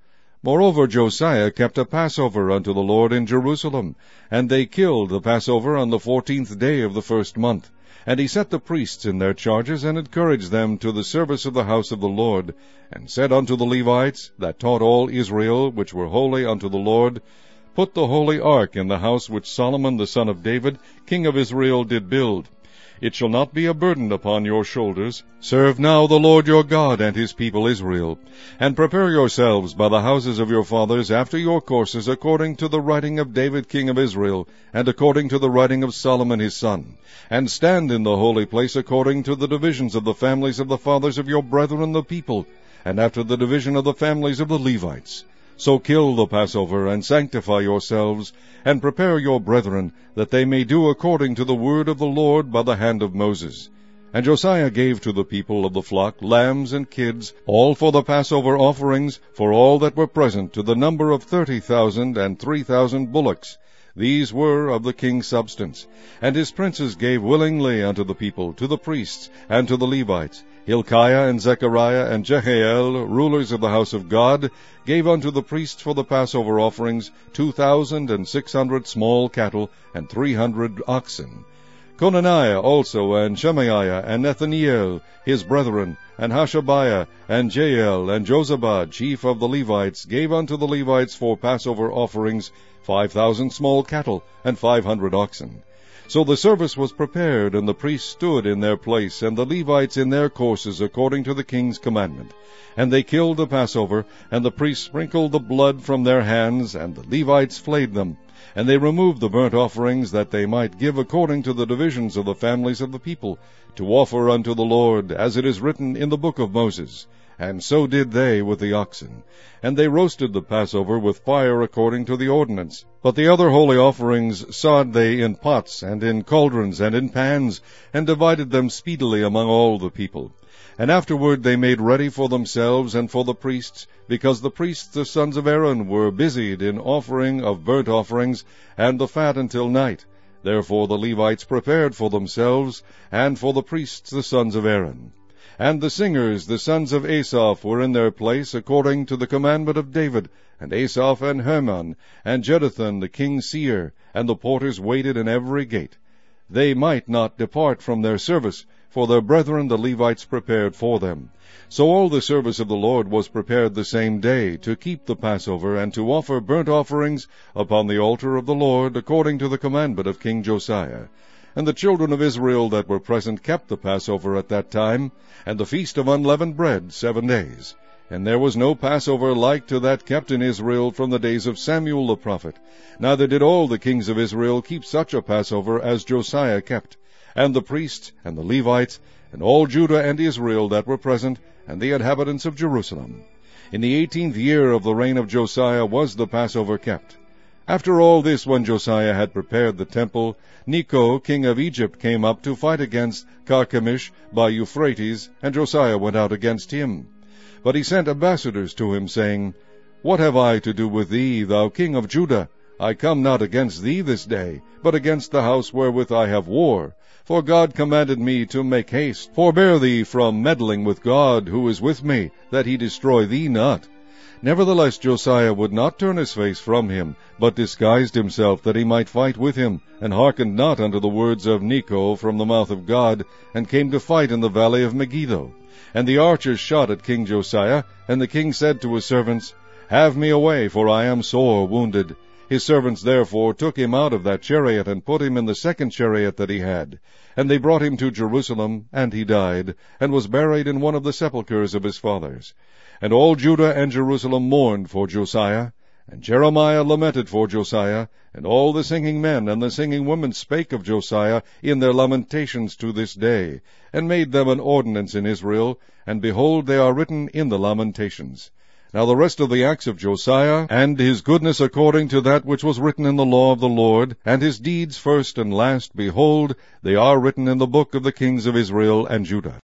Moreover, Josiah kept a Passover unto the Lord in Jerusalem, and they killed the Passover on the fourteenth day of the first month. And he set the priests in their charges, and encouraged them to the service of the house of the Lord, and said unto the Levites, that taught all Israel, which were holy unto the Lord, Put the holy ark in the house which Solomon the son of David, king of Israel, did build. It shall not be a burden upon your shoulders. Serve now the Lord your God and his people Israel. And prepare yourselves by the houses of your fathers after your courses, according to the writing of David king of Israel, and according to the writing of Solomon his son. And stand in the holy place according to the divisions of the families of the fathers of your brethren the people, and after the division of the families of the Levites. So kill the Passover, and sanctify yourselves, and prepare your brethren, that they may do according to the word of the Lord by the hand of Moses. And Josiah gave to the people of the flock lambs and kids, all for the Passover offerings, for all that were present, to the number of thirty thousand and three thousand bullocks. These were of the king's substance. And his princes gave willingly unto the people, to the priests, and to the Levites. Hilkiah and Zechariah and Jehiel, rulers of the house of God, gave unto the priests for the Passover offerings two thousand and six hundred small cattle, and three hundred oxen. Conaniah also, and Shemaiah, and Nethaniel, his brethren, and Hashabiah, and Jael, and Jozabad, chief of the Levites, gave unto the Levites for Passover offerings five thousand small cattle, and five hundred oxen. So the service was prepared, and the priests stood in their place, and the Levites in their courses, according to the king's commandment. And they killed the Passover, and the priests sprinkled the blood from their hands, and the Levites flayed them. And they removed the burnt offerings, that they might give according to the divisions of the families of the people, to offer unto the Lord, as it is written in the book of Moses. And so did they with the oxen. And they roasted the Passover with fire according to the ordinance. But the other holy offerings sod they in pots, and in cauldrons, and in pans, and divided them speedily among all the people. And afterward they made ready for themselves and for the priests, because the priests the sons of Aaron were busied in offering of burnt offerings, and the fat until night. Therefore the Levites prepared for themselves, and for the priests the sons of Aaron. And the singers, the sons of Asaph, were in their place, according to the commandment of David, and Asaph and Heman, and Jeduthun the king's seer, and the porters waited in every gate. They might not depart from their service, for their brethren the Levites prepared for them. So all the service of the Lord was prepared the same day, to keep the Passover, and to offer burnt offerings upon the altar of the Lord, according to the commandment of King Josiah. And the children of Israel that were present kept the Passover at that time, and the feast of unleavened bread seven days. And there was no Passover like to that kept in Israel from the days of Samuel the prophet. Neither did all the kings of Israel keep such a Passover as Josiah kept, and the priests, and the Levites, and all Judah and Israel that were present, and the inhabitants of Jerusalem. In the eighteenth year of the reign of Josiah was the Passover kept. After all this, when Josiah had prepared the temple, Necho king of Egypt came up to fight against Carchemish by Euphrates, and Josiah went out against him. But he sent ambassadors to him, saying, What have I to do with thee, thou king of Judah? I come not against thee this day, but against the house wherewith I have war. For God commanded me to make haste. Forbear thee from meddling with God, who is with me, that he destroy thee not. Nevertheless Josiah would not turn his face from him, but disguised himself, that he might fight with him, and hearkened not unto the words of Necho from the mouth of God, and came to fight in the valley of Megiddo. And the archers shot at King Josiah, and the king said to his servants, Have me away, for I am sore wounded. His servants therefore took him out of that chariot, and put him in the second chariot that he had. And they brought him to Jerusalem, and he died, and was buried in one of the sepulchres of his fathers. And all Judah and Jerusalem mourned for Josiah, and Jeremiah lamented for Josiah, and all the singing men and the singing women spake of Josiah in their lamentations to this day, and made them an ordinance in Israel, and behold, they are written in the lamentations. Now the rest of the acts of Josiah, and his goodness according to that which was written in the law of the Lord, and his deeds first and last, behold, they are written in the book of the kings of Israel and Judah.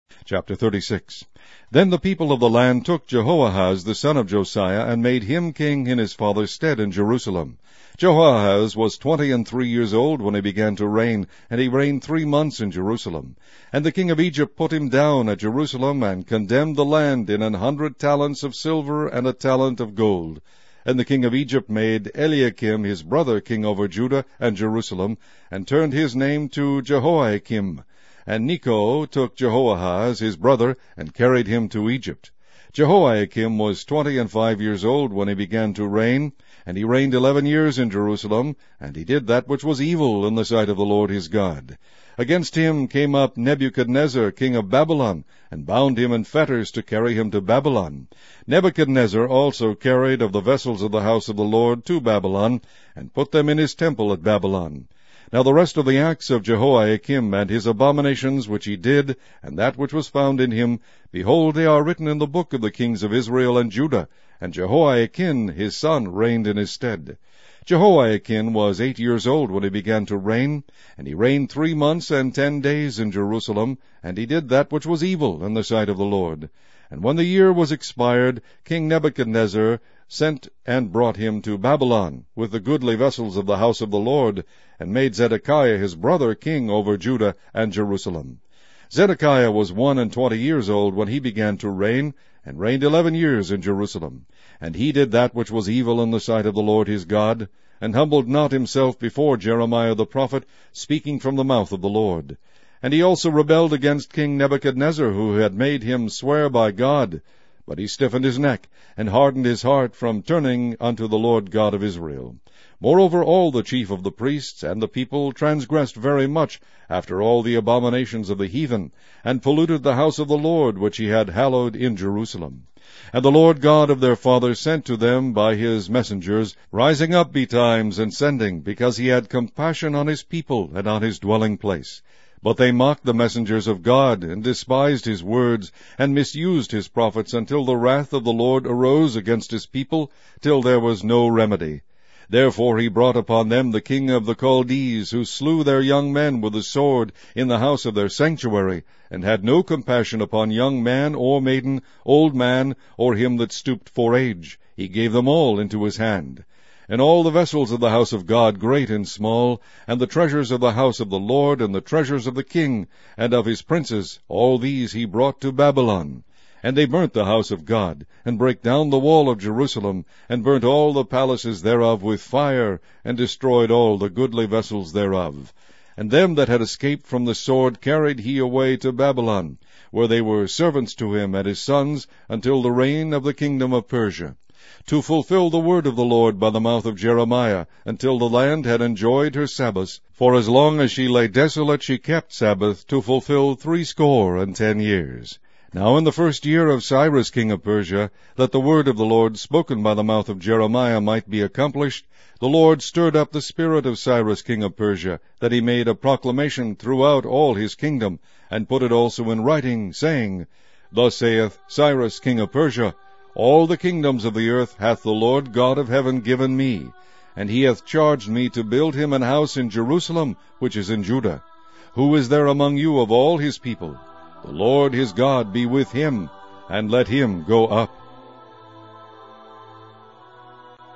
Chapter thirty-six. Then the people of the land took Jehoahaz the son of Josiah, and made him king in his father's stead in Jerusalem. Jehoahaz was twenty and three years old when he began to reign, and he reigned three months in Jerusalem. And the king of Egypt put him down at Jerusalem, and condemned the land in an hundred talents of silver and a talent of gold. And the king of Egypt made Eliakim his brother king over Judah and Jerusalem, and turned his name to Jehoiakim. And Necho took Jehoahaz his brother, and carried him to Egypt. Jehoiakim was twenty and five years old when he began to reign, and he reigned eleven years in Jerusalem, and he did that which was evil in the sight of the Lord his God. Against him came up Nebuchadnezzar king of Babylon, and bound him in fetters to carry him to Babylon. Nebuchadnezzar also carried of the vessels of the house of the Lord to Babylon, and put them in his temple at Babylon. Now the rest of the acts of Jehoiakim, and his abominations which he did, and that which was found in him, behold, they are written in the book of the kings of Israel and Judah, and Jehoiakim his son reigned in his stead. Jehoiakim was eight years old when he began to reign, and he reigned three months and ten days in Jerusalem, and he did that which was evil in the sight of the Lord. And when the year was expired, King Nebuchadnezzar sent and brought him to Babylon, with the goodly vessels of the house of the Lord, and made Zedekiah his brother king over Judah and Jerusalem. Zedekiah was one and twenty years old when he began to reign, and reigned eleven years in Jerusalem. And he did that which was evil in the sight of the Lord his God, and humbled not himself before Jeremiah the prophet, speaking from the mouth of the Lord. And he also rebelled against King Nebuchadnezzar, who had made him swear by God. But he stiffened his neck, and hardened his heart from turning unto the Lord God of Israel. Moreover, all the chief of the priests and the people transgressed very much after all the abominations of the heathen, and polluted the house of the Lord which he had hallowed in Jerusalem. And the Lord God of their fathers sent to them by his messengers, rising up betimes and sending, because he had compassion on his people and on his dwelling place. But they mocked the messengers of God, and despised his words, and misused his prophets, until the wrath of the Lord arose against his people, till there was no remedy. Therefore he brought upon them the king of the Chaldees, who slew their young men with the sword in the house of their sanctuary, and had no compassion upon young man or maiden, old man, or him that stooped for age. He gave them all into his hand. And all the vessels of the house of God, great and small, and the treasures of the house of the Lord, and the treasures of the king, and of his princes, all these he brought to Babylon. And they burnt the house of God, and brake down the wall of Jerusalem, and burnt all the palaces thereof with fire, and destroyed all the goodly vessels thereof. And them that had escaped from the sword carried he away to Babylon, where they were servants to him and his sons, until the reign of the kingdom of Persia, to fulfill the word of the Lord by the mouth of Jeremiah, until the land had enjoyed her Sabbaths. For as long as she lay desolate she kept Sabbath, to fulfill threescore and ten years. Now in the first year of Cyrus king of Persia, that the word of the Lord spoken by the mouth of Jeremiah might be accomplished, the Lord stirred up the spirit of Cyrus king of Persia, that he made a proclamation throughout all his kingdom, and put it also in writing, saying, Thus saith Cyrus king of Persia, All the kingdoms of the earth hath the Lord God of heaven given me, and he hath charged me to build him an house in Jerusalem, which is in Judah. Who is there among you of all his people? The Lord his God be with him, and let him go up.